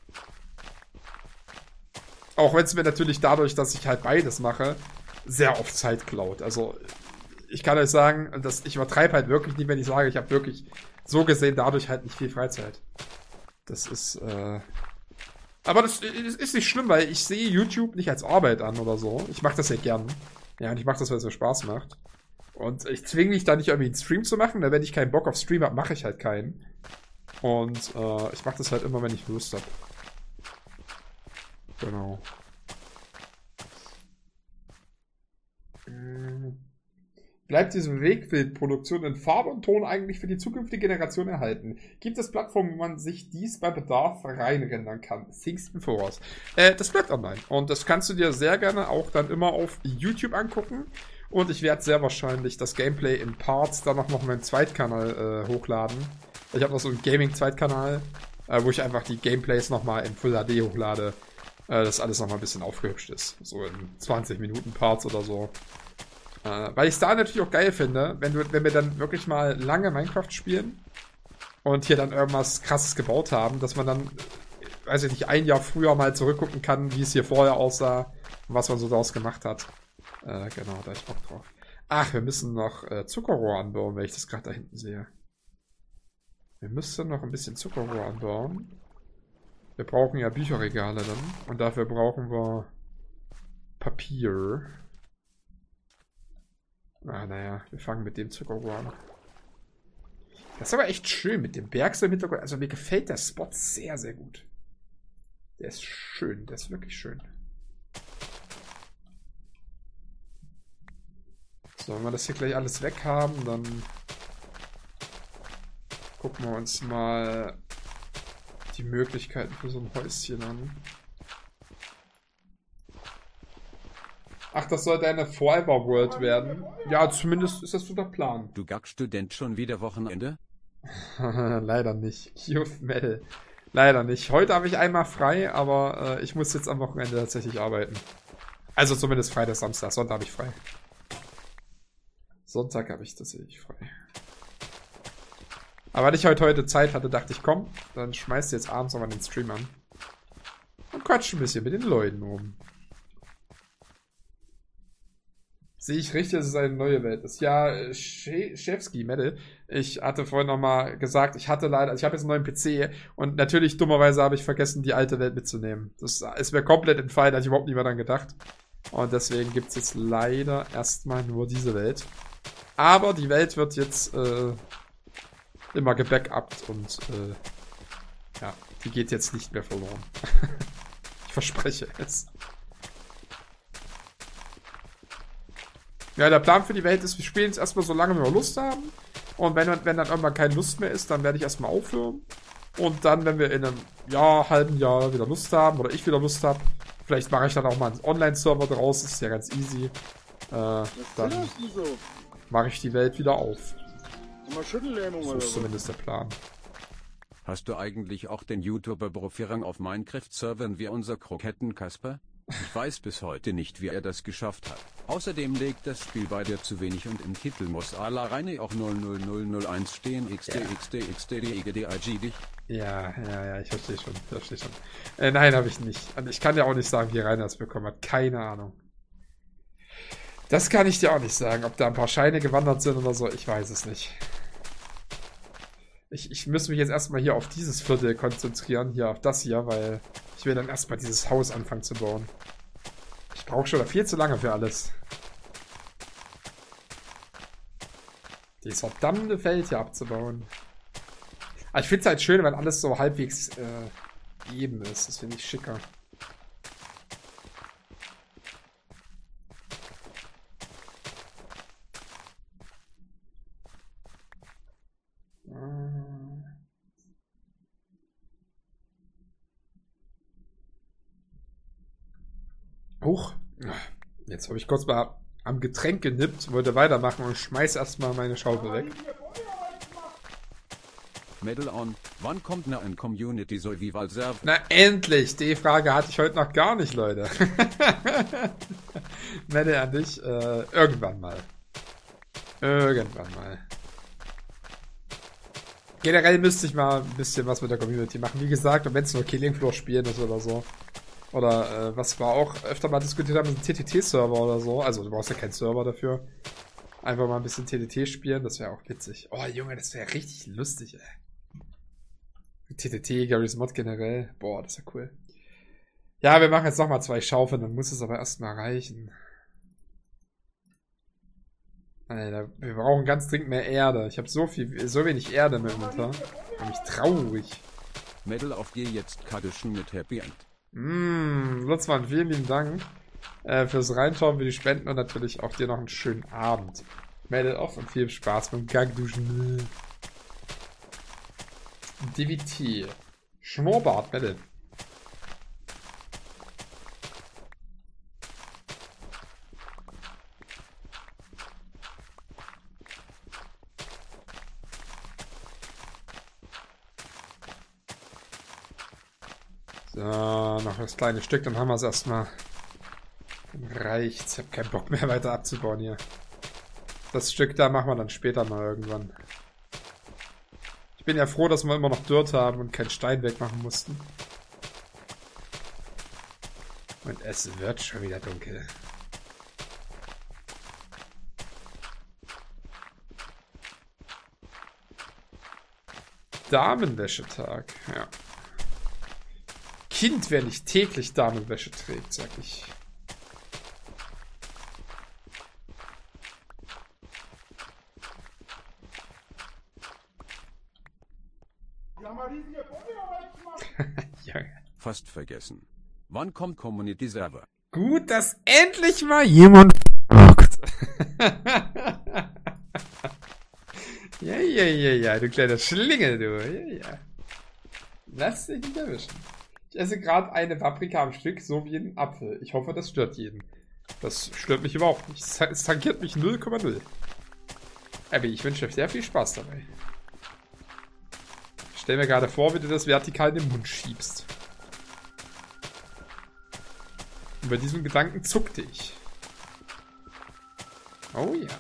Auch wenn es mir natürlich dadurch, dass ich halt beides mache, sehr oft Zeit klaut. Also ich kann euch sagen, ich übertreibe halt wirklich nicht, wenn ich sage, ich habe wirklich so gesehen dadurch halt nicht viel Freizeit. Das ist, aber das ist nicht schlimm, weil ich sehe YouTube nicht als Arbeit an oder so. Ich mache das ja gern. Ja, und ich mache das, weil es mir Spaß macht. Und ich zwinge mich da nicht irgendwie einen Stream zu machen, denn wenn ich keinen Bock auf Stream habe, mache ich halt keinen. Und ich mache das halt immer, wenn ich Lust habe. Genau. Bleibt diese Bewegtbildproduktion in Farbe und Ton eigentlich für die zukünftige Generation erhalten? Gibt es Plattformen, wo man sich dies bei Bedarf reinrendern kann? Things im Voraus. Das bleibt online. Und das kannst du dir sehr gerne auch dann immer auf YouTube angucken. Und ich werde sehr wahrscheinlich das Gameplay in Parts dann noch auf meinem Zweitkanal hochladen. Ich habe noch so einen Gaming-Zweitkanal, wo ich einfach die Gameplays nochmal in Full HD hochlade. Dass alles nochmal ein bisschen aufgehübscht ist. So in 20 Minuten Parts oder so. Weil ich es da natürlich auch geil finde, wenn wir dann wirklich mal lange Minecraft spielen und hier dann irgendwas Krasses gebaut haben, dass man dann, weiß ich nicht, ein Jahr früher mal zurückgucken kann, wie es hier vorher aussah und was man so daraus gemacht hat. Genau, da ich Bock drauf. Ach, wir müssen noch Zuckerrohr anbauen, wenn ich das gerade da hinten sehe. Wir müssen noch ein bisschen Zuckerrohr anbauen. Wir brauchen ja Bücherregale dann und dafür brauchen wir Papier. Naja, wir fangen mit dem Zuckerrohr an. Das ist aber echt schön mit dem Berg so im Hintergrund. Also mir gefällt der Spot sehr, sehr gut. Der ist schön, der ist wirklich schön. So, wenn wir das hier gleich alles weg haben, dann gucken wir uns mal die Möglichkeiten für so ein Häuschen an. Ach, das soll deine Forever World werden. Ja, zumindest ist das so der Plan. Du Gag-Student schon wieder Wochenende? Leider nicht. Youth Metal. Leider nicht. Heute habe ich einmal frei, aber ich muss jetzt am Wochenende tatsächlich arbeiten. Also zumindest Freitag, Samstag. Sonntag habe ich frei. Sonntag habe ich tatsächlich frei. Aber weil ich heute Zeit hatte, dachte ich, komm, dann schmeißt du jetzt abends nochmal den Stream an. Und quatsch ein bisschen mit den Leuten rum. Sehe ich richtig, dass es eine neue Welt ist. Ja, Chefski, Metal. Ich hatte vorhin nochmal gesagt, ich habe jetzt einen neuen PC und natürlich dummerweise habe ich vergessen, die alte Welt mitzunehmen. Das ist mir komplett entfallen, hatte ich überhaupt nicht mehr daran gedacht. Und deswegen gibt es jetzt leider erstmal nur diese Welt. Aber die Welt wird jetzt immer gebackupt und Ja, die geht jetzt nicht mehr verloren. Ich verspreche es. Ja, der Plan für die Welt ist, wir spielen jetzt erstmal so lange, wie wir Lust haben. Und wenn dann irgendwann keine Lust mehr ist, dann werde ich erstmal aufhören. Und dann, wenn wir in einem halben Jahr wieder Lust haben, oder ich wieder Lust habe, vielleicht mache ich dann auch mal einen Online-Server draus, das ist ja ganz easy. Dann mache ich die Welt wieder auf. So ist zumindest der Plan. Hast du eigentlich auch den YouTuber-Profierang auf Minecraft-Servern wie unser Kroketten-Kasper? Ich weiß bis heute nicht, wie er das geschafft hat. Außerdem legt das Spiel bei dir zu wenig und im Titel muss à la Reine auch 00001 stehen. XD dich. Ja, ich verstehe schon. Nein, habe ich nicht. Und ich kann dir auch nicht sagen, wie Rainer das bekommen hat. Keine Ahnung. Das kann ich dir auch nicht sagen. Ob da ein paar Scheine gewandert sind oder so, ich weiß es nicht. Ich muss mich jetzt erstmal hier auf dieses Viertel konzentrieren, hier auf das hier, weil ich will dann erstmal dieses Haus anfangen zu bauen. Ich brauche schon viel zu lange für alles. Dieses verdammte Feld hier abzubauen. Aber ich finde es halt schön, wenn alles so halbwegs eben ist. Das finde ich schicker. Huch. Jetzt habe ich kurz mal am Getränk genippt, wollte weitermachen und schmeiß erstmal meine Schaufel weg. Medal on, wann kommt eine Community Survival Server? Na endlich! Die Frage hatte ich heute noch gar nicht, Leute. Medal an dich. Irgendwann mal. Generell müsste ich mal ein bisschen was mit der Community machen. Wie gesagt, und wenn es nur Killing Floor spielen ist oder so. Oder was wir auch öfter mal diskutiert haben, ist ein TTT-Server oder so. Also du brauchst ja keinen Server dafür. Einfach mal ein bisschen TTT spielen, das wäre auch witzig. Oh Junge, das wäre richtig lustig, ey. TTT, Garry's Mod generell. Boah, das wäre cool. Ja, wir machen jetzt nochmal 2 Schaufeln, dann muss es aber erstmal reichen. Alter, wir brauchen ganz dringend mehr Erde. Ich habe so wenig Erde im Inventar. Bin ich traurig. Medal auf dir jetzt Kadischen mit Happy End. Lutzmann, vielen lieben Dank fürs Reinschauen, für die Spenden und natürlich auch dir noch einen schönen Abend. Meldet auf und viel Spaß beim Gagduschen. DVT. Schnurrbart, meldet. So, noch das kleine Stück, dann haben wir es erstmal. Dann reicht's. Ich habe keinen Bock mehr weiter abzubauen hier. Das Stück da machen wir dann später mal irgendwann. Ich bin ja froh, dass wir immer noch Dirt haben und keinen Stein wegmachen mussten. Und es wird schon wieder dunkel. Damenwäschetag, ja. Kind, wer nicht täglich Damenwäsche trägt, sag ich. Ja. Fast vergessen. Wann kommt Community Server? Gut, dass endlich mal jemand fragt. Ja, du kleiner Schlingel, du. Ja. Lass dich nicht erwischen. Ich esse gerade eine Paprika am Stück, so wie ein Apfel. Ich hoffe, das stört jeden. Das stört mich überhaupt nicht. Es tangiert mich 0,0. Aber ich wünsche euch sehr viel Spaß dabei. Ich stell mir gerade vor, wie du das vertikal in den Mund schiebst. Und bei diesem Gedanken zuckte ich. Oh ja.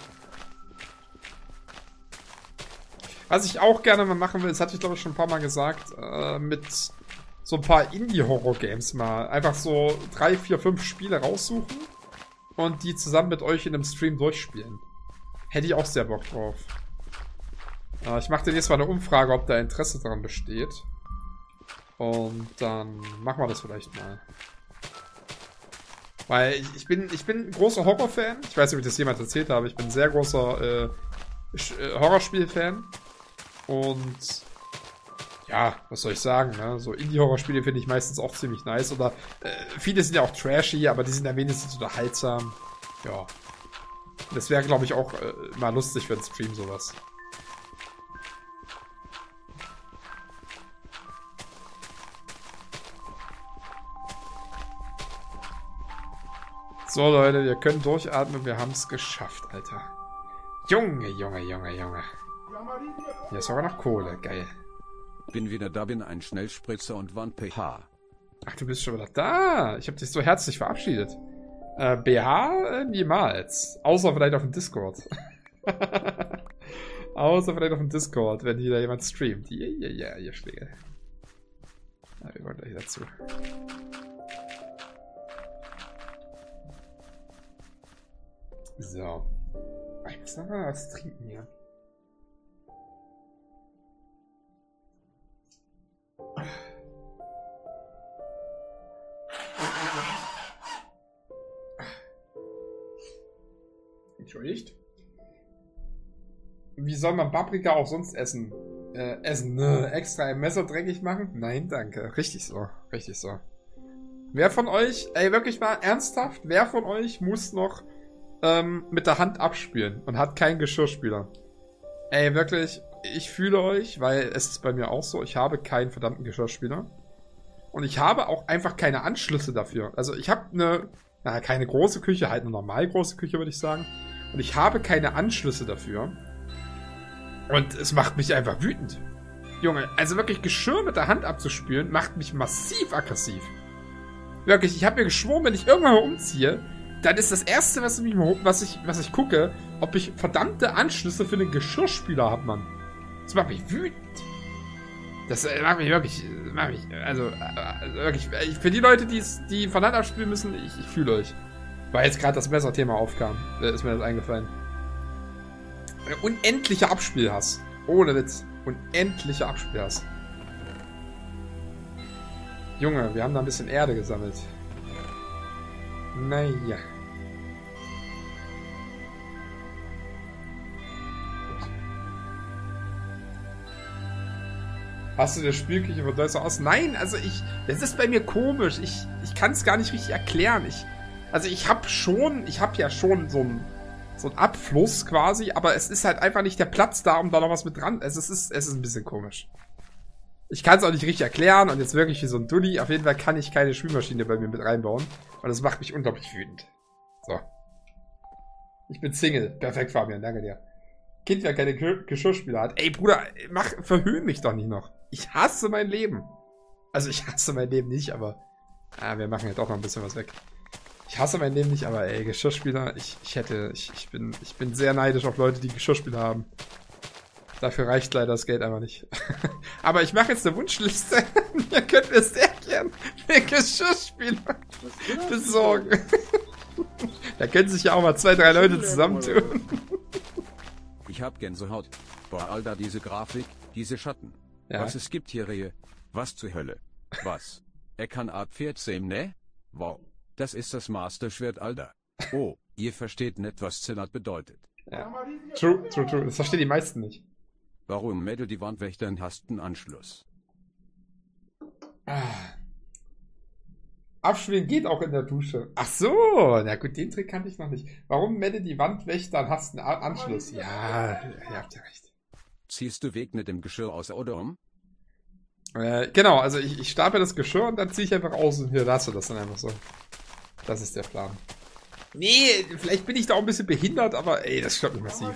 Was ich auch gerne mal machen will, das hatte ich glaube ich schon ein paar Mal gesagt, mit so ein paar Indie-Horror-Games mal. Einfach so 3, 4, 5 Spiele raussuchen und die zusammen mit euch in einem Stream durchspielen. Hätte ich auch sehr Bock drauf. Ich mache demnächst mal eine Umfrage, ob da Interesse daran besteht. Und dann machen wir das vielleicht mal. Weil ich bin ein großer Horror-Fan. Ich weiß nicht, ob ich das jemand erzählt habe. Ich bin ein sehr großer Horrorspiel-Fan. Und ja, was soll ich sagen, ne? So Indie-Horror-Spiele finde ich meistens auch ziemlich nice. Oder viele sind ja auch trashy, aber die sind ja wenigstens unterhaltsam. Ja. Das wäre, glaube ich, auch mal lustig für einen Stream, sowas. So, Leute, wir können durchatmen. Wir haben es geschafft, Alter. Junge, Junge, Junge, Junge. Hier ist sogar noch Kohle. Geil. Bin wieder da, bin ein Schnellspritzer und Wand pH. Ach, du bist schon wieder da. Ich habe dich so herzlich verabschiedet. BH? Niemals. Außer vielleicht auf dem Discord. Außer vielleicht auf dem Discord, wenn hier jemand streamt. Ja, ihr Schläge. Na, wir wollen gleich dazu. So. Ich muss noch mal was trinken hier. Entschuldigt. Wie soll man Paprika auch sonst essen? Ne? Extra im Messer dreckig machen? Nein, danke. Richtig so. Richtig so. Wer von euch, ey, wirklich mal ernsthaft, wer von euch muss noch mit der Hand abspülen und hat keinen Geschirrspüler? Ey, wirklich, ich fühle euch, weil es ist bei mir auch so, ich habe keinen verdammten Geschirrspüler. Und ich habe auch einfach keine Anschlüsse dafür. Also ich habe keine große Küche, halt eine normal große Küche, würde ich sagen. Und ich habe keine Anschlüsse dafür. Und es macht mich einfach wütend. Junge, also wirklich Geschirr mit der Hand abzuspülen, macht mich massiv aggressiv. Wirklich, ich habe mir geschworen, wenn ich irgendwann mal umziehe, dann ist das Erste, was ich gucke, ob ich verdammte Anschlüsse für den Geschirrspüler habe, Mann. Das macht mich wütend. Das macht mich wirklich, also wirklich, für die Leute, die von Hand abspülen müssen, ich fühle euch. Weil jetzt gerade das Messerthema aufkam, ist mir das eingefallen. Unendlicher Abspielhass. Ohne Witz. Unendlicher Abspielhass. Junge, wir haben da ein bisschen Erde gesammelt. Naja. Hast du der Spielküche von Deutschland aus? Nein, also das ist bei mir komisch. Ich kann es gar nicht richtig erklären. Ich habe ja schon so einen Abfluss quasi, aber es ist halt einfach nicht der Platz da, um da noch was mit dran. Es ist ein bisschen komisch. Ich kann es auch nicht richtig erklären und jetzt wirklich wie so ein Dulli. Auf jeden Fall kann ich keine Spülmaschine bei mir mit reinbauen. Und das macht mich unglaublich wütend. So. Ich bin Single. Perfekt, Fabian. Danke dir. Kind, wer keine Geschirrspüler hat. Ey, Bruder, verhöhn mich doch nicht noch. Ich hasse mein Leben. Also, ich hasse mein Leben nicht, aber... wir machen jetzt auch noch ein bisschen was weg. Ich hasse mein Leben nicht, aber ey, Geschirrspüler, ich bin sehr neidisch auf Leute, die Geschirrspüler haben. Dafür reicht leider das Geld einfach nicht. Aber ich mache jetzt eine Wunschliste. Ihr könnt mir sehr gern einen Geschirrspüler besorgen. Da können sich ja auch mal 2, 3 Leute zusammentun. Ich hab Gänsehaut. Boah, Alter, diese Grafik, diese Schatten. Ja. Was es gibt hier, Rehe. Was zur Hölle? Was? Er kann Art 14, ne? Wow. Das ist das Masterschwert, Alter. Oh, ihr versteht nicht, was Zenat bedeutet. Ja. True. Das verstehen die meisten nicht. Warum Mädel die Wandwächter hast einen Anschluss? Abspielen geht auch in der Dusche. Ach so, na gut, den Trick kannte ich noch nicht. Warum Mädel die Wandwächter hast einen Anschluss? Ja, ihr habt ja recht. Ziehst du Weg mit dem Geschirr aus oder um? Genau, also ich stapel das Geschirr und dann ziehe ich einfach aus und hier lasse du das dann einfach so. Das ist der Plan. Nee, vielleicht bin ich da auch ein bisschen behindert, aber ey, das stört mich massiv.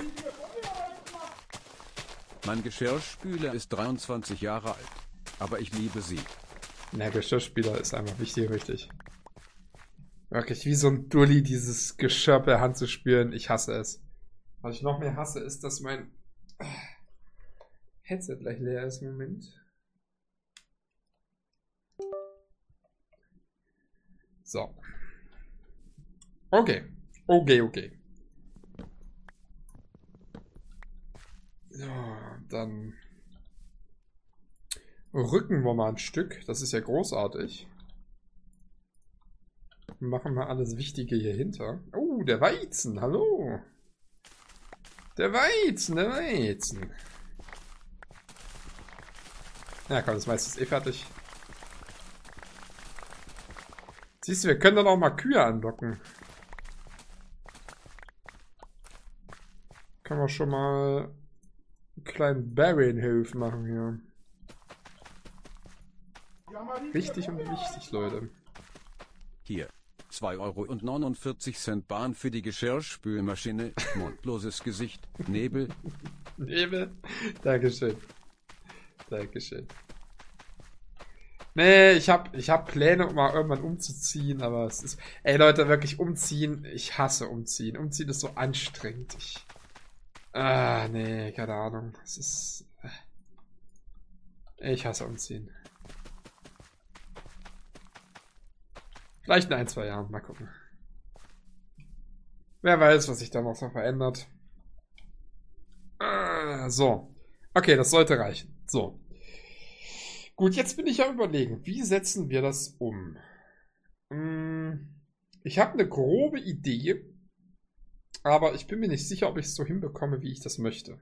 Mein Geschirrspüler ist 23 Jahre alt, aber ich liebe sie. Na, Geschirrspüler ist einfach wichtig, richtig. Wirklich wie so ein Dulli, dieses Geschirr per Hand zu spülen. Ich hasse es. Was ich noch mehr hasse, ist, dass mein Headset gleich leer ist. Moment. So. Okay. So, dann rücken wir mal ein Stück. Das ist ja großartig. Machen wir alles Wichtige hier hinter. Oh, der Weizen. Hallo. Der Weizen. Ja, komm, das meiste ist eh fertig. Siehst du, wir können dann auch mal Kühe anlocken. Können wir schon mal einen kleinen Bärenhof machen hier. Richtig und wichtig, Leute. Hier. 2,49 € Bahn für die Geschirrspülmaschine, mondloses Gesicht, Nebel. Nebel? Dankeschön. Dankeschön. Nee, ich hab Pläne, um mal irgendwann umzuziehen, aber es ist... Ey, Leute, wirklich umziehen. Ich hasse umziehen. Umziehen ist so anstrengend. Nee, keine Ahnung. Es ist... Ich hasse umziehen. Vielleicht in 1-2 Jahren. Mal gucken. Wer weiß, was sich da noch so verändert. So. Okay, das sollte reichen. So. Gut, jetzt bin ich ja überlegen, wie setzen wir das um? Ich habe eine grobe Idee, aber ich bin mir nicht sicher, ob ich es so hinbekomme, wie ich das möchte.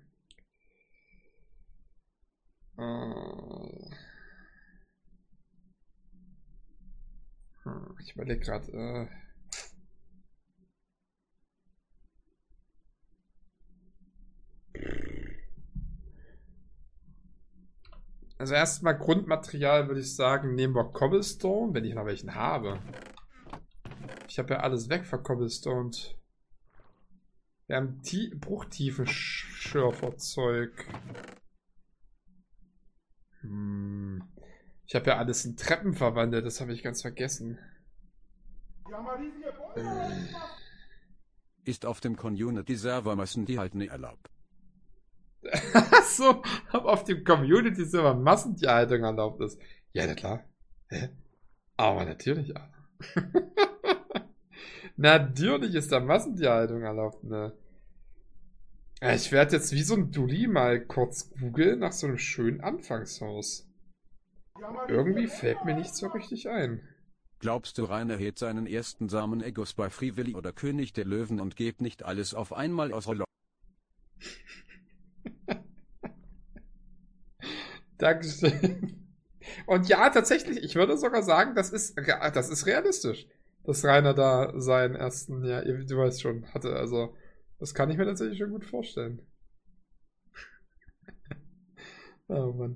Ich überlege gerade. Also erstmal Grundmaterial würde ich sagen, nehmen wir Cobblestone, wenn ich noch welchen habe. Ich habe ja alles weg von Cobblestone. Wir haben Bruchtiefen-Schürferzeug. Ich habe ja alles in Treppen verwandelt, das habe ich ganz vergessen. Ist auf dem Community-Server Massen halt nicht erlaubt. Achso, ob auf dem Community-Server Massentierhaltung erlaubt ist. Ja, na klar. Hä? Aber natürlich. Natürlich ist da Massentierhaltung erlaubt, ne? Ich werde jetzt wie so ein Dulli mal kurz googeln nach so einem schönen Anfangshaus. Irgendwie fällt mir nicht so richtig ein. Glaubst du, Rainer hält seinen ersten Samen-Egos bei Frivilli oder König der Löwen und gibt nicht alles auf einmal aus Rollo? Dankeschön. Und ja, tatsächlich, ich würde sogar sagen, das ist realistisch, dass Rainer da seinen ersten, ja, du weißt schon, hatte. Also, das kann ich mir tatsächlich schon gut vorstellen. Oh Mann.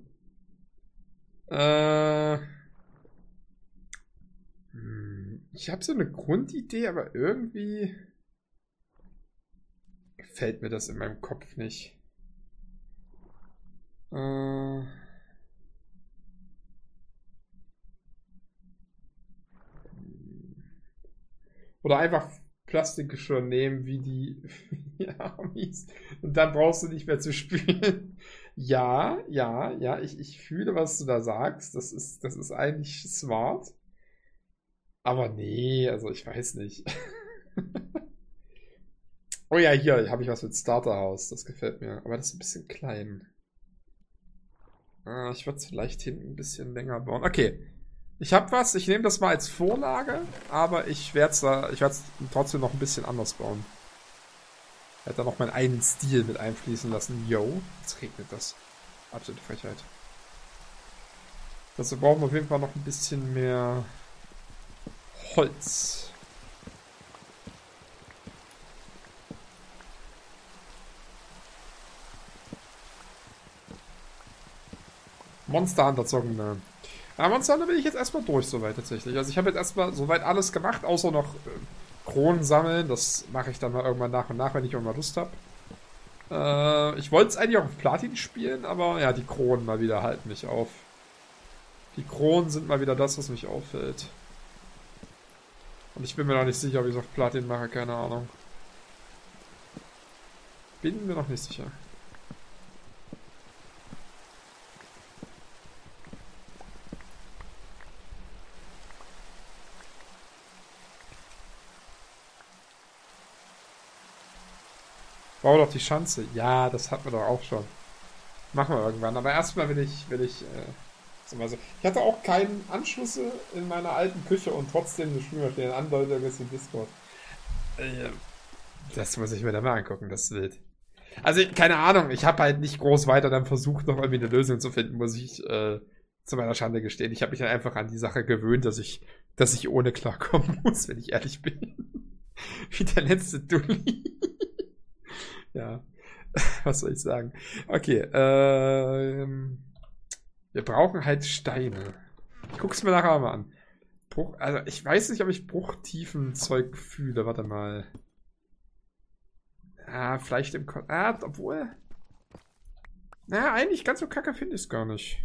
Ich habe so eine Grundidee, aber irgendwie gefällt mir das in meinem Kopf nicht. Oder einfach Plastikgeschirr nehmen, wie die Amis. Und dann brauchst du nicht mehr zu spülen. Ja, ich fühle, was du da sagst. Das ist eigentlich smart. Aber nee, also ich weiß nicht. Oh ja, hier habe ich was mit Starterhaus. Das gefällt mir. Aber das ist ein bisschen klein. Ich würde es vielleicht hinten ein bisschen länger bauen. Okay. Ich habe was. Ich nehme das mal als Vorlage. Aber ich werde es trotzdem noch ein bisschen anders bauen. Ich werde da noch meinen eigenen Stil mit einfließen lassen. Yo. Jetzt regnet das. Absolute Frechheit. Dazu brauchen wir auf jeden Fall noch ein bisschen mehr Holz. Monster Hunter zocken, ne? Ja, Monster Hunter bin ich jetzt erstmal durch, soweit tatsächlich. Also ich habe jetzt erstmal soweit alles gemacht, außer noch Kronen sammeln. Das mache ich dann mal irgendwann nach und nach, wenn ich irgendwann Lust habe. Ich wollte es eigentlich auch auf Platin spielen, aber ja, die Kronen mal wieder halten mich auf. Die Kronen sind mal wieder das, was mich auffällt. Und ich bin mir noch nicht sicher, ob ich es auf Platin mache, keine Ahnung. Bin mir noch nicht sicher. Bau doch die Schanze. Ja, das hatten wir doch auch schon. Machen wir irgendwann. Aber erstmal will ich hatte auch keinen Anschluss in meiner alten Küche und trotzdem eine Spülmaschine. Andeutung ist im Discord. Das muss ich mir dann mal angucken, das ist wild. Also, keine Ahnung, ich habe halt nicht groß weiter dann versucht, noch irgendwie eine Lösung zu finden, muss ich zu meiner Schande gestehen. Ich habe mich dann einfach an die Sache gewöhnt, dass ich ohne klarkommen muss, wenn ich ehrlich bin. Wie der letzte Dulli. Ja, was soll ich sagen? Okay, wir brauchen halt Steine. Ich guck's mir nachher mal an. Also ich weiß nicht, ob ich Bruchtiefen-Zeug fühle. Warte mal. Ah, vielleicht im obwohl. Na, eigentlich ganz so kacke finde ich es gar nicht.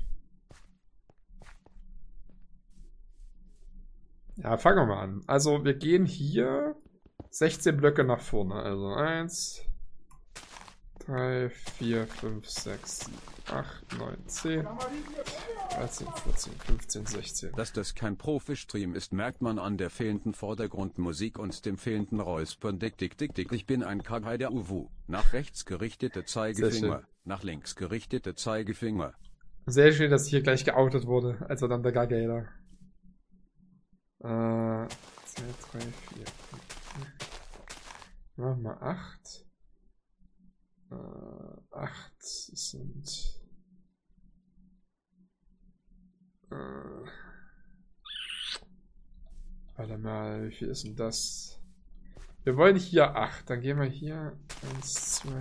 Ja, fangen wir mal an. Also wir gehen hier 16 Blöcke nach vorne. Also 1, 3, 4, 5, 6, 7, 8, 9, 10, 13, 14, 15, 16. Dass das kein Profi-Stream ist, merkt man an der fehlenden Vordergrundmusik und dem fehlenden Räuspern. Dick. Ich bin ein Kagai der Uwu. Nach rechts gerichtete Zeigefinger. Nach links gerichtete Zeigefinger. Sehr schön, dass hier gleich geoutet wurde. Also dann der Gagator. 2, 3, 4, 5. Machen wir 8. 8 sind. Warte mal, wie viel ist denn das? Wir wollen hier 8. Dann gehen wir hier 1, 2.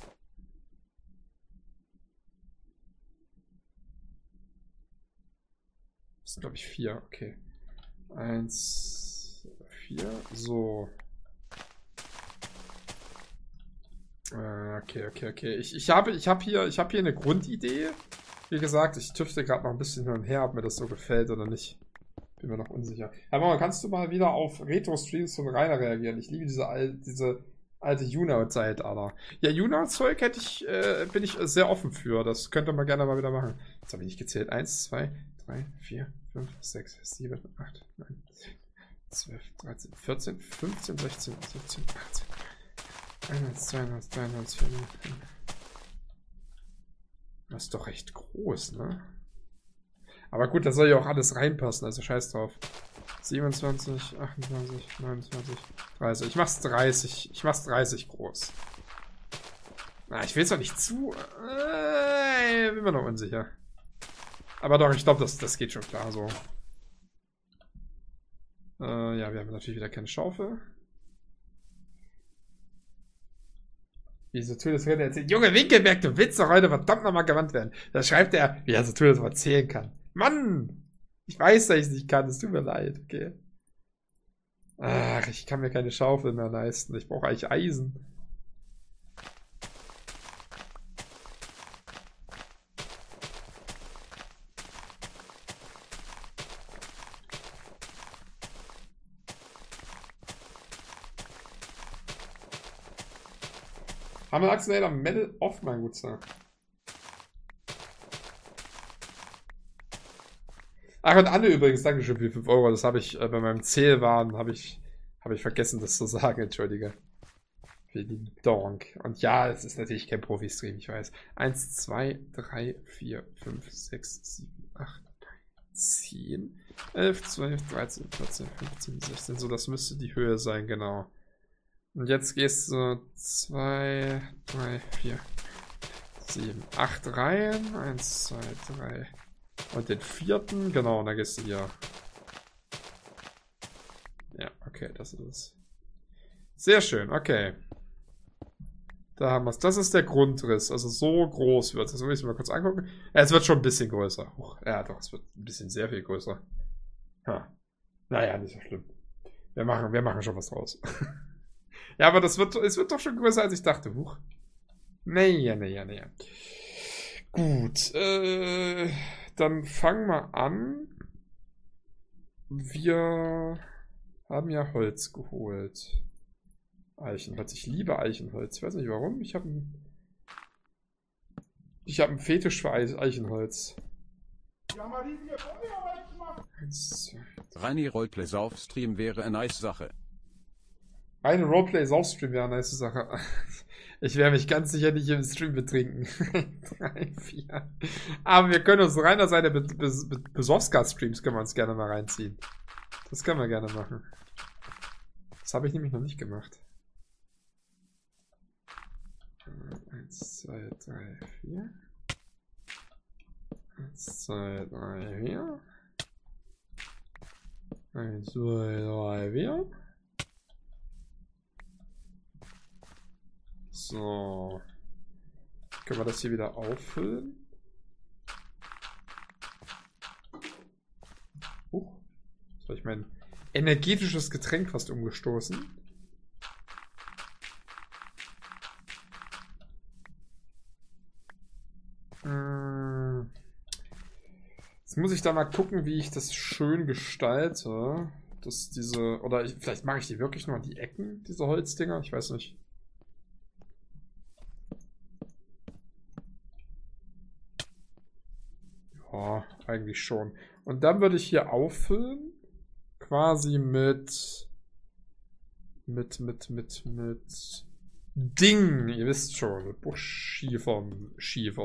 Das sind, glaube ich, 4. Okay. 1, 4. So. Okay. Ich habe hier eine Grundidee. Wie gesagt, ich tüfte gerade noch ein bisschen hin und her, ob mir das so gefällt oder nicht. Bin mir noch unsicher. Herr Mauer, kannst du mal wieder auf Retro-Streams von Rainer reagieren? Ich liebe diese alte Juno-Zeit, Alter. Ja, Juno-Zeug bin ich sehr offen für. Das könnte man gerne mal wieder machen. Jetzt habe ich nicht gezählt. 1, 2, 3, 4, 5, 6, 7, 8, 9, 10, 12, 13, 14, 15, 16, 17, 18. 1, 2, 3, 4, 5. Das ist doch recht groß, ne? Aber gut, da soll ja auch alles reinpassen, also scheiß drauf. 27, 28, 29, 30. Ich mach's 30. Ich mach's 30 groß. Na, ich will es doch nicht zu. Bin mir noch unsicher. Aber doch, ich glaube, das geht schon klar so. Ja, wir haben natürlich wieder keine Schaufel. Wie Sotulis René erzählt. Junge Winkelberg, du willst doch heute verdammt nochmal gewandt werden. Da schreibt er, wie er Sotulis mal erzählen kann. Mann! Ich weiß, dass ich es nicht kann. Es tut mir leid, okay. Ach, ich kann mir keine Schaufel mehr leisten. Ich brauche eigentlich Eisen. Haben wir Axelator Medal of, mein Guter. Ach, und Anne übrigens, Dankeschön für 5 Euro. Das habe ich bei meinem Zählwaren, habe ich vergessen, das zu sagen. Entschuldige. Vielen Dank. Und ja, es ist natürlich kein Profi-Stream, ich weiß. 1, 2, 3, 4, 5, 6, 7, 8, 10, 11, 12, 13, 14, 15, 16. So, das müsste die Höhe sein, genau. Und jetzt gehst du 2, 3, 4, 7, 8 Reihen. 1, 2, 3. Und den 4. Genau, und dann gehst du hier. Ja, okay, das ist es. Sehr schön, okay. Da haben wir es. Das ist der Grundriss. Also so groß wird es. Das will ich mal kurz angucken. Ja, es wird schon ein bisschen größer. Ja, doch, es wird ein bisschen sehr viel größer. Naja, nicht so schlimm. Wir machen schon was draus. Ja, aber es wird doch schon größer, als ich dachte. Huch. Naja. Gut, dann fangen wir an. Wir haben ja Holz geholt. Eichenholz. Ich liebe Eichenholz. Ich weiß nicht warum. Ich habe einen Fetisch für Eichenholz. Reini Roleplay Saufstream wäre eine nice Sache. Eine Roleplay Saufstream wäre eine nice Sache. Ich werde mich ganz sicher nicht im Stream betrinken. 3, 4. Aber wir können uns reiner seine Besowska-Streams können wir uns gerne mal reinziehen. Das können wir gerne machen. Das habe ich nämlich noch nicht gemacht. 1, 2, 3, 4. 1, 2, 3, 4. 1, 2, 3, 4. So. Können wir das hier wieder auffüllen? Jetzt habe ich mein energetisches Getränk fast umgestoßen. Jetzt muss ich da mal gucken, wie ich das schön gestalte. Dass diese. Oder vielleicht mache ich die wirklich nur an die Ecken, diese Holzdinger. Ich weiß nicht. Ja, eigentlich schon. Und dann würde ich hier auffüllen. Quasi mit Ding, ihr wisst schon, mit Buschschiefern, Schief.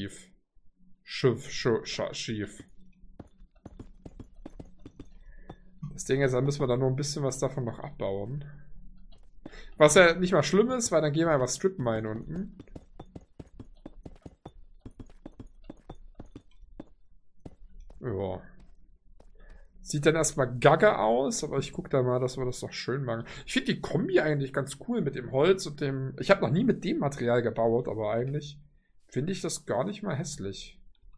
Das Ding ist, dann müssen wir da nur ein bisschen was davon noch abbauen. Was ja nicht mal schlimm ist, weil dann gehen wir einfach Strip Mine unten. Ja. Sieht dann erstmal gaga aus, aber ich gucke da mal, dass wir das doch schön machen. Ich finde die Kombi eigentlich ganz cool mit dem Holz und dem... Ich habe noch nie mit dem Material gebaut, aber eigentlich finde ich das gar nicht mal hässlich.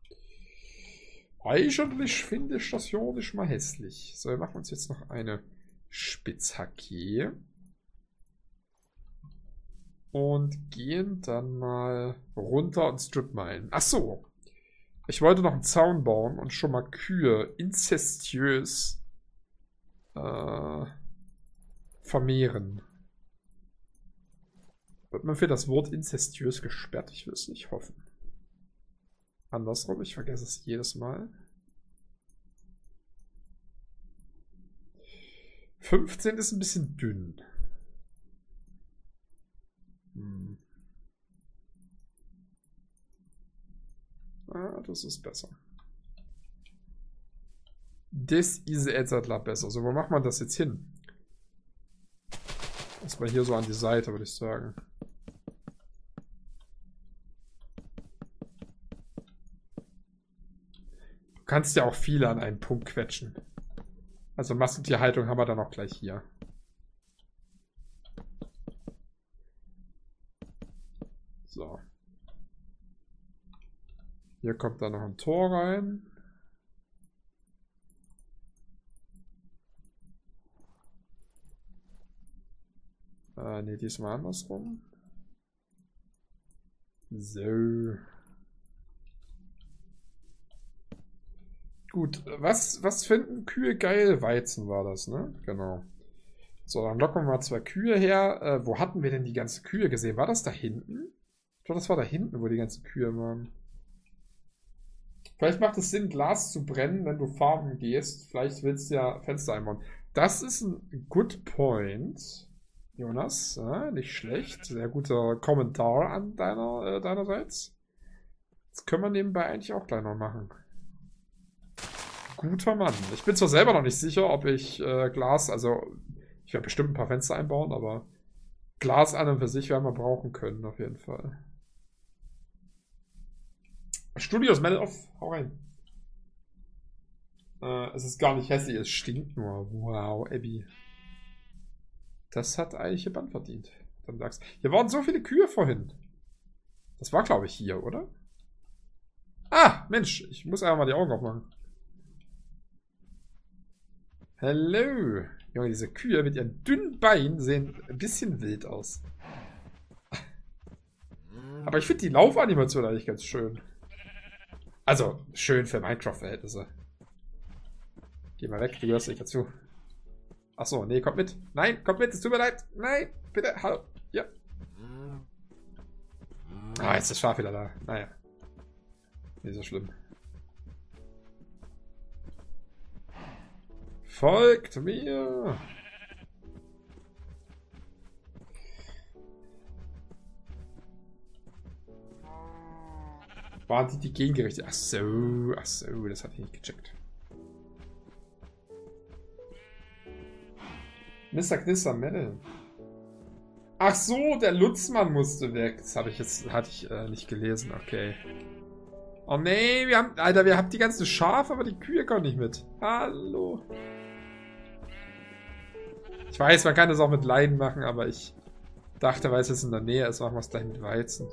Eigentlich finde ich das ja nicht mal hässlich. So, wir machen uns jetzt noch eine Spitzhacke. Und gehen dann mal runter und Strip Mine. Ach so. Ich wollte noch einen Zaun bauen und schon mal Kühe inzestiös vermehren. Wird man für das Wort inzestiös gesperrt? Ich will es nicht hoffen. Andersrum, ich vergesse es jedes Mal. 15 ist ein bisschen dünn. Ah, das ist besser. Das ist etwas besser. So, wo macht man das jetzt hin? Erstmal hier so an die Seite, würde ich sagen. Du kannst ja auch viele an einen Punkt quetschen. Also Massentierhaltung haben wir dann auch gleich hier. So. Hier kommt dann noch ein Tor rein. Ne, diesmal andersrum. So. Gut, was finden Kühe geil? Weizen war das, ne? Genau. So, dann locken wir mal 2 Kühe her. Wo hatten wir denn die ganzen Kühe gesehen? War das da hinten? Ich glaube, das war da hinten, wo die ganzen Kühe waren. Vielleicht macht es Sinn, Glas zu brennen, wenn du farmen gehst. Vielleicht willst du ja Fenster einbauen. Das ist ein good point, Jonas. Ja, nicht schlecht. Sehr guter Kommentar an deinerseits. Das können wir nebenbei eigentlich auch gleich noch machen. Guter Mann. Ich bin zwar selber noch nicht sicher, ob ich Glas, also ich werde bestimmt ein paar Fenster einbauen, aber Glas an und für sich werden wir brauchen können, auf jeden Fall. Studios, Metal off, hau rein. Es ist gar nicht hässlich, es stinkt nur. Wow, Abby. Das hat eigentlich ihr Band verdient. Dann sagst hier waren so viele Kühe vorhin. Das war, glaube ich, hier, oder? Ah, Mensch, ich muss einfach mal die Augen aufmachen. Hallo. Junge, diese Kühe mit ihren dünnen Beinen sehen ein bisschen wild aus. Aber ich finde die Laufanimation eigentlich ganz schön. Also, schön für Minecraft-Verhältnisse. Geh mal weg, du gehörst nicht dazu. Achso, nee, kommt mit. Nein, kommt mit, es tut mir leid. Nein, bitte, hallo. Ja. Ah, jetzt ist das Schaf wieder da. Naja. Nicht so schlimm. Folgt mir! Waren die gegengerichtet? Ach so, das hatte ich nicht gecheckt. Mr. Knister Metal. Ach so, der Lutzmann musste weg. Das hatte ich nicht gelesen, okay. Oh nee, wir haben... Alter, wir haben die ganzen Schafe, aber die Kühe kommen nicht mit. Hallo. Ich weiß, man kann das auch mit Leinen machen, aber ich dachte, weil es jetzt in der Nähe ist, machen wir es gleich mit Weizen.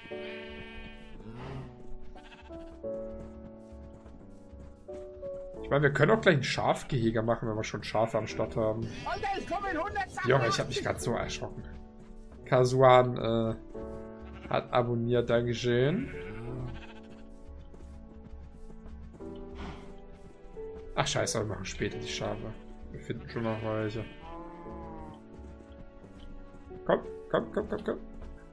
Ich meine, wir können auch gleich einen Schafgehege machen, wenn wir schon Schafe am Start haben. Junge, ich habe mich gerade so erschrocken. Kasuan hat abonniert, Dankeschön. Ach scheiße, wir machen später die Schafe. Wir finden schon noch welche. Komm, komm, komm, komm, komm.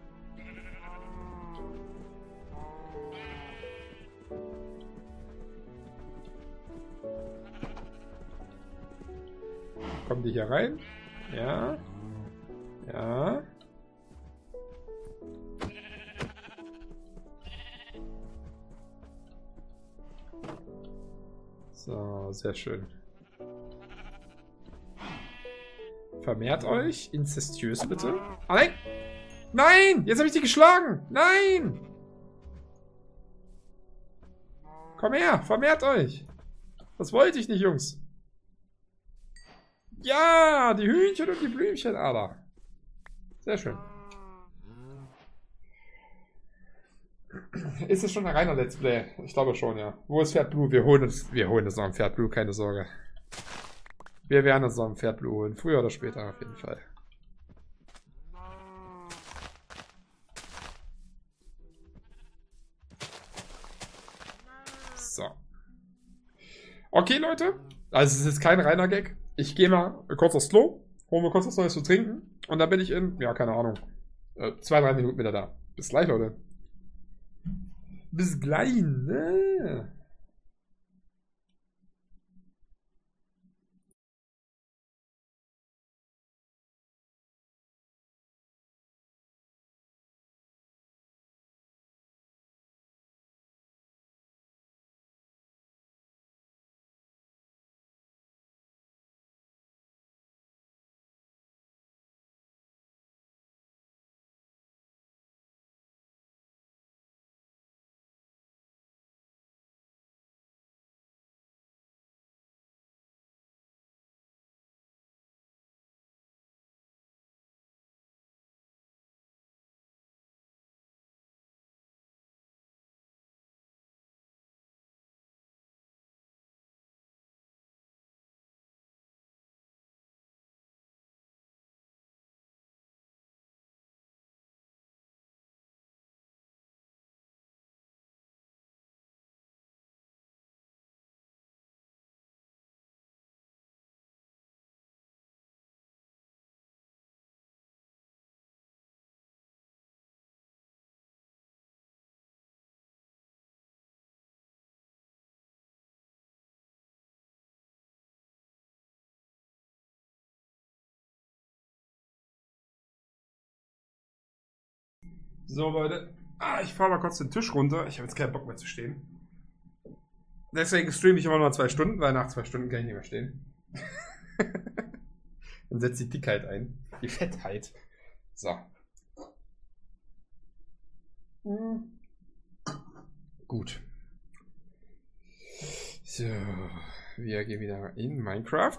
Kommen die hier rein? Ja. Ja. So, sehr schön. Vermehrt euch. Inzestiös bitte. Ah, nein! Nein! Jetzt habe ich die geschlagen! Nein! Komm her! Vermehrt euch! Das wollte ich nicht, Jungs. Ja! Die Hühnchen und die Blümchen, Alter. Sehr schön. Ist es schon ein reiner Let's Play? Ich glaube schon, ja. Wo ist Pferd Blue? Wir holen uns noch ein Pferd Blue, keine Sorge. Wir werden uns noch ein Pferd Blue holen. Früher oder später auf jeden Fall. So. Okay, Leute. Also es ist kein reiner Gag. Ich gehe mal kurz aufs Klo, hole mir kurz was Neues zu trinken und dann bin ich in, ja, keine Ahnung, 2-3 Minuten wieder da. Bis gleich, Leute. Bis gleich, ne? So, Leute. Ich fahre mal kurz den Tisch runter. Ich habe jetzt keinen Bock mehr zu stehen. Deswegen streame ich immer nur 2 Stunden, weil nach 2 Stunden kann ich nicht mehr stehen. Dann setzt die Dickheit ein. Die Fettheit. So. Gut. So. Wir gehen wieder in Minecraft.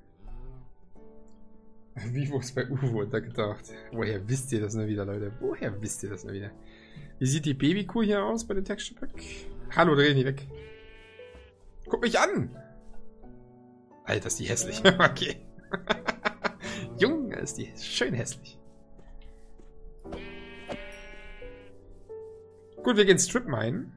Wie wurde es bei Uwe untergetaucht? Woher wisst ihr das nur wieder, Leute? Woher wisst ihr das nur wieder? Wie sieht die Babykuh hier aus bei den Texture Pack? Hallo, dreh nicht weg. Guck mich an! Alter, ist die hässlich. Okay. Junge, ist die schön hässlich. Gut, wir gehen Strip minen.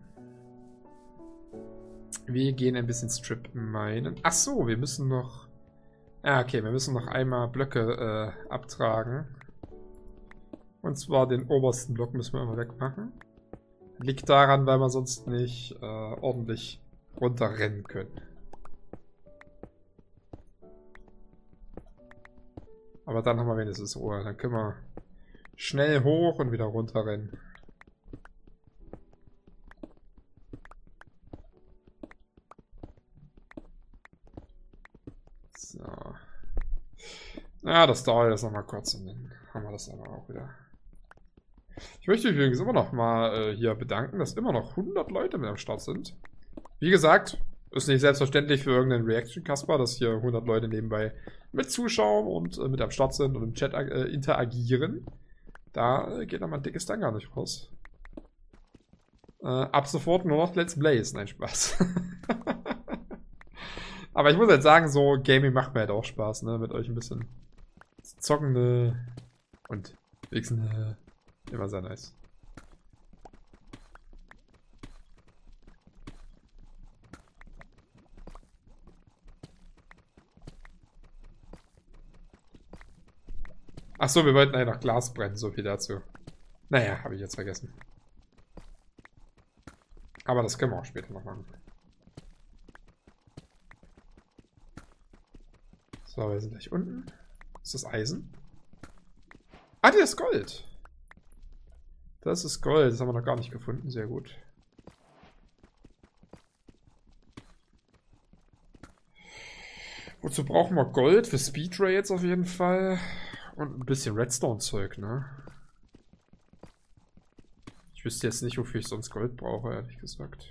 Wir gehen ein bisschen Strip minen. Ach so, wir müssen noch... okay, wir müssen noch einmal Blöcke abtragen. Und zwar den obersten Block müssen wir immer wegmachen. Liegt daran, weil wir sonst nicht ordentlich runterrennen können. Aber dann haben wir wenigstens Ruhe. Dann können wir schnell hoch und wieder runterrennen. So. Ja, das dauert jetzt nochmal kurz und dann haben wir das aber auch wieder. Ich möchte mich übrigens immer noch mal hier bedanken, dass immer noch 100 Leute mit am Start sind. Wie gesagt, ist nicht selbstverständlich für irgendeinen Reaction-Kasper, dass hier 100 Leute nebenbei mit zuschauen und mit am Start sind und im Chat interagieren. Da geht nochmal ein dickes Dank an euch raus. Ab sofort nur noch Let's Plays. Nein, Spaß. Aber ich muss halt sagen, so Gaming macht mir halt auch Spaß, ne? Mit euch ein bisschen zocken und wichsen. Immer sehr nice. Achso, wir wollten einfach Glas brennen, so viel dazu. Naja, habe ich jetzt vergessen. Aber das können wir auch später noch machen. So, wir sind gleich unten. Ist das Eisen? Ah, das ist Gold. Das ist Gold, das haben wir noch gar nicht gefunden. Sehr gut. Wozu brauchen wir Gold? Für Speedray jetzt auf jeden Fall. Und ein bisschen Redstone-Zeug, ne? Ich wüsste jetzt nicht, wofür ich sonst Gold brauche, ehrlich gesagt.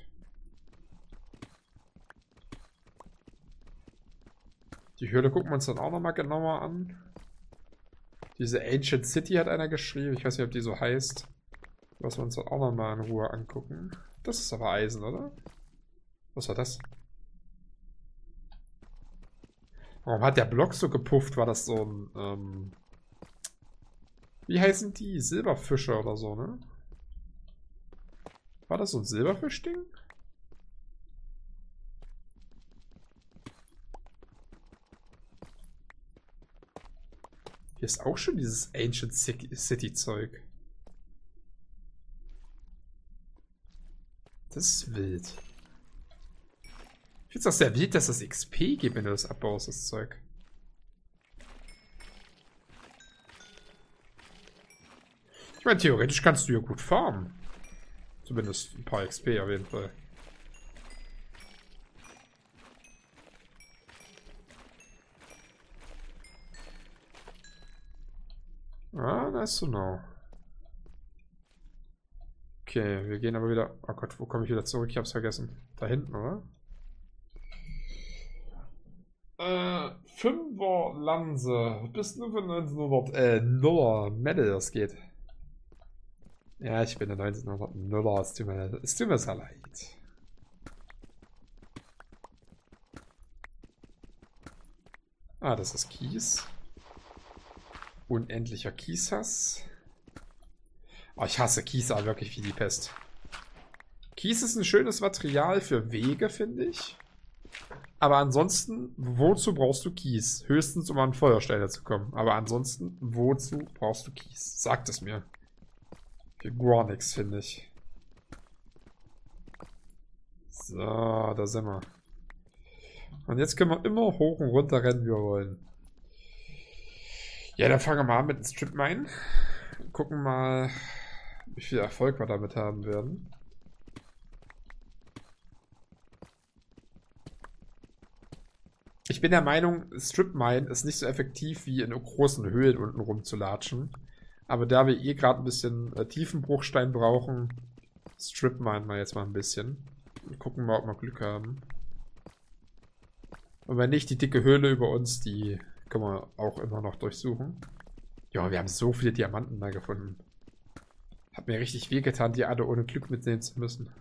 Die Höhle gucken wir uns dann auch nochmal genauer an. Diese Ancient City hat einer geschrieben. Ich weiß nicht, ob die so heißt. Was wir uns dann auch nochmal in Ruhe angucken. Das ist aber Eisen, oder? Was war das? Warum hat der Block so gepufft? War das so ein, wie heißen die? Silberfische oder so, ne? War das so ein Silberfischding? Hier ist auch schon dieses Ancient City Zeug. Das ist wild. Ich finde es auch sehr wild, dass das XP gibt, wenn du das abbaust, das Zeug. Ich meine, theoretisch kannst du ja gut farmen. Zumindest ein paar XP auf jeden Fall. Ah, nice to know. Okay, wir gehen aber wieder... Oh Gott, wo komme ich wieder zurück? Ich hab's vergessen. Da hinten, oder? 5er Lanze. Bis nur für 1900... Nuller Metal, das geht. Ja, ich bin der 1900 Nuller. Es tut mir sehr leid. Ah, das ist Kies. Unendlicher Kieshass. Oh, ich hasse Kies aber wirklich wie die Pest. Kies ist ein schönes Material für Wege, finde ich. Aber ansonsten, wozu brauchst du Kies? Höchstens, um an Feuersteine zu kommen. Aber ansonsten, wozu brauchst du Kies? Sagt es mir. Für gar nichts, finde ich. So, da sind wir. Und jetzt können wir immer hoch und runter rennen, wie wir wollen. Ja, dann fangen wir mal an mit dem Strip Mine. Gucken mal, wie viel Erfolg wir damit haben werden. Ich bin der Meinung, Strip Mine ist nicht so effektiv wie in großen Höhlen unten rumzulatschen. Aber da wir eh gerade ein bisschen Tiefenbruchstein brauchen, Strip Mine wir jetzt mal ein bisschen. Und gucken mal, ob wir Glück haben. Und wenn nicht, die dicke Höhle über uns, die können wir auch immer noch durchsuchen. Ja, wir haben so viele Diamanten da gefunden. Hat mir richtig wehgetan, die alle ohne Glück mitnehmen zu müssen.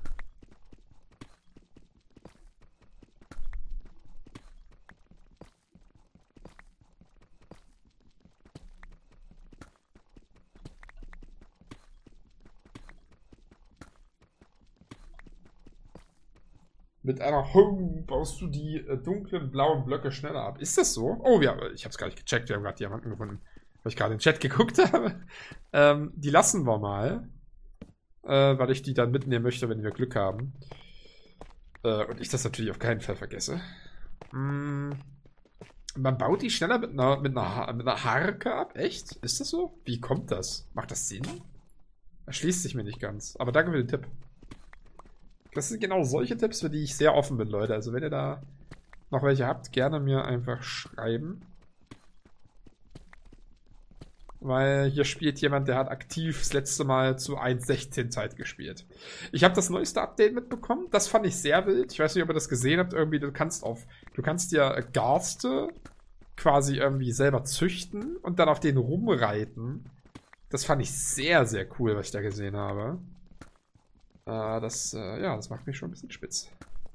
Mit einer Home baust du die dunklen blauen Blöcke schneller ab. Ist das so? Oh ja, ich habe es gar nicht gecheckt. Wir haben gerade Diamanten gefunden. Weil ich gerade in den Chat geguckt habe. Die lassen wir mal. Weil ich die dann mitnehmen möchte, wenn wir Glück haben. Und ich das natürlich auf keinen Fall vergesse. Man baut die schneller mit einer Harke ab? Echt? Ist das so? Wie kommt das? Macht das Sinn? Erschließt sich mir nicht ganz. Aber danke für den Tipp. Das sind genau solche Tipps, für die ich sehr offen bin, Leute. Also wenn ihr da noch welche habt, gerne mir einfach schreiben. Weil hier spielt jemand, der hat aktiv das letzte Mal zu 1.16 Zeit gespielt. Ich habe das neueste Update mitbekommen. Das fand ich sehr wild. Ich weiß nicht, ob ihr das gesehen habt. Irgendwie, du kannst dir Garste quasi irgendwie selber züchten und dann auf den rumreiten. Das fand ich sehr, sehr cool, was ich da gesehen habe. Das macht mich schon ein bisschen spitz.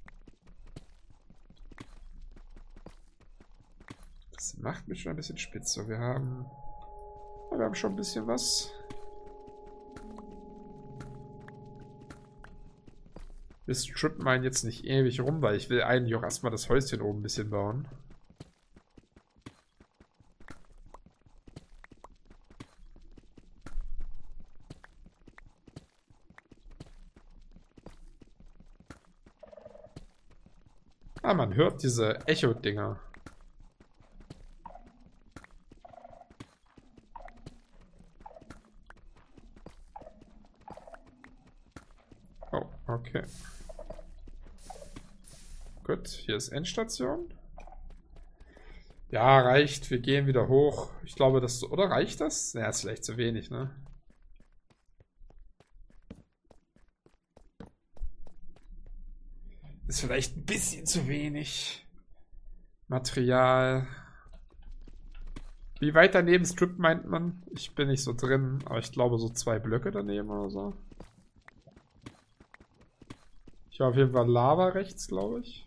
Das macht mich schon ein bisschen spitz. So, wir haben schon ein bisschen was. Wir strippen einen jetzt nicht ewig rum, weil ich will eigentlich auch erstmal das Häuschen oben ein bisschen bauen. Ah, man hört diese Echo-Dinger. Oh, okay. Gut, hier ist Endstation. Ja, reicht. Wir gehen wieder hoch. Ich glaube, das... Oder reicht das? Ja, ist vielleicht zu wenig, ne? Ist vielleicht ein bisschen zu wenig. Material. Wie weit daneben Strip meint man? Ich bin nicht so drin, aber ich glaube so 2 Blöcke daneben oder so. Ich habe auf jeden Fall Lava rechts, glaube ich.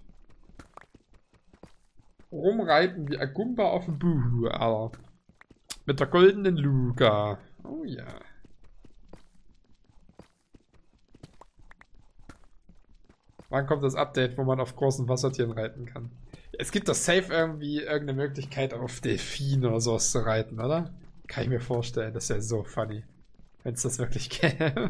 Rumreiten wie Agumba auf dem Buhu, Alter. Mit der goldenen Luga. Oh ja. Wann kommt das Update, wo man auf großen Wassertieren reiten kann? Es gibt doch safe irgendwie irgendeine Möglichkeit, auf Delfinen oder sowas zu reiten, oder? Kann ich mir vorstellen. Das wäre so funny. Wenn es das wirklich gäbe.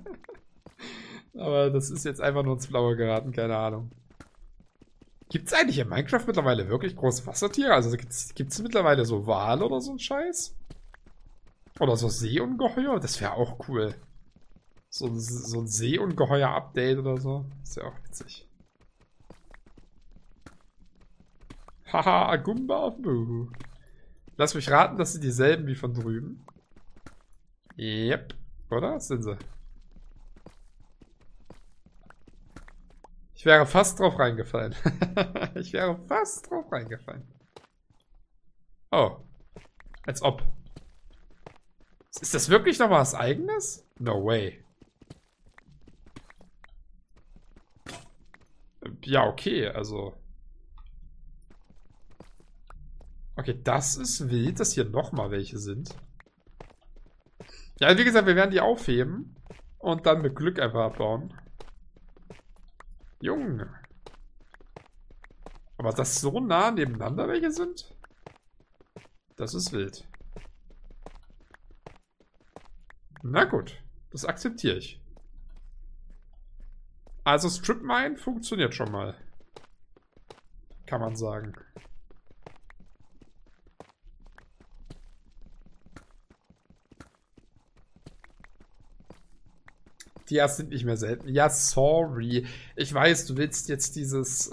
Aber das ist jetzt einfach nur ins Blaue geraten, keine Ahnung. Gibt es eigentlich in Minecraft mittlerweile wirklich große Wassertiere? Also gibt es mittlerweile so Wale oder so ein Scheiß? Oder so Seeungeheuer? Das wäre auch cool. So ein Seeungeheuer-Update oder so. Ist ja auch witzig. Haha, Agumba auf Buhu. Lass mich raten, das sind dieselben wie von drüben. Yep. Oder? Das sind sie. Ich wäre fast drauf reingefallen. Ich wäre fast drauf reingefallen. Oh. Als ob. Ist das wirklich noch was Eigenes? No way. Ja, okay, also. Okay, das ist wild, dass hier nochmal welche sind. Ja, wie gesagt, wir werden die aufheben und dann mit Glück einfach abbauen. Junge. Aber dass so nah nebeneinander welche sind? Das ist wild. Na gut, das akzeptiere ich. Also Strip Mine funktioniert schon mal. Kann man sagen. Die erst sind nicht mehr selten. Ja, sorry. Ich weiß, du willst jetzt dieses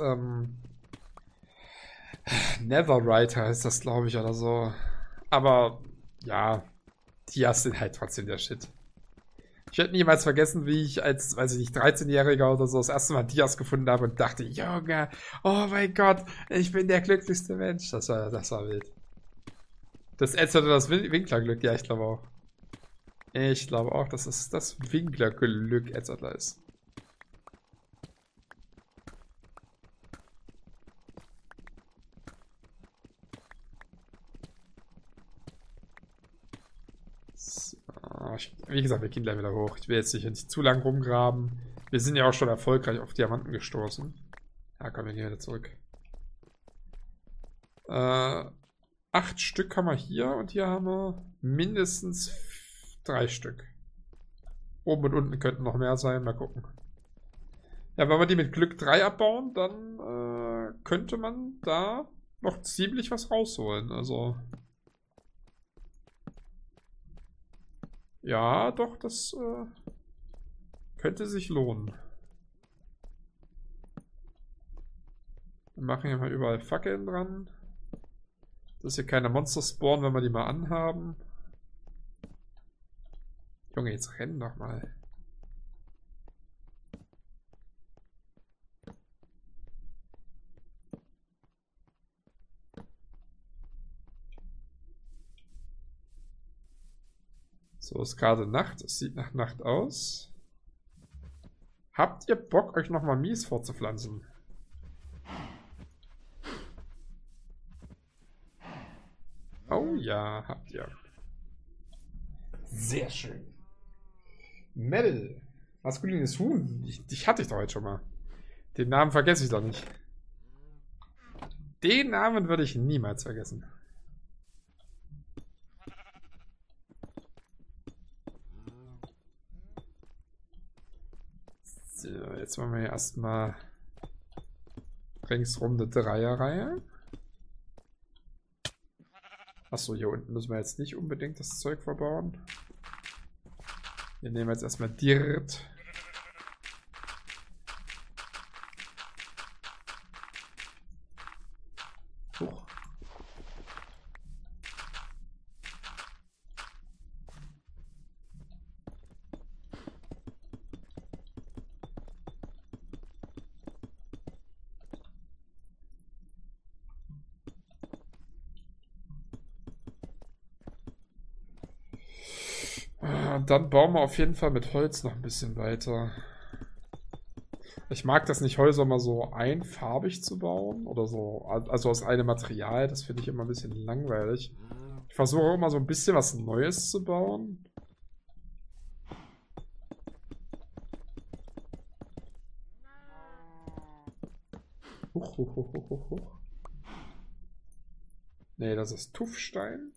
Netherite heißt das, glaube ich, oder so. Aber ja, Dias sind halt trotzdem der Shit. Ich werde niemals vergessen, wie ich als, weiß ich nicht, 13-Jähriger oder so das erste Mal Dias gefunden habe und dachte, Junge, oh mein Gott, ich bin der glücklichste Mensch. Das war wild. Das ätzerte das Winklerglück, ja, ich glaube auch. Ich glaube auch, dass es das Winklerglück ätzertler ist. Wie gesagt, wir gehen gleich wieder hoch. Ich will jetzt nicht zu lang rumgraben. Wir sind ja auch schon erfolgreich auf Diamanten gestoßen. Ja, komm, wir gehen wieder zurück. 8 Stück haben wir hier und hier haben wir mindestens 3 Stück. Oben und unten könnten noch mehr sein. Mal gucken. Ja, wenn wir die mit Glück 3 abbauen, dann könnte man da noch ziemlich was rausholen. Also... Ja, doch, das könnte sich lohnen. Wir machen hier mal überall Fackeln dran. Dass hier keine Monster spawnen, wenn wir die mal anhaben. Junge, jetzt renn doch mal. So, ist gerade Nacht. Es sieht nach Nacht aus. Habt ihr Bock, euch nochmal mies vorzupflanzen? Oh ja, habt ihr. Sehr schön. Mel. Maskulines Huhn. Dich hatte ich doch heute schon mal. Den Namen vergesse ich doch nicht. Den Namen würde ich niemals vergessen. So, jetzt machen wir hier erstmal ringsrum eine Dreierreihe. Achso, hier unten müssen wir jetzt nicht unbedingt das Zeug verbauen. Wir nehmen jetzt erstmal Dirt. Huch. Und dann bauen wir auf jeden Fall mit Holz noch ein bisschen weiter. Ich mag das nicht, Häuser mal so einfarbig zu bauen. Oder so, also aus einem Material. Das finde ich immer ein bisschen langweilig. Ich versuche auch immer so ein bisschen was Neues zu bauen. Huch, huch, huch, huch, huch, huch. Nee, das ist Tuffstein.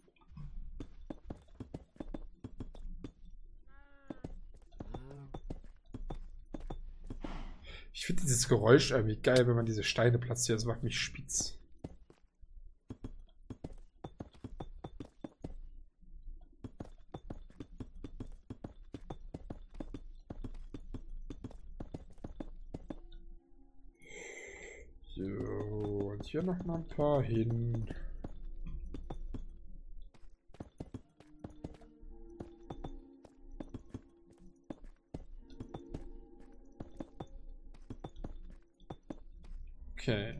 Ich finde dieses Geräusch irgendwie geil, wenn man diese Steine platziert. Das macht mich spitz. So, und hier noch mal ein paar hin. Okay.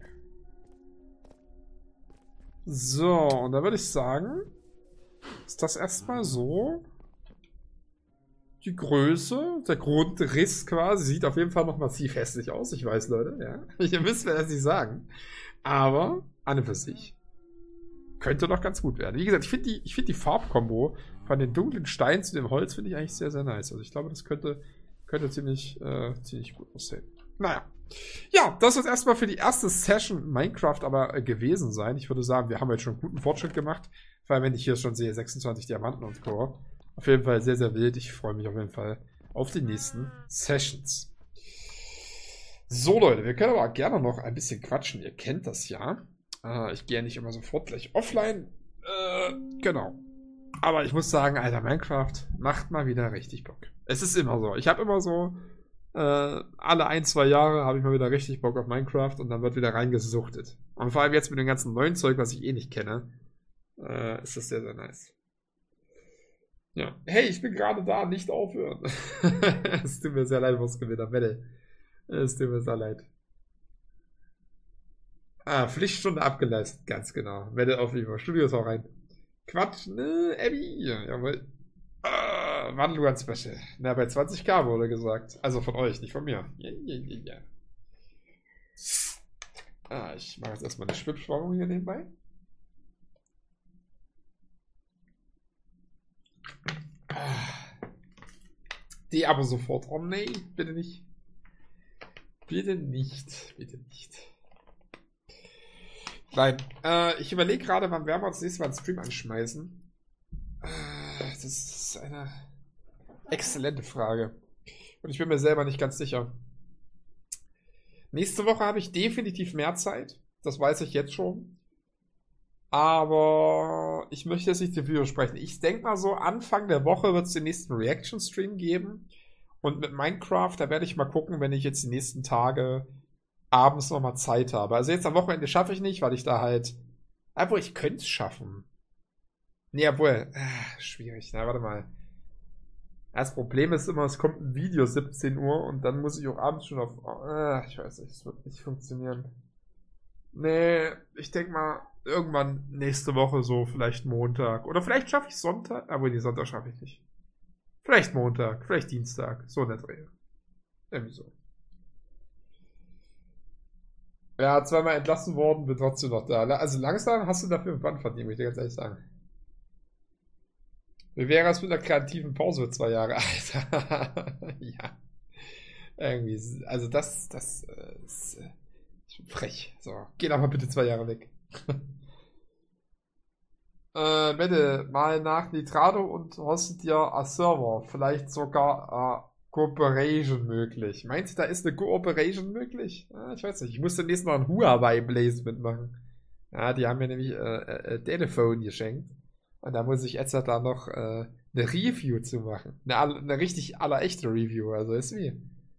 So, und da würde ich sagen, ist das erstmal so. Die Größe, der Grundriss quasi, sieht auf jeden Fall noch massiv hässlich aus. Ich weiß, Leute, ja. Ihr wisst, wer das nicht sagen. Aber, an und für sich, könnte doch ganz gut werden. Wie gesagt, ich find die Farbkombo von den dunklen Steinen zu dem Holz finde ich eigentlich sehr, sehr nice. Also ich glaube, das könnte ziemlich gut aussehen. Naja. Ja, das wird erstmal für die erste Session Minecraft aber gewesen sein. Ich würde sagen, wir haben jetzt schon guten Fortschritt gemacht. Vor allem, wenn ich hier schon sehe, 26 Diamanten und Co. Auf jeden Fall sehr, sehr wild. Ich freue mich auf jeden Fall auf die nächsten Sessions. So, Leute, wir können aber gerne noch ein bisschen quatschen. Ihr kennt das ja. Ich gehe ja nicht immer sofort gleich offline. Genau. Aber ich muss sagen, Alter, Minecraft macht mal wieder richtig Bock. Es ist immer so. Ich habe immer so alle 1-2 Jahre habe ich mal wieder richtig Bock auf Minecraft und dann wird wieder reingesuchtet. Und vor allem jetzt mit dem ganzen neuen Zeug, was ich eh nicht kenne, ist das sehr, sehr nice. Ja. Hey, ich bin gerade da, nicht aufhören. Es tut mir sehr leid, was Gewitter, Welle. Es tut mir sehr leid. Pflichtstunde abgeleistet, ganz genau. Welle auf Vivo. Studios auch rein. Quatsch, ne, Abby. Jawohl. Wandel an Special. Na, bei 20k wurde gesagt. Also von euch, nicht von mir. Ja. Ich mache jetzt erstmal eine Schwippschwangung hier nebenbei. Die aber sofort. Oh nee, bitte nicht. Bitte nicht. Bitte nicht. Nein. Ich überlege gerade, wann werden wir uns nächstes Mal einen Stream anschmeißen. Das ist eine exzellente Frage. Und ich bin mir selber nicht ganz sicher. Nächste Woche habe ich definitiv mehr Zeit. Das weiß ich jetzt schon. Aber ich möchte jetzt nicht dafür sprechen. Ich denke mal so, Anfang der Woche wird es den nächsten Reaction-Stream geben. Und mit Minecraft, da werde ich mal gucken, wenn ich jetzt die nächsten Tage abends nochmal Zeit habe. Also jetzt am Wochenende schaffe ich nicht, weil ich da halt... Obwohl, ich könnte es schaffen. Nee, obwohl... schwierig. Na, warte mal. Das Problem ist immer, es kommt ein Video 17 Uhr und dann muss ich auch abends schon auf... ich weiß nicht, es wird nicht funktionieren. Nee, ich denke mal, irgendwann nächste Woche so, vielleicht Montag. Oder vielleicht schaffe ich Sonntag. Aber nee, Sonntag schaffe ich nicht. Vielleicht Montag, vielleicht Dienstag. So in der Dreh. Irgendwie so. Ja, 2-mal entlassen worden, bin trotzdem noch da. Also langsam hast du dafür einen Band verdient, muss ich dir ganz ehrlich sagen. Wie wäre es mit einer kreativen Pause für 2 Jahre? Alter. Ja. Irgendwie, also das ist frech. So, geh doch mal bitte 2 Jahre weg. Mette, mal nach Nitrado und hostet dir a Server. Vielleicht sogar Cooperation möglich. Meinst du, da ist eine Cooperation möglich? Ich weiß nicht. Ich muss demnächst noch ein Huawei Blaze mitmachen. Ja, die haben mir nämlich Telefon geschenkt. Und da muss ich jetzt da noch eine Review zu machen. Eine richtig allerechte Review. Also ist wie.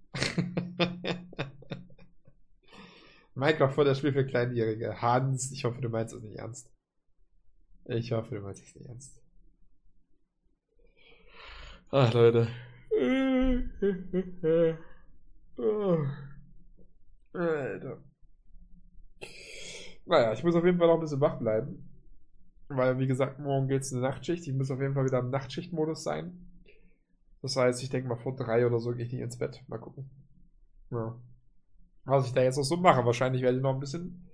Minecraft vor der Spiel für Kleinjährige. Hans, ich hoffe, du meinst es nicht ernst. Ich hoffe, du meinst es nicht ernst. Ach, Leute. Alter. Naja, ich muss auf jeden Fall noch ein bisschen wach bleiben. Weil, wie gesagt, morgen geht es in die Nachtschicht. Ich muss auf jeden Fall wieder im Nachtschichtmodus sein. Das heißt, ich denke mal vor 3 oder so gehe ich nicht ins Bett. Mal gucken. Ja. Was ich da jetzt noch so mache. Wahrscheinlich werde ich noch ein bisschen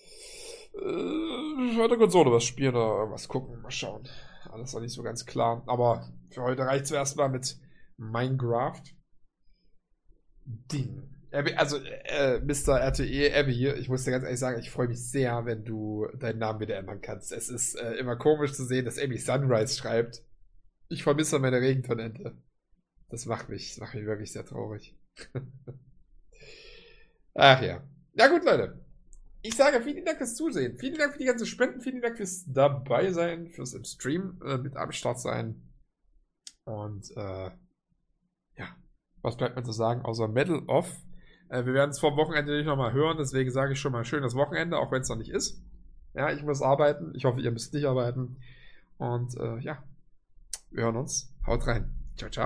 auf der Konsole was spielen oder irgendwas gucken. Mal schauen. Alles noch nicht so ganz klar. Aber für heute reicht es erstmal mit Minecraft. Ding. Also, Mr. RTE Abby, ich muss dir ganz ehrlich sagen, ich freue mich sehr, wenn du deinen Namen wieder ändern kannst. Es ist immer komisch zu sehen, dass Abby Sunrise schreibt. Ich vermisse meine Regentonente. Das macht mich wirklich sehr traurig. Ach ja. Na gut, Leute. Ich sage vielen Dank fürs Zusehen. Vielen Dank für die ganzen Spenden. Vielen Dank fürs dabei sein, fürs im Stream mit am Start sein. Und ja. Was bleibt mir zu sagen, außer Medal of? Wir werden es vor dem Wochenende nicht nochmal hören, deswegen sage ich schon mal schönes Wochenende, auch wenn es noch nicht ist. Ja, ich muss arbeiten. Ich hoffe, ihr müsst nicht arbeiten. Und ja, wir hören uns. Haut rein. Ciao, ciao.